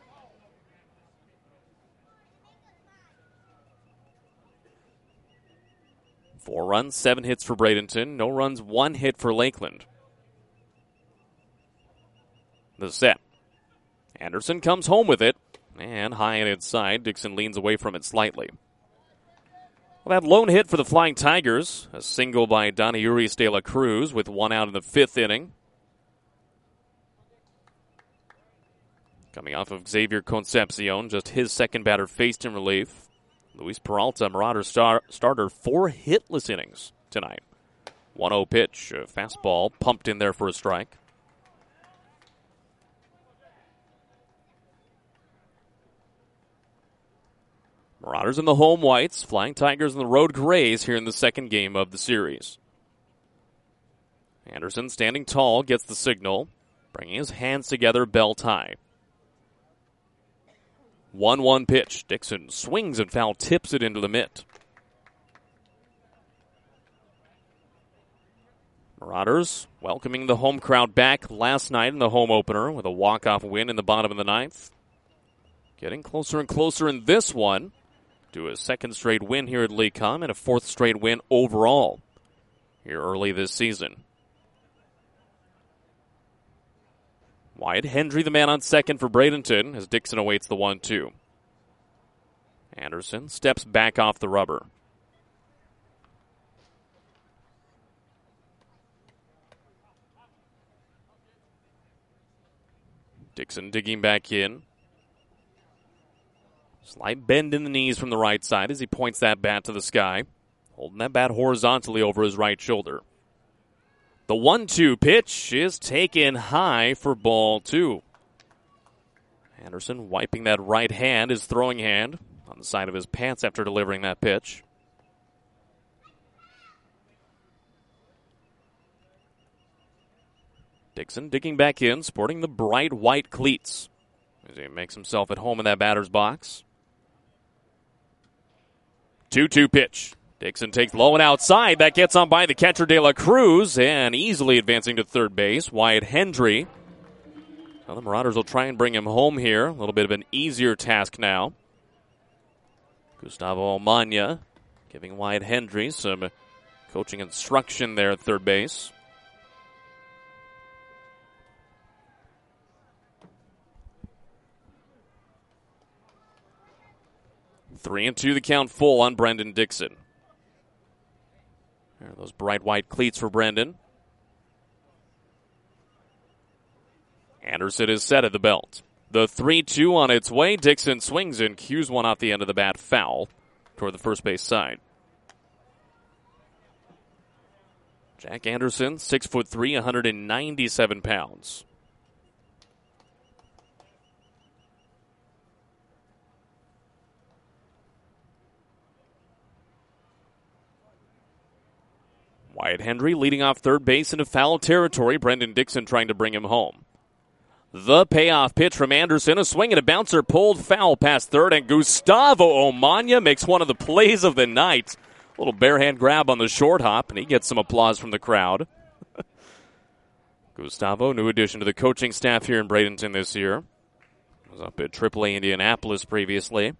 Four runs, 7 hits for Bradenton. No runs, 1 hit for Lakeland. The set. Anderson comes home with it. And high and inside, Dixon leans away from it slightly. Well, that lone hit for the Flying Tigers. A single by Donayuris De La Cruz with 1 out in the 5th inning. Coming off of Xavier Concepcion, just his second batter faced in relief. Luis Peralta, Marauder starter, 4 hitless innings tonight. 1-0 pitch, a fastball pumped in there for a strike. Marauders in the home whites, Flying Tigers in the road grays here in the second game of the series. Anderson standing tall, gets the signal, bringing his hands together, belt high. 1-1 pitch. Dixon swings and foul tips it into the mitt. Marauders welcoming the home crowd back last night in the home opener with a walk-off win in the bottom of the 9th. Getting closer and closer in this one to a second straight win here at Lecom and a 4th straight win overall here early this season. Wyatt Hendry, the man on second for Bradenton, as Dixon awaits the 1-2. Anderson steps back off the rubber. Dixon digging back in. Slight bend in the knees from the right side as he points that bat to the sky, holding that bat horizontally over his right shoulder. The 1-2 pitch is taken high for ball 2. Anderson wiping that right hand, his throwing hand, on the side of his pants after delivering that pitch. Dixon digging back in, sporting the bright white cleats as he makes himself at home in that batter's box. 2-2 pitch. Dixon takes low and outside. That gets on by the catcher De La Cruz and easily advancing to third base. Wyatt Hendry. Well, the Marauders will try and bring him home here. A little bit of an easier task now. Gustavo Almana giving Wyatt Hendry some coaching instruction there at third base. Three and two, the count full on Brendan Dixon. There are those bright white cleats for Brendan. Anderson is set at the belt. The 3-2 on its way. Dixon swings and cues one off the end of the bat foul toward the first base side. Jack Anderson, 6'3", 197 pounds. Wyatt Hendry leading off third base into foul territory. Brendan Dixon trying to bring him home. The payoff pitch from Anderson. A swing and a bouncer pulled foul past third, and Gustavo Omania makes one of the plays of the night. A little bare hand grab on the short hop, and he gets some applause from the crowd. Gustavo, new addition to the coaching staff here in Bradenton this year. Was up at AAA Indianapolis previously.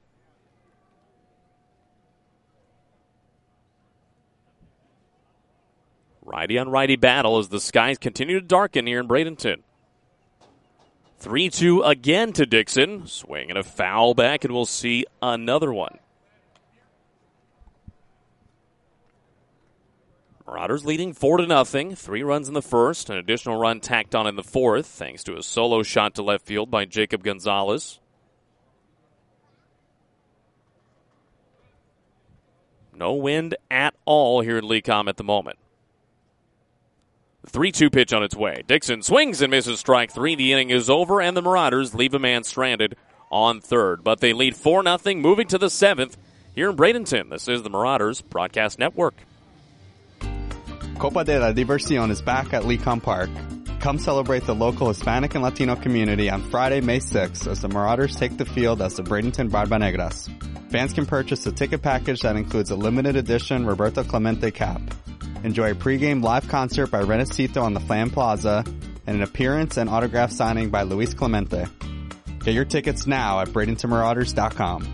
Righty-on-righty battle as the skies continue to darken here in Bradenton. 3-2 again to Dixon. Swing and a foul back, and we'll see another one. Marauders leading 4-0. 3 runs in the first. An additional run tacked on in the fourth, thanks to a solo shot to left field by Jacob Gonzalez. No wind at all here in Lecom at the moment. 3-2 pitch on its way. Dixon swings and misses strike three. The inning is over, and the Marauders leave a man stranded on third. But they lead 4-0, moving to the seventh here in Bradenton. This is the Marauders Broadcast Network. Copa de la Diversión is back at Lecom Park. Come celebrate the local Hispanic and Latino community on Friday, May 6th, as the Marauders take the field as the Bradenton Barbanegras. Fans can purchase a ticket package that includes a limited edition Roberto Clemente cap. Enjoy a pregame live concert by Renacito on the Flam Plaza and an appearance and autograph signing by Luis Clemente. Get your tickets now at BradentonMarauders.com.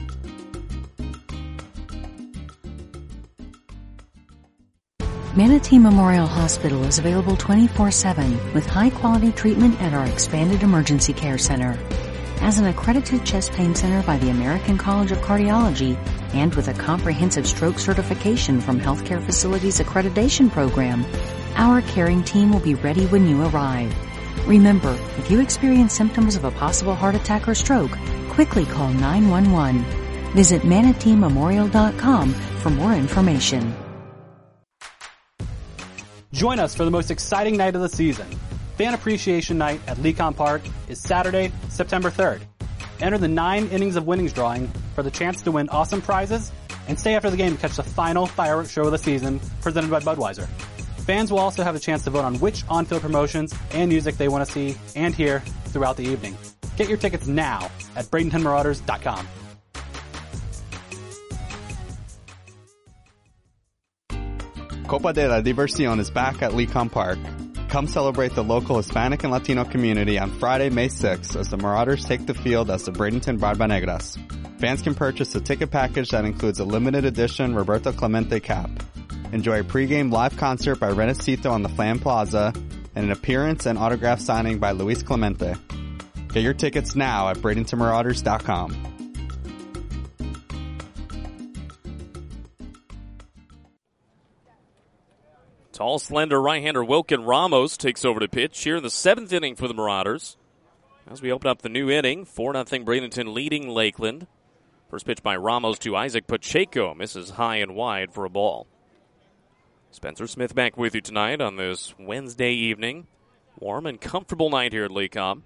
Manatee Memorial Hospital is available 24/7 with high-quality treatment at our expanded emergency care center. As an accredited chest pain center by the American College of Cardiology and with a comprehensive stroke certification from Healthcare Facilities Accreditation Program, our caring team will be ready when you arrive. Remember, if you experience symptoms of a possible heart attack or stroke, quickly call 911. Visit ManateeMemorial.com for more information. Join us for the most exciting night of the season. Fan Appreciation Night at Lecom Park is Saturday, September 3rd. Enter the 9 innings of winnings drawing for the chance to win awesome prizes and stay after the game to catch the final fireworks show of the season presented by Budweiser. Fans will also have a chance to vote on which on-field promotions and music they want to see and hear throughout the evening. Get your tickets now at BradentonMarauders.com. Copa de la Diversión is back at Lecom Park. Come celebrate the local Hispanic and Latino community on Friday, May 6th, as the Marauders take the field as the Bradenton Barbanegras. Fans can purchase a ticket package that includes a limited edition Roberto Clemente cap. Enjoy a pregame live concert by Renacito on the Flam Plaza and an appearance and autograph signing by Luis Clemente. Get your tickets now at BradentonMarauders.com. Tall, slender right-hander Wilkin Ramos takes over to pitch here in the 7th inning for the Marauders. As we open up the new inning, 4-0 Bradenton leading Lakeland. First pitch by Ramos to Isaac Pacheco. Misses high and wide for a ball. Spencer Smith back with you tonight on this Wednesday evening. Warm and comfortable night here at Lecom.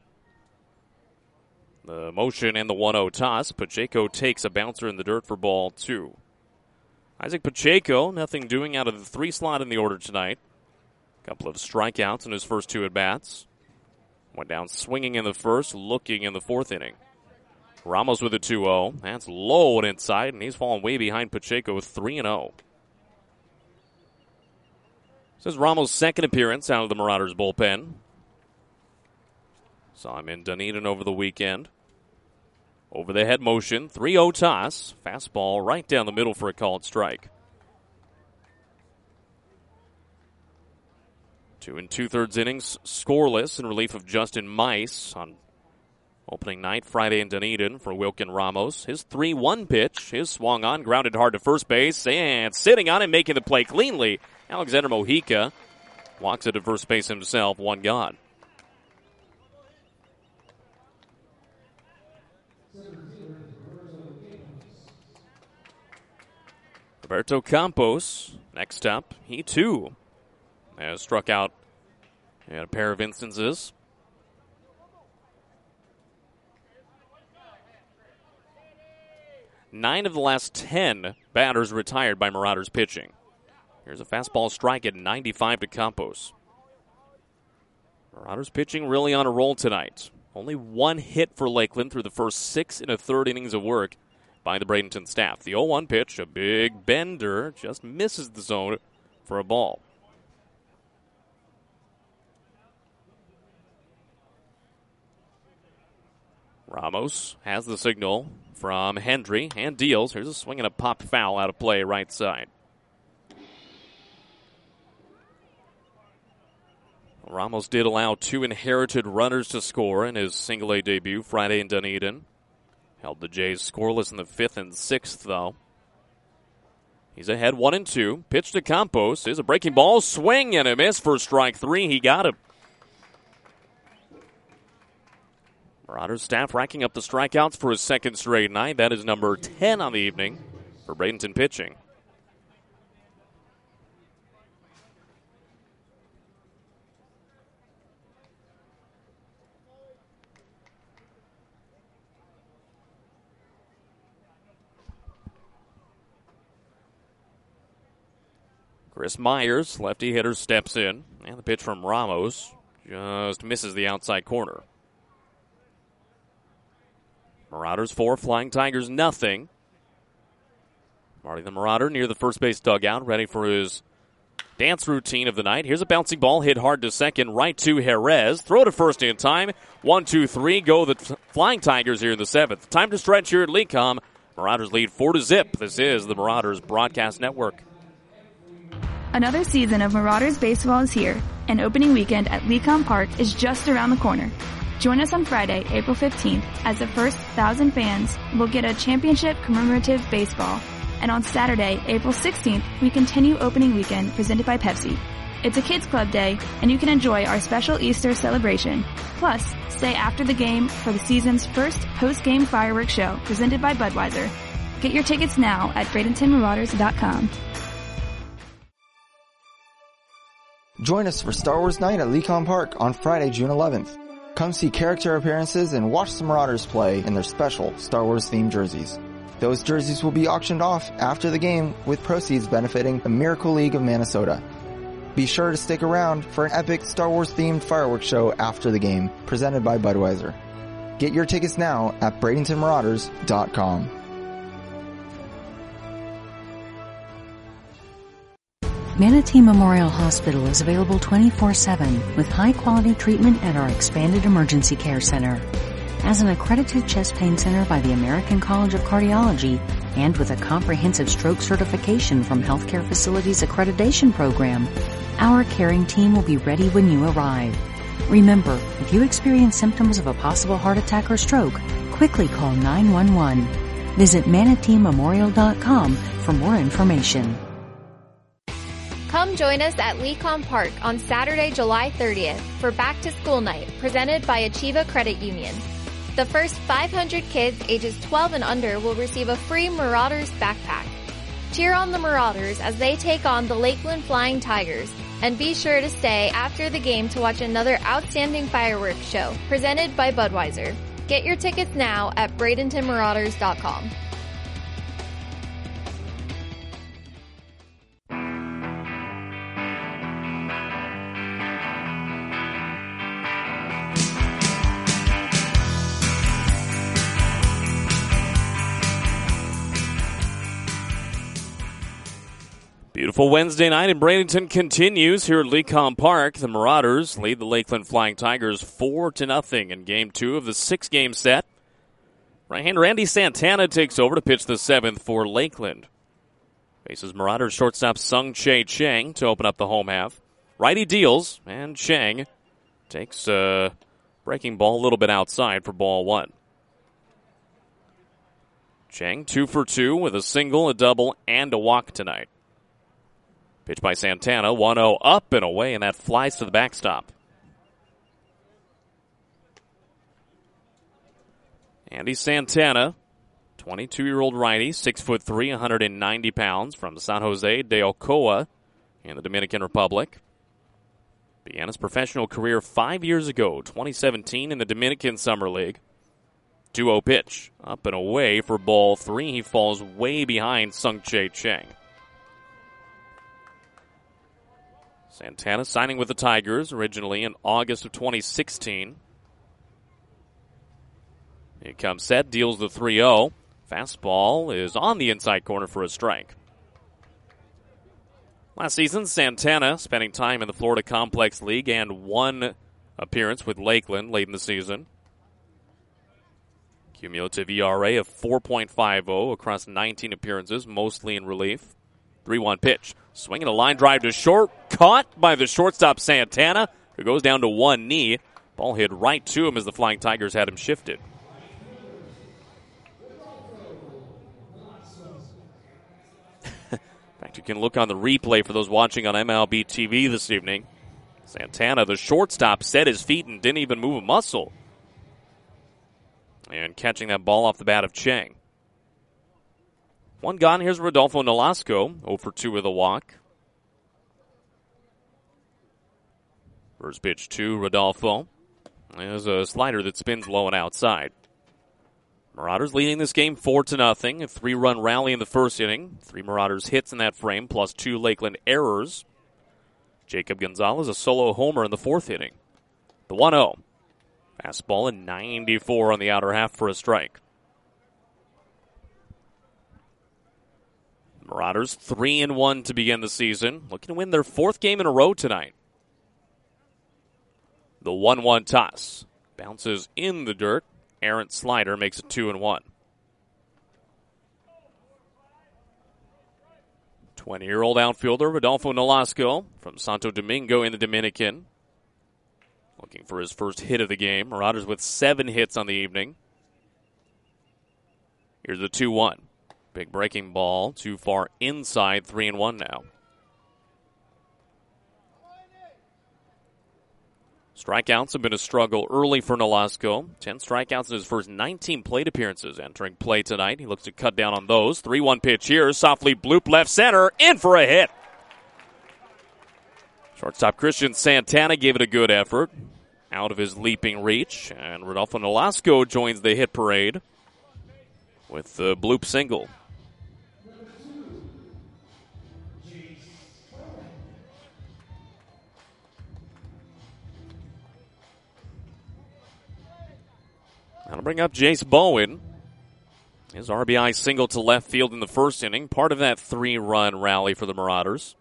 The motion and the 1-0 toss. Pacheco takes a bouncer in the dirt for ball 2. Isaac Pacheco, nothing doing out of the 3 slot in the order tonight. Couple of strikeouts in his first 2 at-bats. Went down swinging in the first, looking in the 4th inning. Ramos with a 2-0. That's low and inside, and he's fallen way behind Pacheco with 3-0. This is Ramos' second appearance out of the Marauders bullpen. Saw him in Dunedin over the weekend. Over the head motion, 3-0 toss. Fastball right down the middle for a called strike. 2 2/3 innings scoreless in relief of Justin Mice on opening night Friday in Dunedin for Wilkin Ramos. His 3-1 pitch is swung on, grounded hard to first base, and sitting on it, making the play cleanly. Alexander Mojica walks it to first base himself, 1 gone. Roberto Campos, next up, he too has struck out in a pair of instances. Nine of the last 10 batters retired by Marauders pitching. Here's a fastball strike at 95 to Campos. Marauders pitching really on a roll tonight. Only 1 hit for Lakeland through the first 6 1/3 innings of work by the Bradenton staff. The 0-1 pitch, a big bender, just misses the zone for a ball. Ramos has the signal from Hendry and deals. Here's a swing and a popped foul out of play right side. Ramos did allow 2 inherited runners to score in his single-A debut Friday in Dunedin. Held the Jays scoreless in the 5th and 6th, though. He's ahead 1-2. Pitch to Campos. Is a breaking ball. Swing and a miss for strike 3. He got him. Marauders staff racking up the strikeouts for his 2nd straight night. That is number 10 on the evening for Bradenton pitching. Chris Myers, lefty hitter, steps in. And the pitch from Ramos just misses the outside corner. Marauders 4, Flying Tigers nothing. Marty the Marauder near the first base dugout, ready for his dance routine of the night. Here's a bouncing ball hit hard to second, right to Jerez. Throw to first in time. 1-2-3. Go the Flying Tigers here in the 7th. Time to stretch here at Lecom. Marauders lead 4-0. This is the Marauders Broadcast Network. Another season of Marauders baseball is here, and opening weekend at Lecom Park is just around the corner. Join us on Friday, April 15th, as the first 1,000 fans will get a championship commemorative baseball. And on Saturday, April 16th, we continue opening weekend presented by Pepsi. It's a kids club day, and you can enjoy our special Easter celebration. Plus, stay after the game for the season's first post-game fireworks show presented by Budweiser. Get your tickets now at BradentonMarauders.com. Join us for Star Wars Night at Lecom Park on Friday, June 11th. Come see character appearances and watch the Marauders play in their special Star Wars themed jerseys. Those jerseys will be auctioned off after the game with proceeds benefiting the Miracle League of Minnesota. Be sure to stick around for an epic Star Wars themed fireworks show after the game presented by Budweiser. Get your tickets now at BradentonMarauders.com. Manatee Memorial Hospital is available 24/7 with high-quality treatment at our expanded emergency care center. As an accredited chest pain center by the American College of Cardiology and with a comprehensive stroke certification from Healthcare Facilities Accreditation Program, our caring team will be ready when you arrive. Remember, if you experience symptoms of a possible heart attack or stroke, quickly call 911. Visit ManateeMemorial.com for more information. Come join us at Lecom Park on Saturday, July 30th for Back to School Night presented by Achieva Credit Union. The first 500 kids ages 12 and under will receive a free Marauders backpack. Cheer on the Marauders as they take on the Lakeland Flying Tigers, and be sure to stay after the game to watch another outstanding fireworks show presented by Budweiser. Get your tickets now at BradentonMarauders.com. Beautiful Wednesday night in Bradenton continues here at Lecom Park. The Marauders lead the Lakeland Flying Tigers 4-0 in Game 2 of the 6-game set. Right-hander Andy Santana takes over to pitch the 7th for Lakeland. Faces Marauders shortstop Sung Chae Chang to open up the home half. Righty deals, and Chang takes a breaking ball a little bit outside for ball one. Chang 2 for 2 with a single, a double, and a walk tonight. Pitch by Santana, 1-0 up and away, and that flies to the backstop. Andy Santana, 22-year-old righty, 6'3", 190 pounds, from San Jose de Ocoa in the Dominican Republic. Began his professional career 5 years ago, 2017, in the Dominican Summer League. 2-0 pitch, up and away for ball three. He falls way behind Sung-Chae Chang. Santana signing with the Tigers originally in August of 2016. Here comes set, deals the 3-0. Fastball is on the inside corner for a strike. Last season, Santana spending time in the Florida Complex League and one appearance with Lakeland late in the season. Cumulative ERA of 4.50 across 19 appearances, mostly in relief. 3-1 pitch. Swinging a line drive to short. Caught by the shortstop Santana, who goes down to one knee. Ball hit right to him as the Flying Tigers had him shifted. In fact, you can look on the replay for those watching on MLB TV this evening. Santana, the shortstop, set his feet and didn't even move a muscle. And catching that ball off the bat of Chang. One gone. Here's Rodolfo Nolasco, 0 for 2 with a walk. First pitch to Rodolfo. There's a slider that spins low and outside. Marauders leading this game 4-0. A 3-run rally in the first inning. 3 Marauders hits in that frame, plus 2 Lakeland errors. Jacob Gonzalez, a solo homer in the fourth inning. The 1-0. Fastball at 94 on the outer half for a strike. Marauders 3-1 to begin the season. Looking to win their 4th game in a row tonight. The 1-1 toss. Bounces in the dirt. Errant slider makes it 2-1. 20-year-old outfielder Rodolfo Nolasco from Santo Domingo in the Dominican. Looking for his first hit of the game. Marauders with 7 hits on the evening. Here's the 2-1. Big breaking ball, too far inside, 3-1 now. Strikeouts have been a struggle early for Nolasco. 10 strikeouts in his first 19 plate appearances. Entering play tonight, he looks to cut down on those. 3-1 pitch here, softly bloop left center, in for a hit. Shortstop Christian Santana gave it a good effort. Out of his leaping reach, and Rodolfo Nolasco joins the hit parade with the bloop single. Now to bring up Jace Bowen. His RBI single to left field in the first inning, part of that 3-run rally for the Marauders.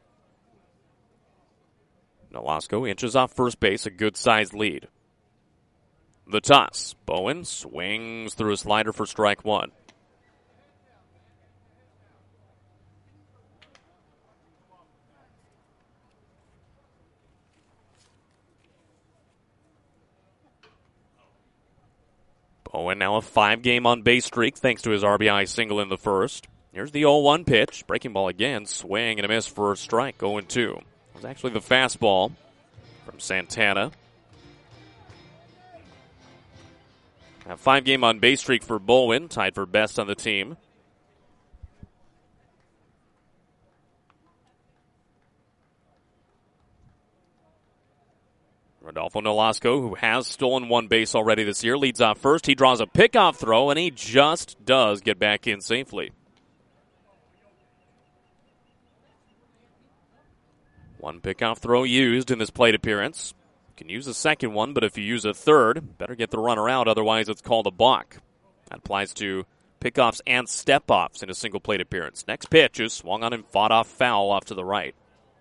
Nolasco inches off first base, a good-sized lead. The toss. Bowen swings through a slider for strike one. Bowen now a 5-game on-base streak thanks to his RBI single in the first. Here's the 0-1 pitch. Breaking ball again. Swing and a miss for a strike. 0-2. It was actually the fastball from Santana. A 5-game on-base streak for Bowen. Tied for best on the team. Rodolfo Nolasco, who has stolen one base already this year, leads off first. He draws a pickoff throw, and he just does get back in safely. One pickoff throw used in this plate appearance. You can use a second one, but if you use a third, better get the runner out, otherwise it's called a balk. That applies to pickoffs and step-offs in a single plate appearance. Next pitch is swung on and fought off foul off to the right.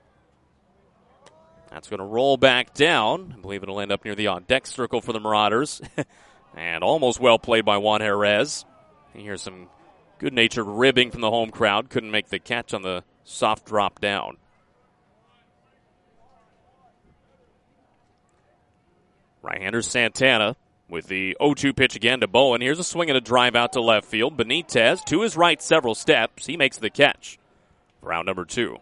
That's going to roll back down. I believe it'll end up near the on-deck circle for the Marauders. And almost well played by Juan Jerez. You hear some good-natured ribbing from the home crowd. Couldn't make the catch on the soft drop down. Right-hander Santana with the 0-2 pitch again to Bowen. Here's a swing and a drive out to left field. Benitez to his right several steps. He makes the catch. Round number 2.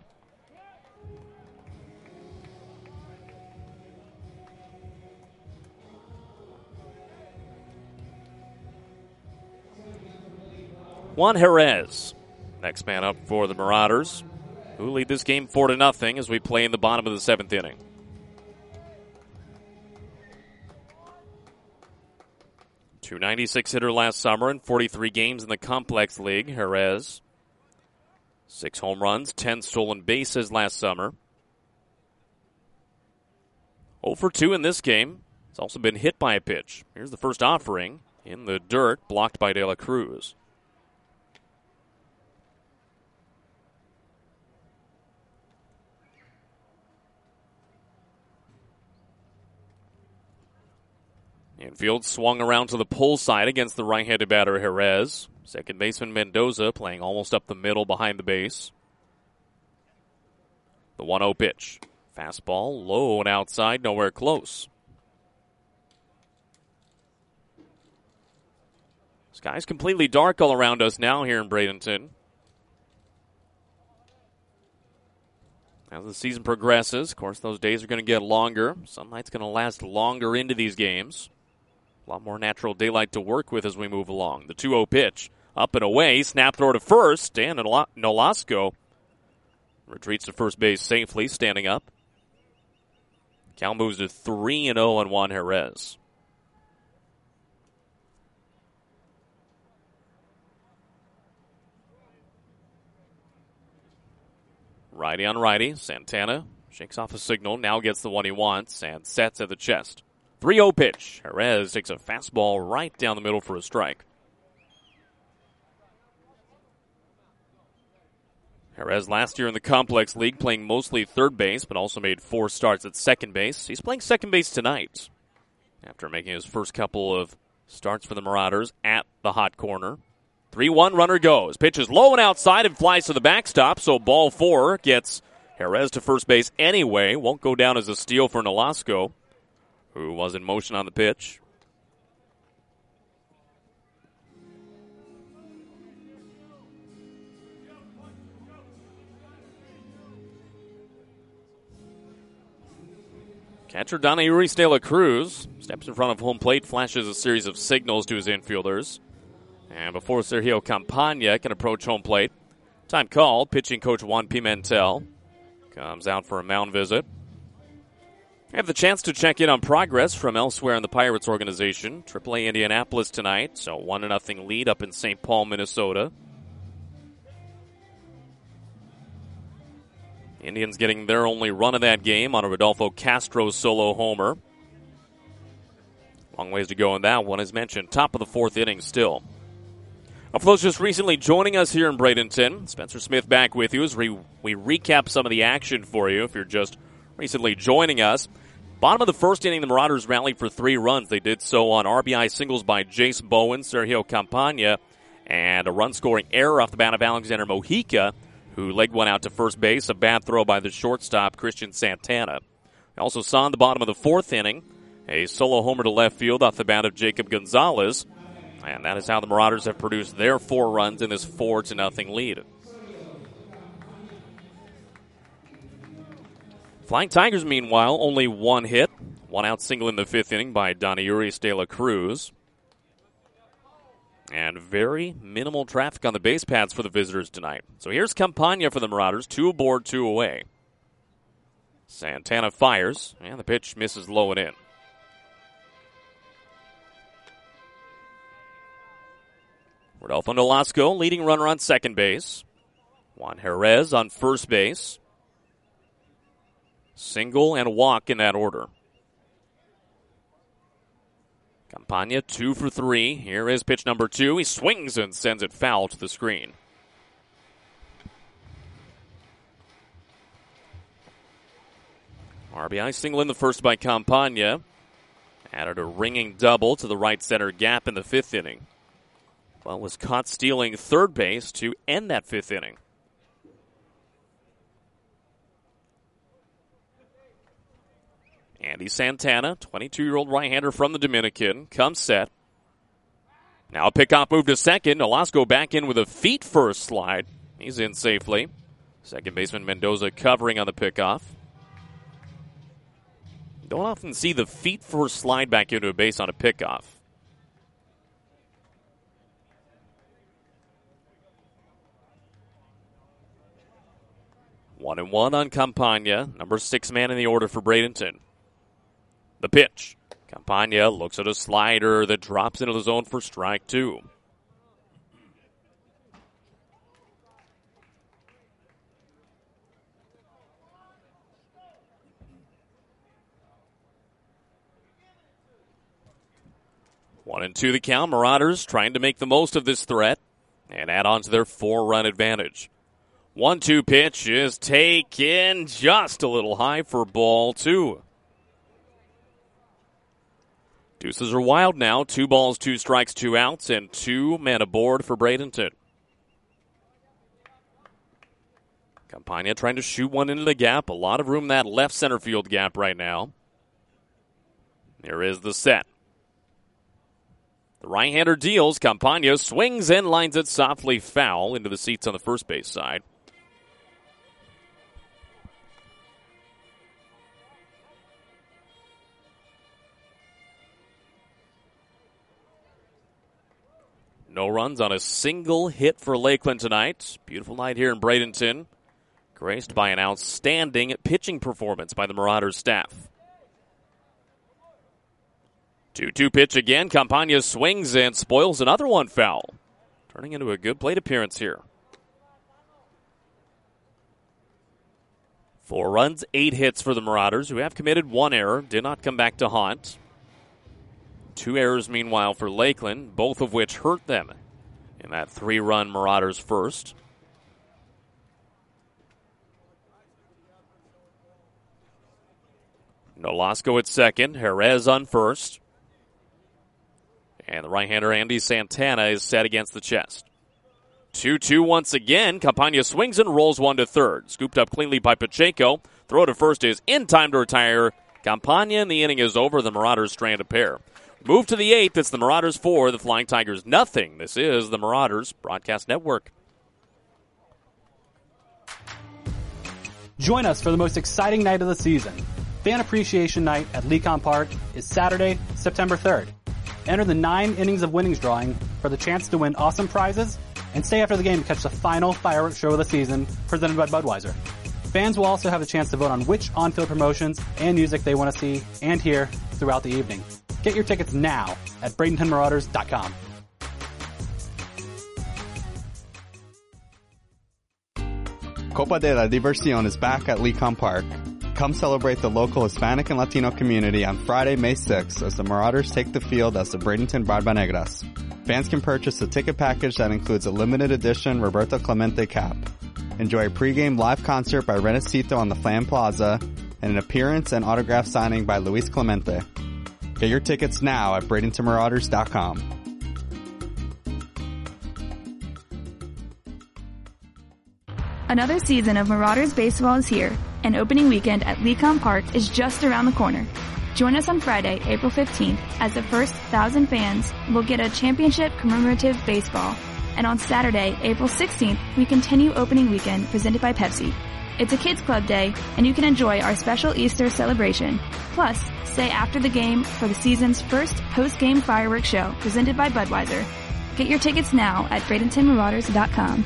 Juan Jerez, next man up for the Marauders, who lead this game 4-0 as we play in the bottom of the 7th inning. .296 hitter last summer in 43 games in the Complex League. Jerez, 6 home runs, 10 stolen bases last summer. 0 for 2 in this game. He's also been hit by a pitch. Here's the first offering in the dirt, blocked by De La Cruz. Infield swung around to the pull side against the right-handed batter Jerez. Second baseman Mendoza playing almost up the middle behind the base. The 1-0 pitch. Fastball low and outside, nowhere close. Sky's completely dark all around us now here in Bradenton. As the season progresses, of course, those days are going to get longer. Sunlight's going to last longer into these games. A lot more natural daylight to work with as we move along. The 2-0 pitch, up and away, snap throw to first, and Nolasco retreats to first base safely, standing up. Cal moves to 3-0 on Juan Jerez. Righty on righty, Santana shakes off a signal, now gets the one he wants, and sets at the chest. 3-0 pitch. Jerez takes a fastball right down the middle for a strike. Jerez last year in the Complex League playing mostly third base, but also made 4 starts at second base. He's playing second base tonight after making his first couple of starts for the Marauders at the hot corner. 3-1 runner goes. Pitch is low and outside and flies to the backstop, so ball 4 gets Jerez to first base anyway. Won't go down as a steal for Nolasco, who was in motion on the pitch. Catcher Donayuri De La Cruz steps in front of home plate, flashes a series of signals to his infielders. And before Sergio Campagna can approach home plate, time called, pitching coach Juan Pimentel comes out for a mound visit. I have the chance to check in on progress from elsewhere in the Pirates organization. AAA Indianapolis tonight, so 1-0 lead up in St. Paul, Minnesota. Indians getting their only run of that game on a Rodolfo Castro solo homer. Long ways to go in that one, as mentioned. Top of the 4th inning still. For those just recently joining us here in Bradenton, Spencer Smith back with you as we recap some of the action for you if you're just recently joining us. Bottom of the 1st inning, the Marauders rallied for 3 runs. They did so on RBI singles by Jace Bowen, Sergio Campagna, and a run-scoring error off the bat of Alexander Mojica, who legged one out to first base, a bad throw by the shortstop, Christian Santana. We also saw in the bottom of the 4th inning a solo homer to left field off the bat of Jacob Gonzalez, and that is how the Marauders have produced their 4 runs in this 4-0 lead. Flying Tigers, meanwhile, only 1 hit. 1 out single in the 5th inning by Donayuri De La Cruz. And very minimal traffic on the base paths for the visitors tonight. So here's Campagna for the Marauders. 2 aboard, 2 away. Santana fires, and the pitch misses low and in. Rodolfo Nolasco, leading runner on second base. Juan Jerez on first base. Single and walk in that order. Campagna 2 for 3. Here is pitch number 2. He swings and sends it foul to the screen. RBI single in the first by Campagna. Added a ringing double to the right center gap in the 5th inning. But was caught stealing third base to end that 5th inning. Andy Santana, 22-year-old right-hander from the Dominican, comes set. Now a pickoff move to second. Nolasco back in with a feet-first slide. He's in safely. Second baseman Mendoza covering on the pickoff. Don't often see the feet-first slide back into a base on a pickoff. One and one on Campagna, number 6 man in the order for Bradenton. The pitch. Campagna looks at a slider that drops into the zone for strike 2. One and two the count. Marauders trying to make the most of this threat and add on to their 4-run advantage. 1-2 pitch is taken just a little high for ball 2. Deuces are wild now. 2 balls, 2 strikes, 2 outs, and 2 men aboard for Bradenton. Campagna trying to shoot one into the gap. A lot of room in that left center field gap right now. Here is the set. The right-hander deals. Campagna swings and lines it softly foul into the seats on the first base side. No runs on a single hit for Lakeland tonight. Beautiful night here in Bradenton, graced by an outstanding pitching performance by the Marauders staff. 2-2 pitch again. Campagna swings and spoils another one foul, turning into a good plate appearance here. 4 runs, 8 hits for the Marauders, who have committed 1 error, did not come back to haunt. 2 errors, meanwhile, for Lakeland, both of which hurt them in that 3-run Marauders first. Nolasco at second, Jerez on first. And the right-hander Andy Santana is set against the chest. 2-2 once again. Campagna swings and rolls one to third. Scooped up cleanly by Pacheco. Throw to first is in time to retire Campagna, and the inning is over. The Marauders strand a pair. Move to the 8th. It's the Marauders 4, the Flying Tigers nothing. This is the Marauders Broadcast Network. Join us for the most exciting night of the season. Fan Appreciation Night at Lecon Park is Saturday, September 3rd. Enter the 9 innings of winnings drawing for the chance to win awesome prizes and stay after the game to catch the final fireworks show of the season presented by Budweiser. Fans will also have a chance to vote on which on-field promotions and music they want to see and hear throughout the evening. Get your tickets now at BradentonMarauders.com. Copa de la Diversión is back at Lecon Park. Come celebrate the local Hispanic and Latino community on Friday, May 6th as the Marauders take the field as the Bradenton Barbanegras. Fans can purchase a ticket package that includes a limited edition Roberto Clemente cap. Enjoy a pregame live concert by Renacito on the Flam Plaza and an appearance and autograph signing by Luis Clemente. Get your tickets now at BradentonMarauders.com. Another season of Marauders baseball is here, and opening weekend at Lecon Park is just around the corner. Join us on Friday, April 15th, as the first 1,000 fans will get a championship commemorative baseball. And on Saturday, April 16th, we continue opening weekend presented by Pepsi. It's a kids club day, and you can enjoy our special Easter celebration. Plus, stay after the game for the season's first post-game fireworks show presented by Budweiser. Get your tickets now at BradentonMarauders.com.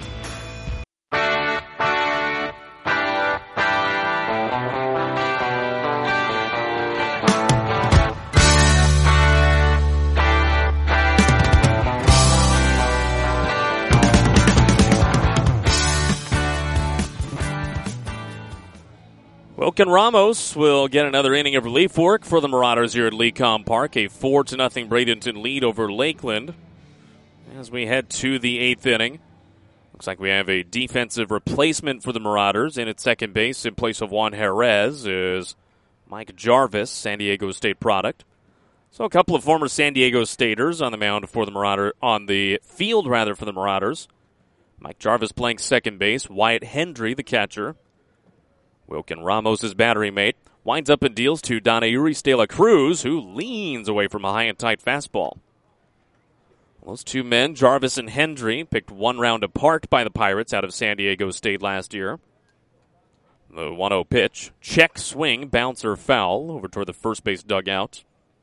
Wilkin Ramos will get another inning of relief work for the Marauders here at Lecon Park. A 4-0 Bradenton lead over Lakeland as we head to the 8th inning. Looks like we have a defensive replacement for the Marauders. In at second base in place of Juan Jerez is Mike Jarvis, San Diego State product. So a couple of former San Diego Staters on the mound for the on the field for the Marauders. Mike Jarvis playing second base, Wyatt Hendry the catcher. Wilkin Ramos' battery mate. Winds up and deals to Donayuri De La Cruz, who leans away from a high and tight fastball. Those two men, Jarvis and Hendry, picked 1 round apart by the Pirates out of San Diego State last year. The 1-0 pitch. Check swing, bouncer foul over toward the first base dugout.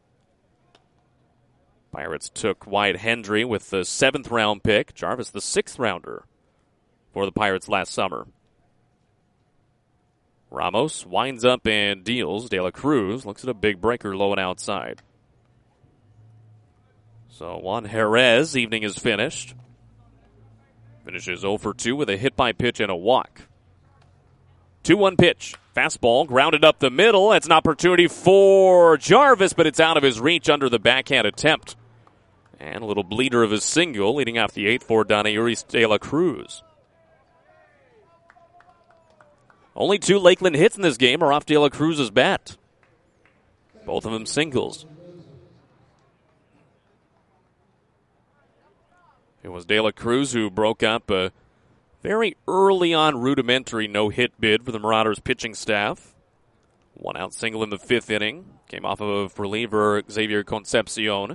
Pirates took Wyatt Hendry with the 7th round pick. Jarvis the 6th rounder for the Pirates last summer. Ramos winds up and deals. De La Cruz looks at a big breaker low and outside. So Juan Jerez, evening is finished. Finishes 0 for 2 with a hit by pitch and a walk. 2-1 pitch. Fastball grounded up the middle. That's an opportunity for Jarvis, but it's out of his reach under the backhand attempt. And a little bleeder of a single leading off the 8th for Donayuri De La Cruz. Only 2 Lakeland hits in this game are off De La Cruz's bat. Both of them singles. It was De La Cruz who broke up a very early on rudimentary no-hit bid for the Marauders pitching staff. 1 out single in the 5th inning. Came off of reliever Xavier Concepcion.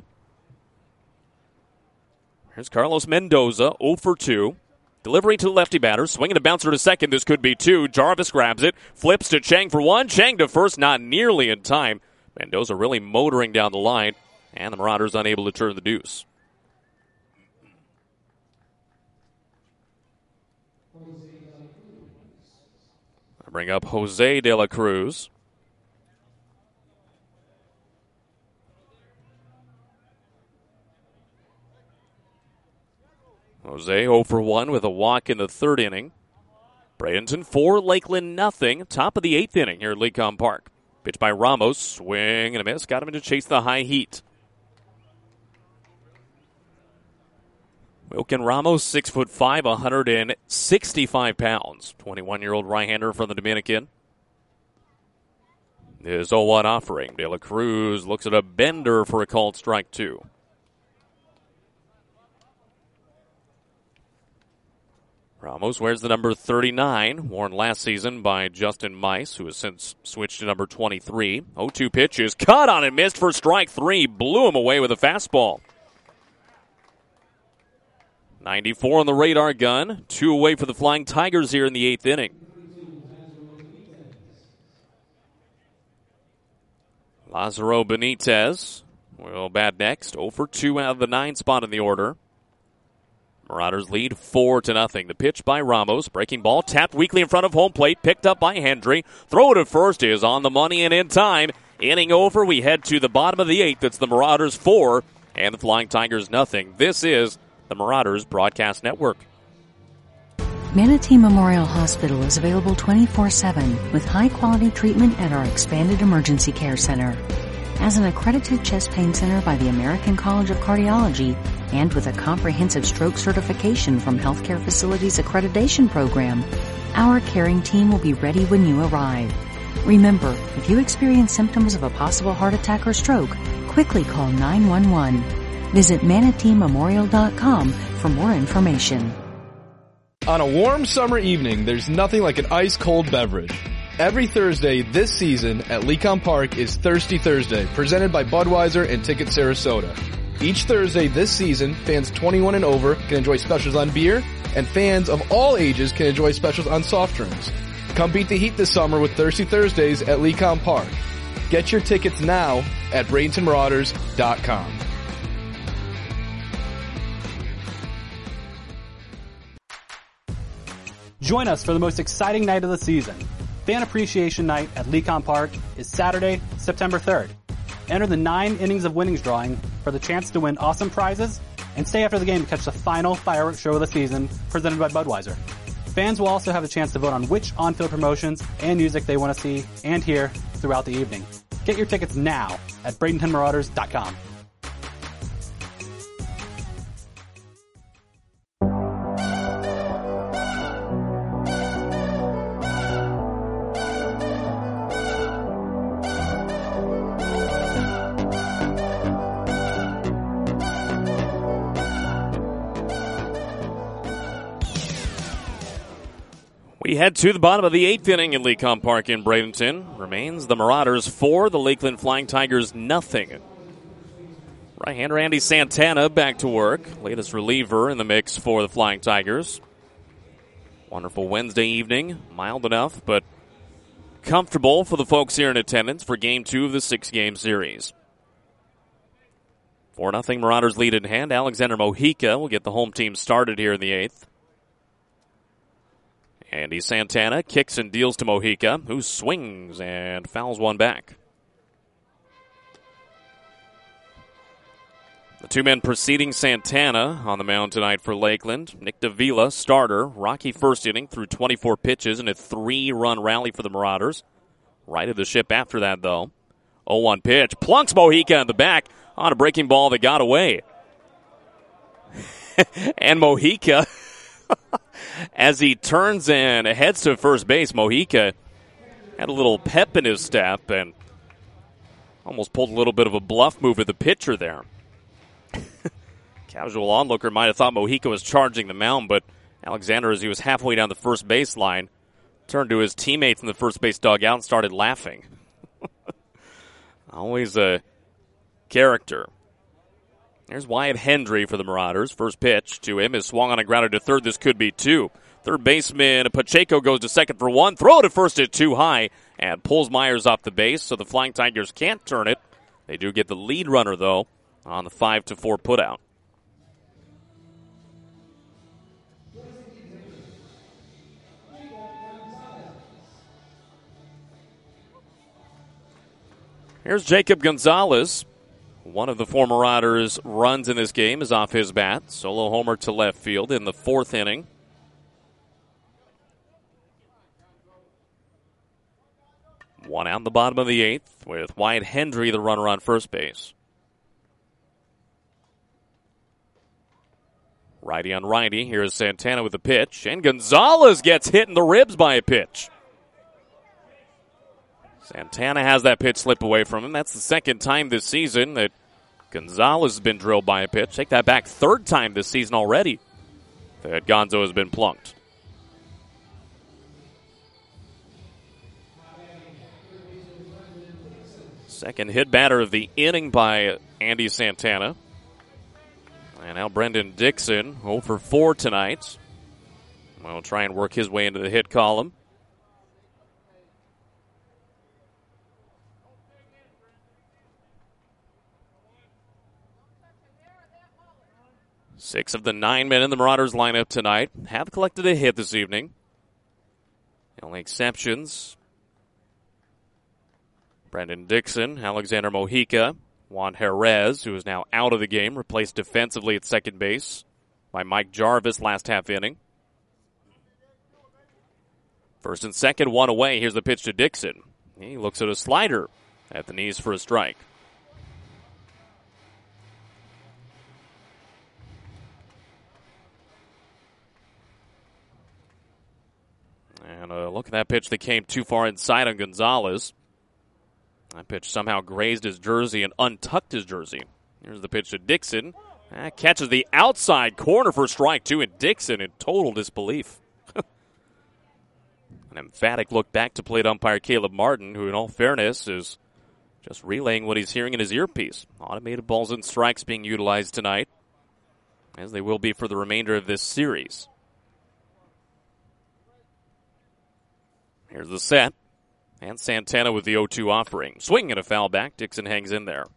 Here's Carlos Mendoza, 0 for 2. Delivery to the lefty batter, swinging a bouncer to second. This could be 2. Jarvis grabs it, flips to Chang for 1. Chang to first, not nearly in time. Mendoza really motoring down the line, and the Marauders unable to turn the deuce. I bring up Jose De La Cruz. Jose 0 for 1 with a walk in the 3rd inning. Bradenton 4, Lakeland nothing. Top of the 8th inning here at Lecom Park. Pitch by Ramos, swing and a miss. Got him to chase the high heat. Wilkin Ramos, 6'5", 165 pounds. 21-year-old right-hander from the Dominican. His 0-1 offering. De La Cruz looks at a bender for a called strike 2. Ramos wears the number 39, worn last season by Justin Mice, who has since switched to number 23. 0-2 pitch is cut on and missed for strike 3. Blew him away with a fastball. 94 on the radar gun. 2 away for the Flying Tigers here in the 8th inning. Lazaro Benitez will bat next. 0 for 2 out of the 9 spot in the order. Marauders lead 4-0. The pitch by Ramos. Breaking ball tapped weakly in front of home plate. Picked up by Hendry. Throw to first is on the money and in time. Inning over. We head to the bottom of the 8th. It's the Marauders 4 and the Flying Tigers nothing. This is the Marauders Broadcast Network. Manatee Memorial Hospital is available 24/7 with high-quality treatment at our expanded emergency care center. As an accredited chest pain center by the American College of Cardiology and with a comprehensive stroke certification from Healthcare Facilities Accreditation Program, our caring team will be ready when you arrive. Remember, if you experience symptoms of a possible heart attack or stroke, quickly call 911. Visit ManateeMemorial.com for more information. On a warm summer evening, there's nothing like an ice-cold beverage. Every Thursday this season at Lecom Park is Thirsty Thursday, presented by Budweiser and Ticket Sarasota. Each Thursday this season, fans 21 and over can enjoy specials on beer, and fans of all ages can enjoy specials on soft drinks. Come beat the heat this summer with Thirsty Thursdays at Lecom Park. Get your tickets now at BradentonMarauders.com. Join us for the most exciting night of the season. Fan Appreciation Night at Lecom Park is Saturday, September 3rd. Enter the 9 innings of winnings drawing for the chance to win awesome prizes and stay after the game to catch the final fireworks show of the season presented by Budweiser. Fans will also have a chance to vote on which on-field promotions and music they want to see and hear throughout the evening. Get your tickets now at BradentonMarauders.com. We head to the bottom of the 8th inning in Lecom Park in Bradenton. Remains the Marauders 4, the Lakeland Flying Tigers nothing. Right-hander Andy Santana back to work. Latest reliever in the mix for the Flying Tigers. Wonderful Wednesday evening. Mild enough, but comfortable for the folks here in attendance for Game 2 of the 6-game series. 4-0 Marauders lead in hand. Alexander Mojica will get the home team started here in the 8th. Andy Santana kicks and deals to Mojica, who swings and fouls one back. The two men preceding Santana on the mound tonight for Lakeland. Nick Davila, starter. Rocky first inning through 24 pitches and a 3-run rally for the Marauders. Righted the ship after that, though. 0-1 pitch. Plunks Mojica in the back on a breaking ball that got away. And Mojica, as he turns and heads to first base, Mojica had a little pep in his step and almost pulled a little bit of a bluff move with the pitcher there. Casual onlooker might have thought Mojica was charging the mound, but Alexander, as he was halfway down the first baseline, turned to his teammates in the first base dugout and started laughing. Always a character. There's Wyatt Hendry for the Marauders. First pitch to him is swung on a grounder to third. This could be 2. Third baseman Pacheco goes to second for 1. Throw to first at too high and pulls Myers off the base, so the Flying Tigers can't turn it. They do get the lead runner, though, on the 5-4 putout. Here's Jacob Gonzalez. One of the four Marauders' runs in this game is off his bat. Solo homer to left field in the 4th inning. One out in the bottom of the 8th with Wyatt Hendry, the runner on first base. Righty on righty. Here's Santana with the pitch. And Gonzalez gets hit in the ribs by a pitch. Santana has that pitch slip away from him. That's the second time this season that Gonzalez has been drilled by a pitch. Take that back, 3rd time this season already that Gonzo has been plunked. Second hit batter of the inning by Andy Santana. And now Brendan Dixon, 0 for 4 tonight. Will try and work his way into the hit column. Six of the 9 men in the Marauders lineup tonight have collected a hit this evening. The only exceptions, Brendan Dixon, Alexander Mojica, Juan Jerez, who is now out of the game, replaced defensively at second base by Mike Jarvis last half inning. First and second, one away. Here's the pitch to Dixon. He looks at a slider at the knees for a strike. And a look at that pitch that came too far inside on Gonzalez. That pitch somehow grazed his jersey and untucked his jersey. Here's the pitch to Dixon. That catches the outside corner for strike 2, and Dixon in total disbelief. An emphatic look back to plate umpire Caleb Martin, who in all fairness is just relaying what he's hearing in his earpiece. Automated balls and strikes being utilized tonight, as they will be for the remainder of this series. Here's the set. And Santana with the 0-2 offering. Swing and a foul back. Dixon hangs in there.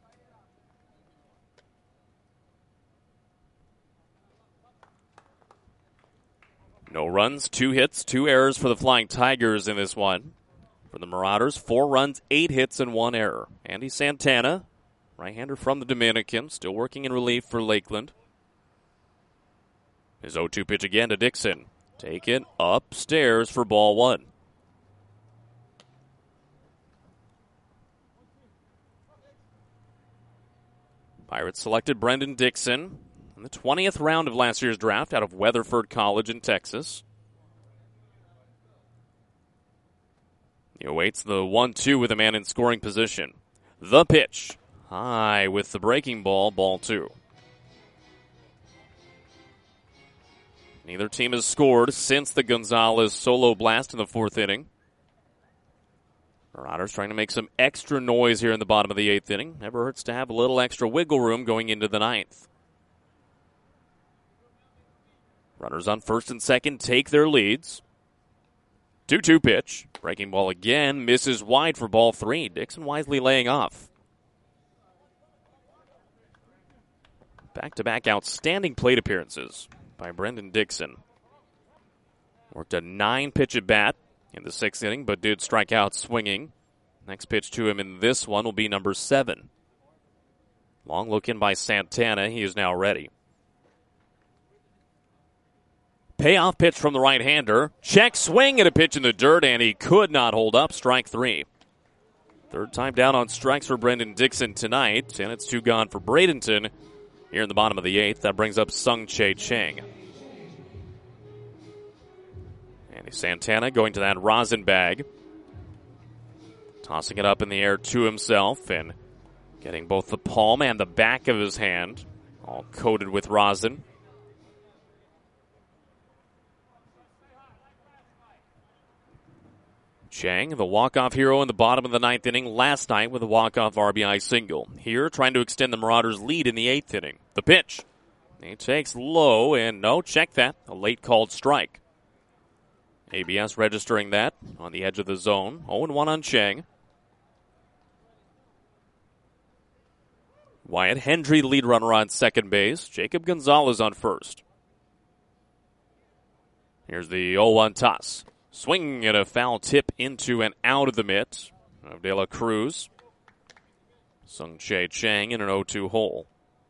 No runs, 2 hits, 2 errors for the Flying Tigers in this one. For the Marauders, 4 runs, 8 hits, and 1 error. Andy Santana, right-hander from the Dominican, still working in relief for Lakeland. His 0-2 pitch again to Dixon. Taken upstairs for ball 1. Pirates selected Brendan Dixon in the 20th round of last year's draft out of Weatherford College in Texas. He awaits the 1-2 with a man in scoring position. The pitch. High with the breaking ball, ball 2. Neither team has scored since the Gonzalez solo blast in the 4th inning. Marauders trying to make some extra noise here in the bottom of the 8th inning. Never hurts to have a little extra wiggle room going into the 9th. Runners on first and second take their leads. 2-2 pitch. Breaking ball again. Misses wide for ball 3. Dixon wisely laying off. Back-to-back outstanding plate appearances by Brendan Dixon. Worked a 9-pitch at bat in the 6th inning, but did strike out swinging. Next pitch to him in this one will be number 7. Long look in by Santana. He is now ready. Payoff pitch from the right-hander. Check swing and a pitch in the dirt, and he could not hold up. Strike 3. Third time down on strikes for Brendan Dixon tonight, and it's 2 gone for Bradenton here in the bottom of the 8th. That brings up Sung-Chae Chang. Andy Santana going to that rosin bag. Tossing it up in the air to himself and getting both the palm and the back of his hand all coated with rosin. Chang, the walk-off hero in the bottom of the 9th inning last night with a walk-off RBI single. Here, trying to extend the Marauders' lead in the 8th inning. The pitch. He takes low, and no, check that. A late called strike. ABS registering that on the edge of the zone. 0-1 on Chang. Wyatt Hendry, the lead runner on second base. Jacob Gonzalez on first. Here's the 0-1 toss. Swing and a foul tip into and out of the mitt of De La Cruz. Sung-Chae Chang in an 0-2 hole.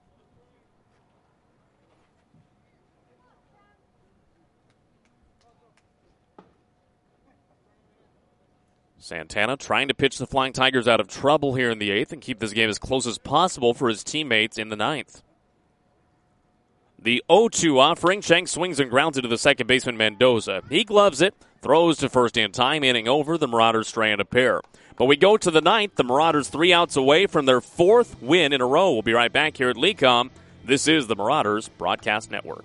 Santana trying to pitch the Flying Tigers out of trouble here in the 8th and keep this game as close as possible for his teammates in the 9th. The 0-2 offering. Chang swings and grounds it to the second baseman Mendoza. He gloves it, throws to first in time, inning over. The Marauders strand a pair. But we go to the 9th. The Marauders 3 outs away from their 4th win in a row. We'll be right back here at Lecom. This is the Marauders Broadcast Network.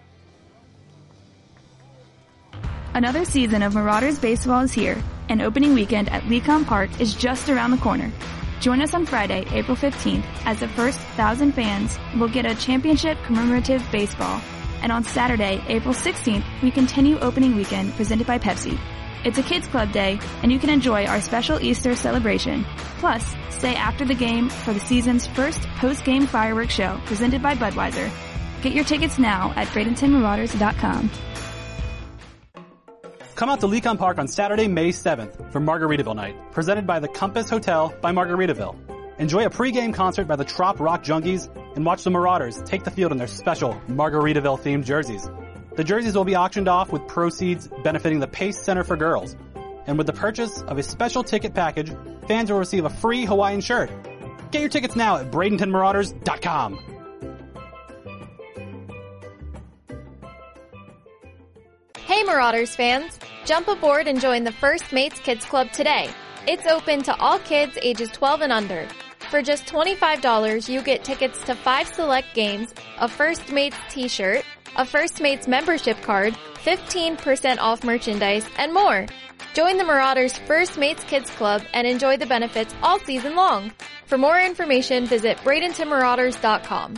Another season of Marauders baseball is here, and opening weekend at Lecom Park is just around the corner. Join us on Friday, April 15th, as the first 1,000 fans will get a championship commemorative baseball. And on Saturday, April 16th, we continue opening weekend presented by Pepsi. It's a kids club day, and you can enjoy our special Easter celebration. Plus, stay after the game for the season's first post-game fireworks show presented by Budweiser. Get your tickets now at BradentonMarauders.com. Come out to Lecom Park on Saturday, May 7th for Margaritaville Night, presented by the Compass Hotel by Margaritaville. Enjoy a pregame concert by the Trop Rock Junkies and watch the Marauders take the field in their special Margaritaville-themed jerseys. The jerseys will be auctioned off with proceeds benefiting the Pace Center for Girls. And with the purchase of a special ticket package, fans will receive a free Hawaiian shirt. Get your tickets now at BradentonMarauders.com. Hey Marauders fans! Jump aboard and join the First Mates Kids Club today. It's open to all kids ages 12 and under. For just $25, you get tickets to 5 select games, a First Mates t-shirt, a First Mates membership card, 15% off merchandise, and more. Join the Marauders First Mates Kids Club and enjoy the benefits all season long. For more information, visit BradentonMarauders.com.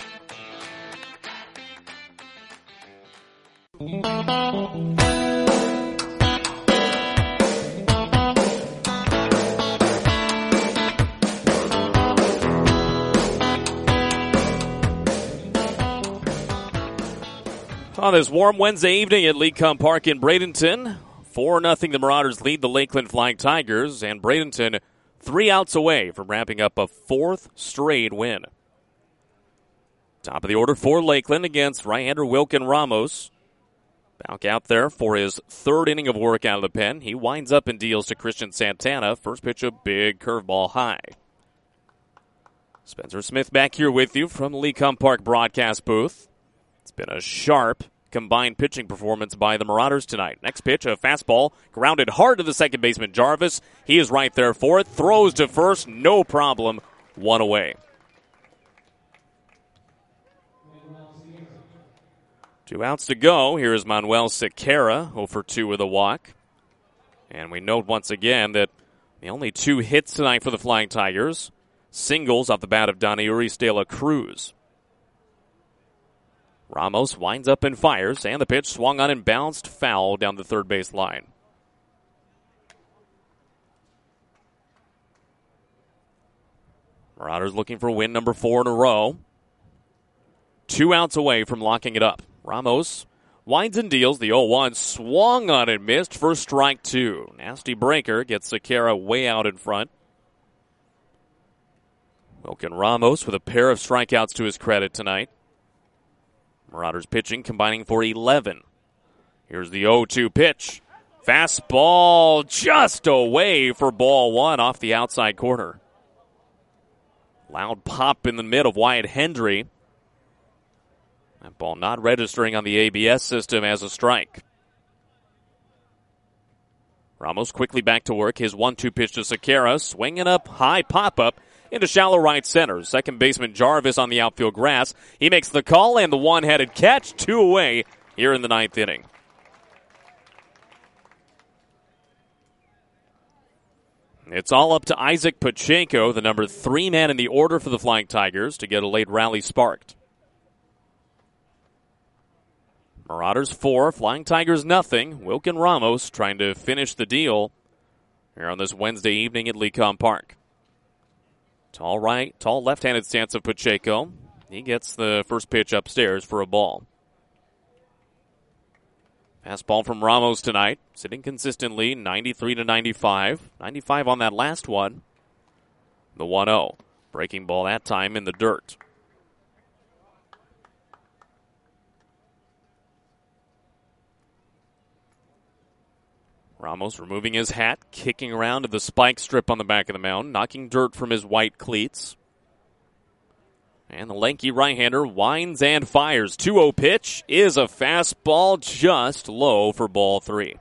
On this warm Wednesday evening at Lecom Park in Bradenton, 4-0 the Marauders lead the Lakeland Flying Tigers, and Bradenton 3 outs away from wrapping up a 4th straight win. Top of the order for Lakeland against right-hander Wilkin Ramos. Back out there for his 3rd inning of work out of the pen. He winds up and deals to Christian Santana. First pitch, a big curveball high. Spencer Smith back here with you from the Lecom Park broadcast booth. It's been a sharp combined pitching performance by the Marauders tonight. Next pitch, a fastball grounded hard to the second baseman Jarvis. He is right there for it. Throws to first, no problem. 1 away. 2 outs to go. Here is Manuel Sequeira, 0 for 2 with a walk. And we note once again that the only 2 hits tonight for the Flying Tigers. Singles off the bat of Daniuris de la Cruz. Ramos winds up and fires, and the pitch swung on and bounced foul down the third base line. Marauders looking for win number 4 in a row. 2 outs away from locking it up. Ramos winds and deals. The 0-1 swung on and missed for strike 2. Nasty breaker gets Sequeira way out in front. Wilkin Ramos with a pair of strikeouts to his credit tonight. Marauders pitching combining for 11. Here's the 0-2 pitch. Fastball just away for ball 1 off the outside corner. Loud pop in the mid of Wyatt Hendry. That ball not registering on the ABS system as a strike. Ramos quickly back to work. His 1-2 pitch to Sequeira. Swinging up, high pop-up into shallow right center. Second baseman Jarvis on the outfield grass. He makes the call and the one-headed catch. 2 away here in the 9th inning. It's all up to Isaac Pacheco, the number 3 man in the order for the Flying Tigers, to get a late rally sparked. Marauders 4, Flying Tigers nothing. Wilkin Ramos trying to finish the deal here on this Wednesday evening at Lecom Park. Tall left-handed stance of Pacheco. He gets the first pitch upstairs for a ball. Fastball from Ramos tonight, sitting consistently 93 to 95. 95 on that last one. The 1-0. Breaking ball that time in the dirt. Ramos removing his hat, kicking around to the spike strip on the back of the mound, knocking dirt from his white cleats. And the lanky right-hander winds and fires. 2-0 pitch is a fastball just low for ball 3.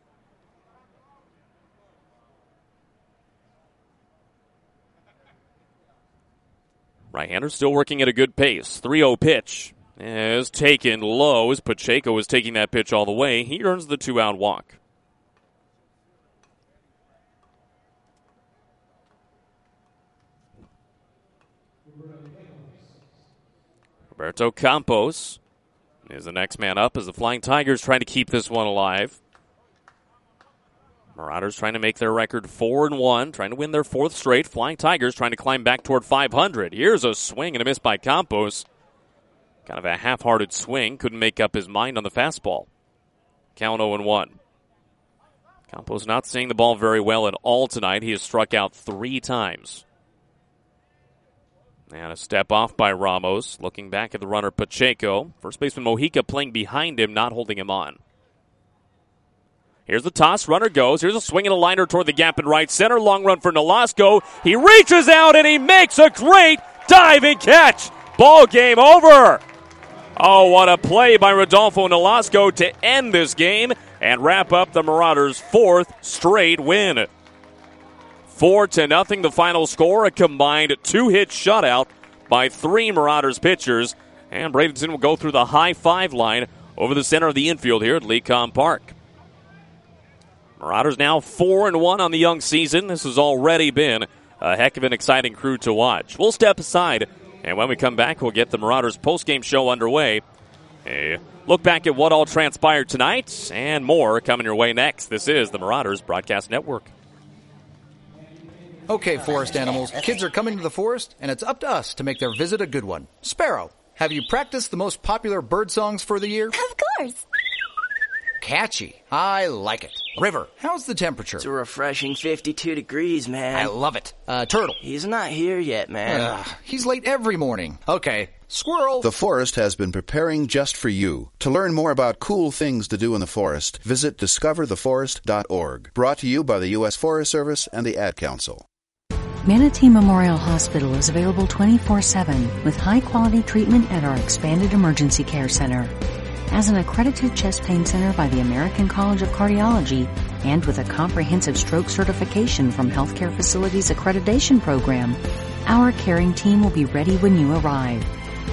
Right-hander still working at a good pace. 3-0 pitch is taken low as Pacheco is taking that pitch all the way. He earns the 2-out walk. Roberto Campos is the next man up as the Flying Tigers trying to keep this one alive. Marauders trying to make their record 4-1, trying to win their 4th straight. Flying Tigers trying to climb back toward 500. Here's a swing and a miss by Campos. Kind of a half-hearted swing. Couldn't make up his mind on the fastball. Count 0-1. Campos not seeing the ball very well at all tonight. He has struck out 3 times. And a step off by Ramos, looking back at the runner Pacheco. First baseman Mojica playing behind him, not holding him on. Here's the toss, runner goes. Here's a swing and a liner toward the gap in right center. Long run for Nolasco. He reaches out and he makes a great diving catch. Ball game over. Oh, what a play by Rodolfo Nolasco to end this game and wrap up the Marauders' 4th straight win. 4-0 the final score, a combined 2-hit shutout by 3 Marauders pitchers. And Bradenton will go through the high 5 line over the center of the infield here at Lecom Park. Marauders now 4-1 on the young season. This has already been a heck of an exciting crew to watch. We'll step aside, and when we come back, we'll get the Marauders postgame show underway. A look back at what all transpired tonight and more coming your way next. This is the Marauders Broadcast Network. Okay, forest animals, kids are coming to the forest, and it's up to us to make their visit a good one. Sparrow, have you practiced the most popular bird songs for the year? Of course. Catchy. I like it. River, how's the temperature? It's a refreshing 52 degrees, man. I love it. Turtle. He's not here yet, man. He's late every morning. Okay. Squirrel. The forest has been preparing just for you. To learn more about cool things to do in the forest, visit discovertheforest.org. Brought to you by the U.S. Forest Service and the Ad Council. Manatee Memorial Hospital is available 24/7 with high-quality treatment at our expanded emergency care center. As an accredited chest pain center by the American College of Cardiology and with a comprehensive stroke certification from Healthcare Facilities Accreditation Program, our caring team will be ready when you arrive.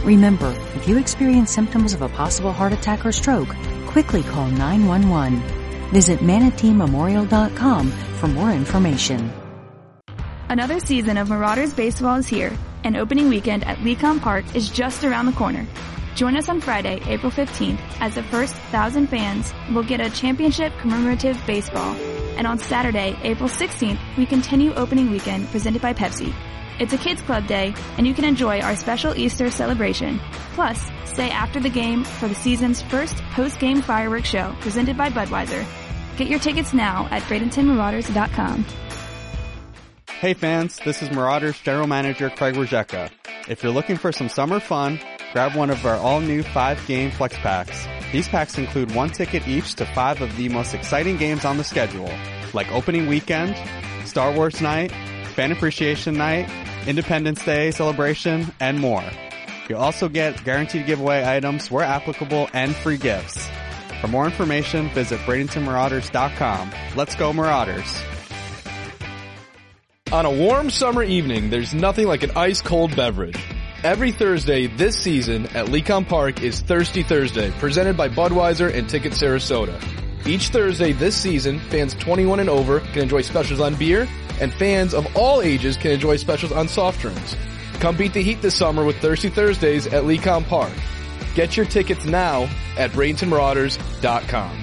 Remember, if you experience symptoms of a possible heart attack or stroke, quickly call 911. Visit ManateeMemorial.com for more information. Another season of Marauders baseball is here, and opening weekend at Lecom Park is just around the corner. Join us on Friday, April 15th, as the first 1,000 fans will get a championship commemorative baseball. And on Saturday, April 16th, we continue opening weekend presented by Pepsi. It's a kids club day, and you can enjoy our special Easter celebration. Plus, stay after the game for the season's first post-game fireworks show presented by Budweiser. Get your tickets now at BradentonMarauders.com. Hey fans, this is Marauders General Manager Craig Rajeka. If you're looking for some summer fun, grab one of our all-new 5-game flex packs. These packs include 1 ticket each to 5 of the most exciting games on the schedule, like Opening Weekend, Star Wars Night, Fan Appreciation Night, Independence Day celebration, and more. You'll also get guaranteed giveaway items where applicable and free gifts. For more information, visit BradentonMarauders.com. Let's go Marauders! On a warm summer evening, there's nothing like an ice-cold beverage. Every Thursday this season at Lecom Park is Thirsty Thursday, presented by Budweiser and Ticket Sarasota. Each Thursday this season, fans 21 and over can enjoy specials on beer, and fans of all ages can enjoy specials on soft drinks. Come beat the heat this summer with Thirsty Thursdays at Lecom Park. Get your tickets now at BradentonMarauders.com.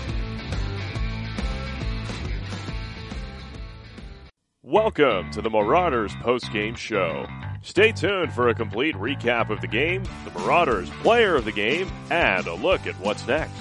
Welcome to the Marauders postgame show. Stay tuned for a complete recap of the game, the Marauders player of the game, and a look at what's next.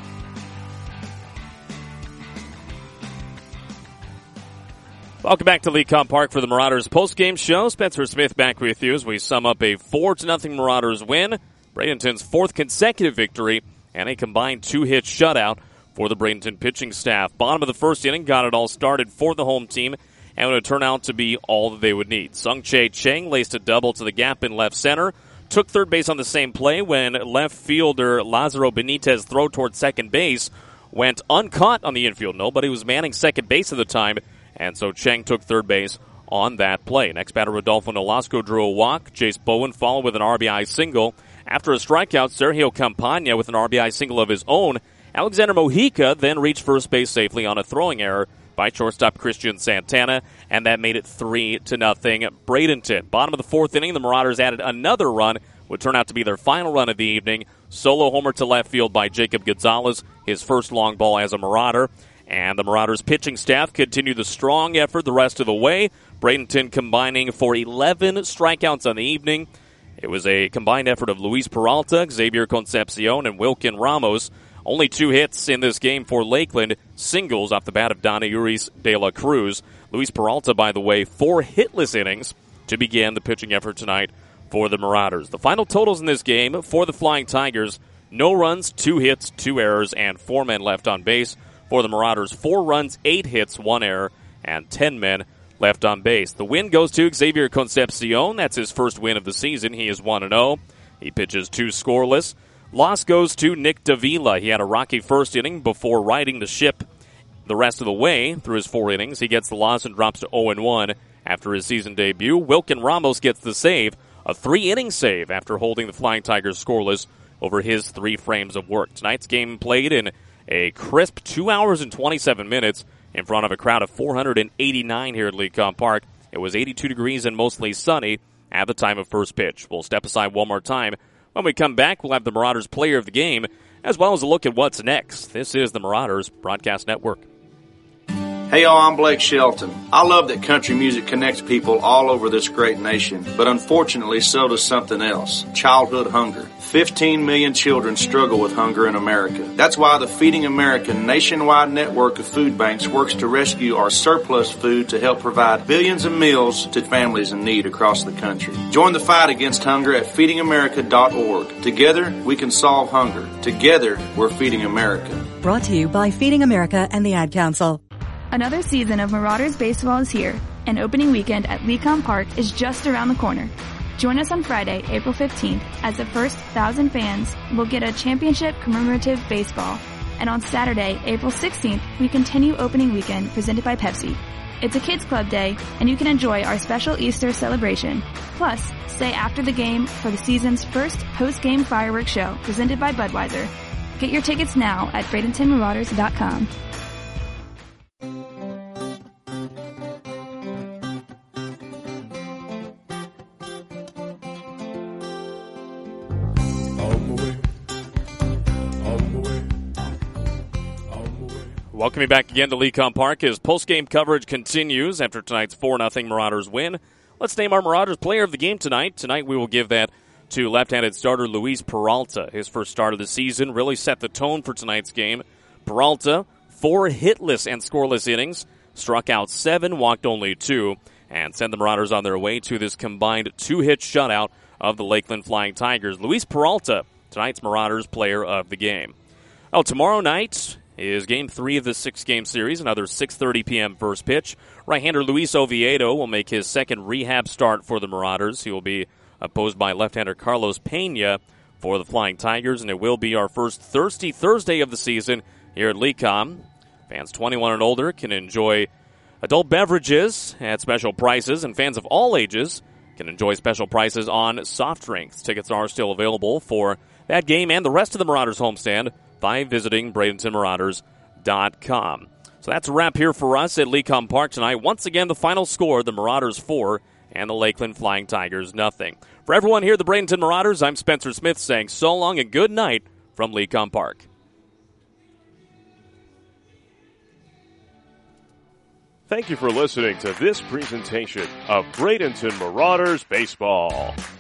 Welcome back to Lecom Park for the Marauders postgame show. Spencer Smith back with you as we sum up a 4-0 Marauders win, Bradenton's 4th consecutive victory, and a combined 2-hit shutout for the Bradenton pitching staff. Bottom of the first inning got it all started for the home team, and it would turn out to be all that they would need. Sung-Chae Cheng laced a double to the gap in left center, took third base on the same play when left fielder Lazaro Benitez throw towards second base went uncaught on the infield. Nobody was manning second base at the time, and so Cheng took third base on that play. Next batter, Rodolfo Nolasco drew a walk. Jace Bowen followed with an RBI single. After a strikeout, Sergio Campagna with an RBI single of his own. Alexander Mojica then reached first base safely on a throwing error by shortstop Christian Santana, and that made it 3-0 Bradenton. Bottom of the fourth inning, the Marauders added another run, would turn out to be their final run of the evening. Solo homer to left field by Jacob Gonzalez, his first long ball as a Marauder. And the Marauders pitching staff continued the strong effort the rest of the way. Bradenton combining for 11 strikeouts on the evening. It was a combined effort of Luis Peralta, Xavier Concepcion, and Wilkin Ramos. Only 2 hits in this game for Lakeland, singles off the bat of Donna Uris de la Cruz. Luis Peralta, by the way, 4 hitless innings to begin the pitching effort tonight for the Marauders. The final totals in this game for the Flying Tigers, no runs, 2 hits, 2 errors, and 4 men left on base. For the Marauders, 4 runs, 8 hits, 1 error, and 10 men left on base. The win goes to Xavier Concepcion. That's his first win of the season. He is 1-0. He pitches 2 scoreless. Loss goes to Nick Davila. He had a rocky first inning before riding the ship the rest of the way through his 4 innings. He gets the loss and drops to 0-1 after his season debut. Wilkin Ramos gets the save, a 3-inning save after holding the Flying Tigers scoreless over his 3 frames of work. Tonight's game played in a crisp 2 hours and 27 minutes in front of a crowd of 489 here at Lecom Park. It was 82 degrees and mostly sunny at the time of first pitch. We'll step aside one more time. When we come back, we'll have the Marauders player of the game, as well as a look at what's next. This is the Marauders Broadcast Network. Hey y'all, I'm Blake Shelton. I love that country music connects people all over this great nation, but unfortunately so does something else, childhood hunger. 15 million children struggle with hunger in America. That's why the Feeding America nationwide network of food banks works to rescue our surplus food to help provide billions of meals to families in need across the country. Join the fight against hunger at feedingamerica.org. Together, we can solve hunger. Together, we're Feeding America. Brought to you by Feeding America and the Ad Council. Another season of Marauders baseball is here, and opening weekend at Lecom Park is just around the corner. Join us on Friday, April 15th, as the first 1,000 fans will get a championship commemorative baseball. And on Saturday, April 16th, we continue opening weekend presented by Pepsi. It's a kids club day, and you can enjoy our special Easter celebration. Plus, stay after the game for the season's first post-game fireworks show presented by Budweiser. Get your tickets now at BradentonMarauders.com. Welcome back again to Lecom Park as post-game coverage continues after tonight's 4-0 Marauders win. Let's name our Marauders player of the game tonight. Tonight we will give that to left-handed starter Luis Peralta. His first start of the season really set the tone for tonight's game. Peralta, 4 hitless and scoreless innings, struck out 7, walked only 2, and sent the Marauders on their way to this combined 2-hit shutout of the Lakeland Flying Tigers. Luis Peralta, tonight's Marauders player of the game. Oh, tomorrow night is Game 3 of the 6-game series, another 6:30 p.m. first pitch. Right-hander Luis Oviedo will make his second rehab start for the Marauders. He will be opposed by left-hander Carlos Pena for the Flying Tigers, and it will be our first Thirsty Thursday of the season here at Lecom. Fans 21 and older can enjoy adult beverages at special prices, and fans of all ages can enjoy special prices on soft drinks. Tickets are still available for that game and the rest of the Marauders homestand by visiting BradentonMarauders.com. So that's a wrap here for us at Lecom Park tonight. Once again, the final score, the Marauders 4 and the Lakeland Flying Tigers 0. For everyone here at the Bradenton Marauders, I'm Spencer Smith saying so long and good night from Lecom Park. Thank you for listening to this presentation of Bradenton Marauders Baseball.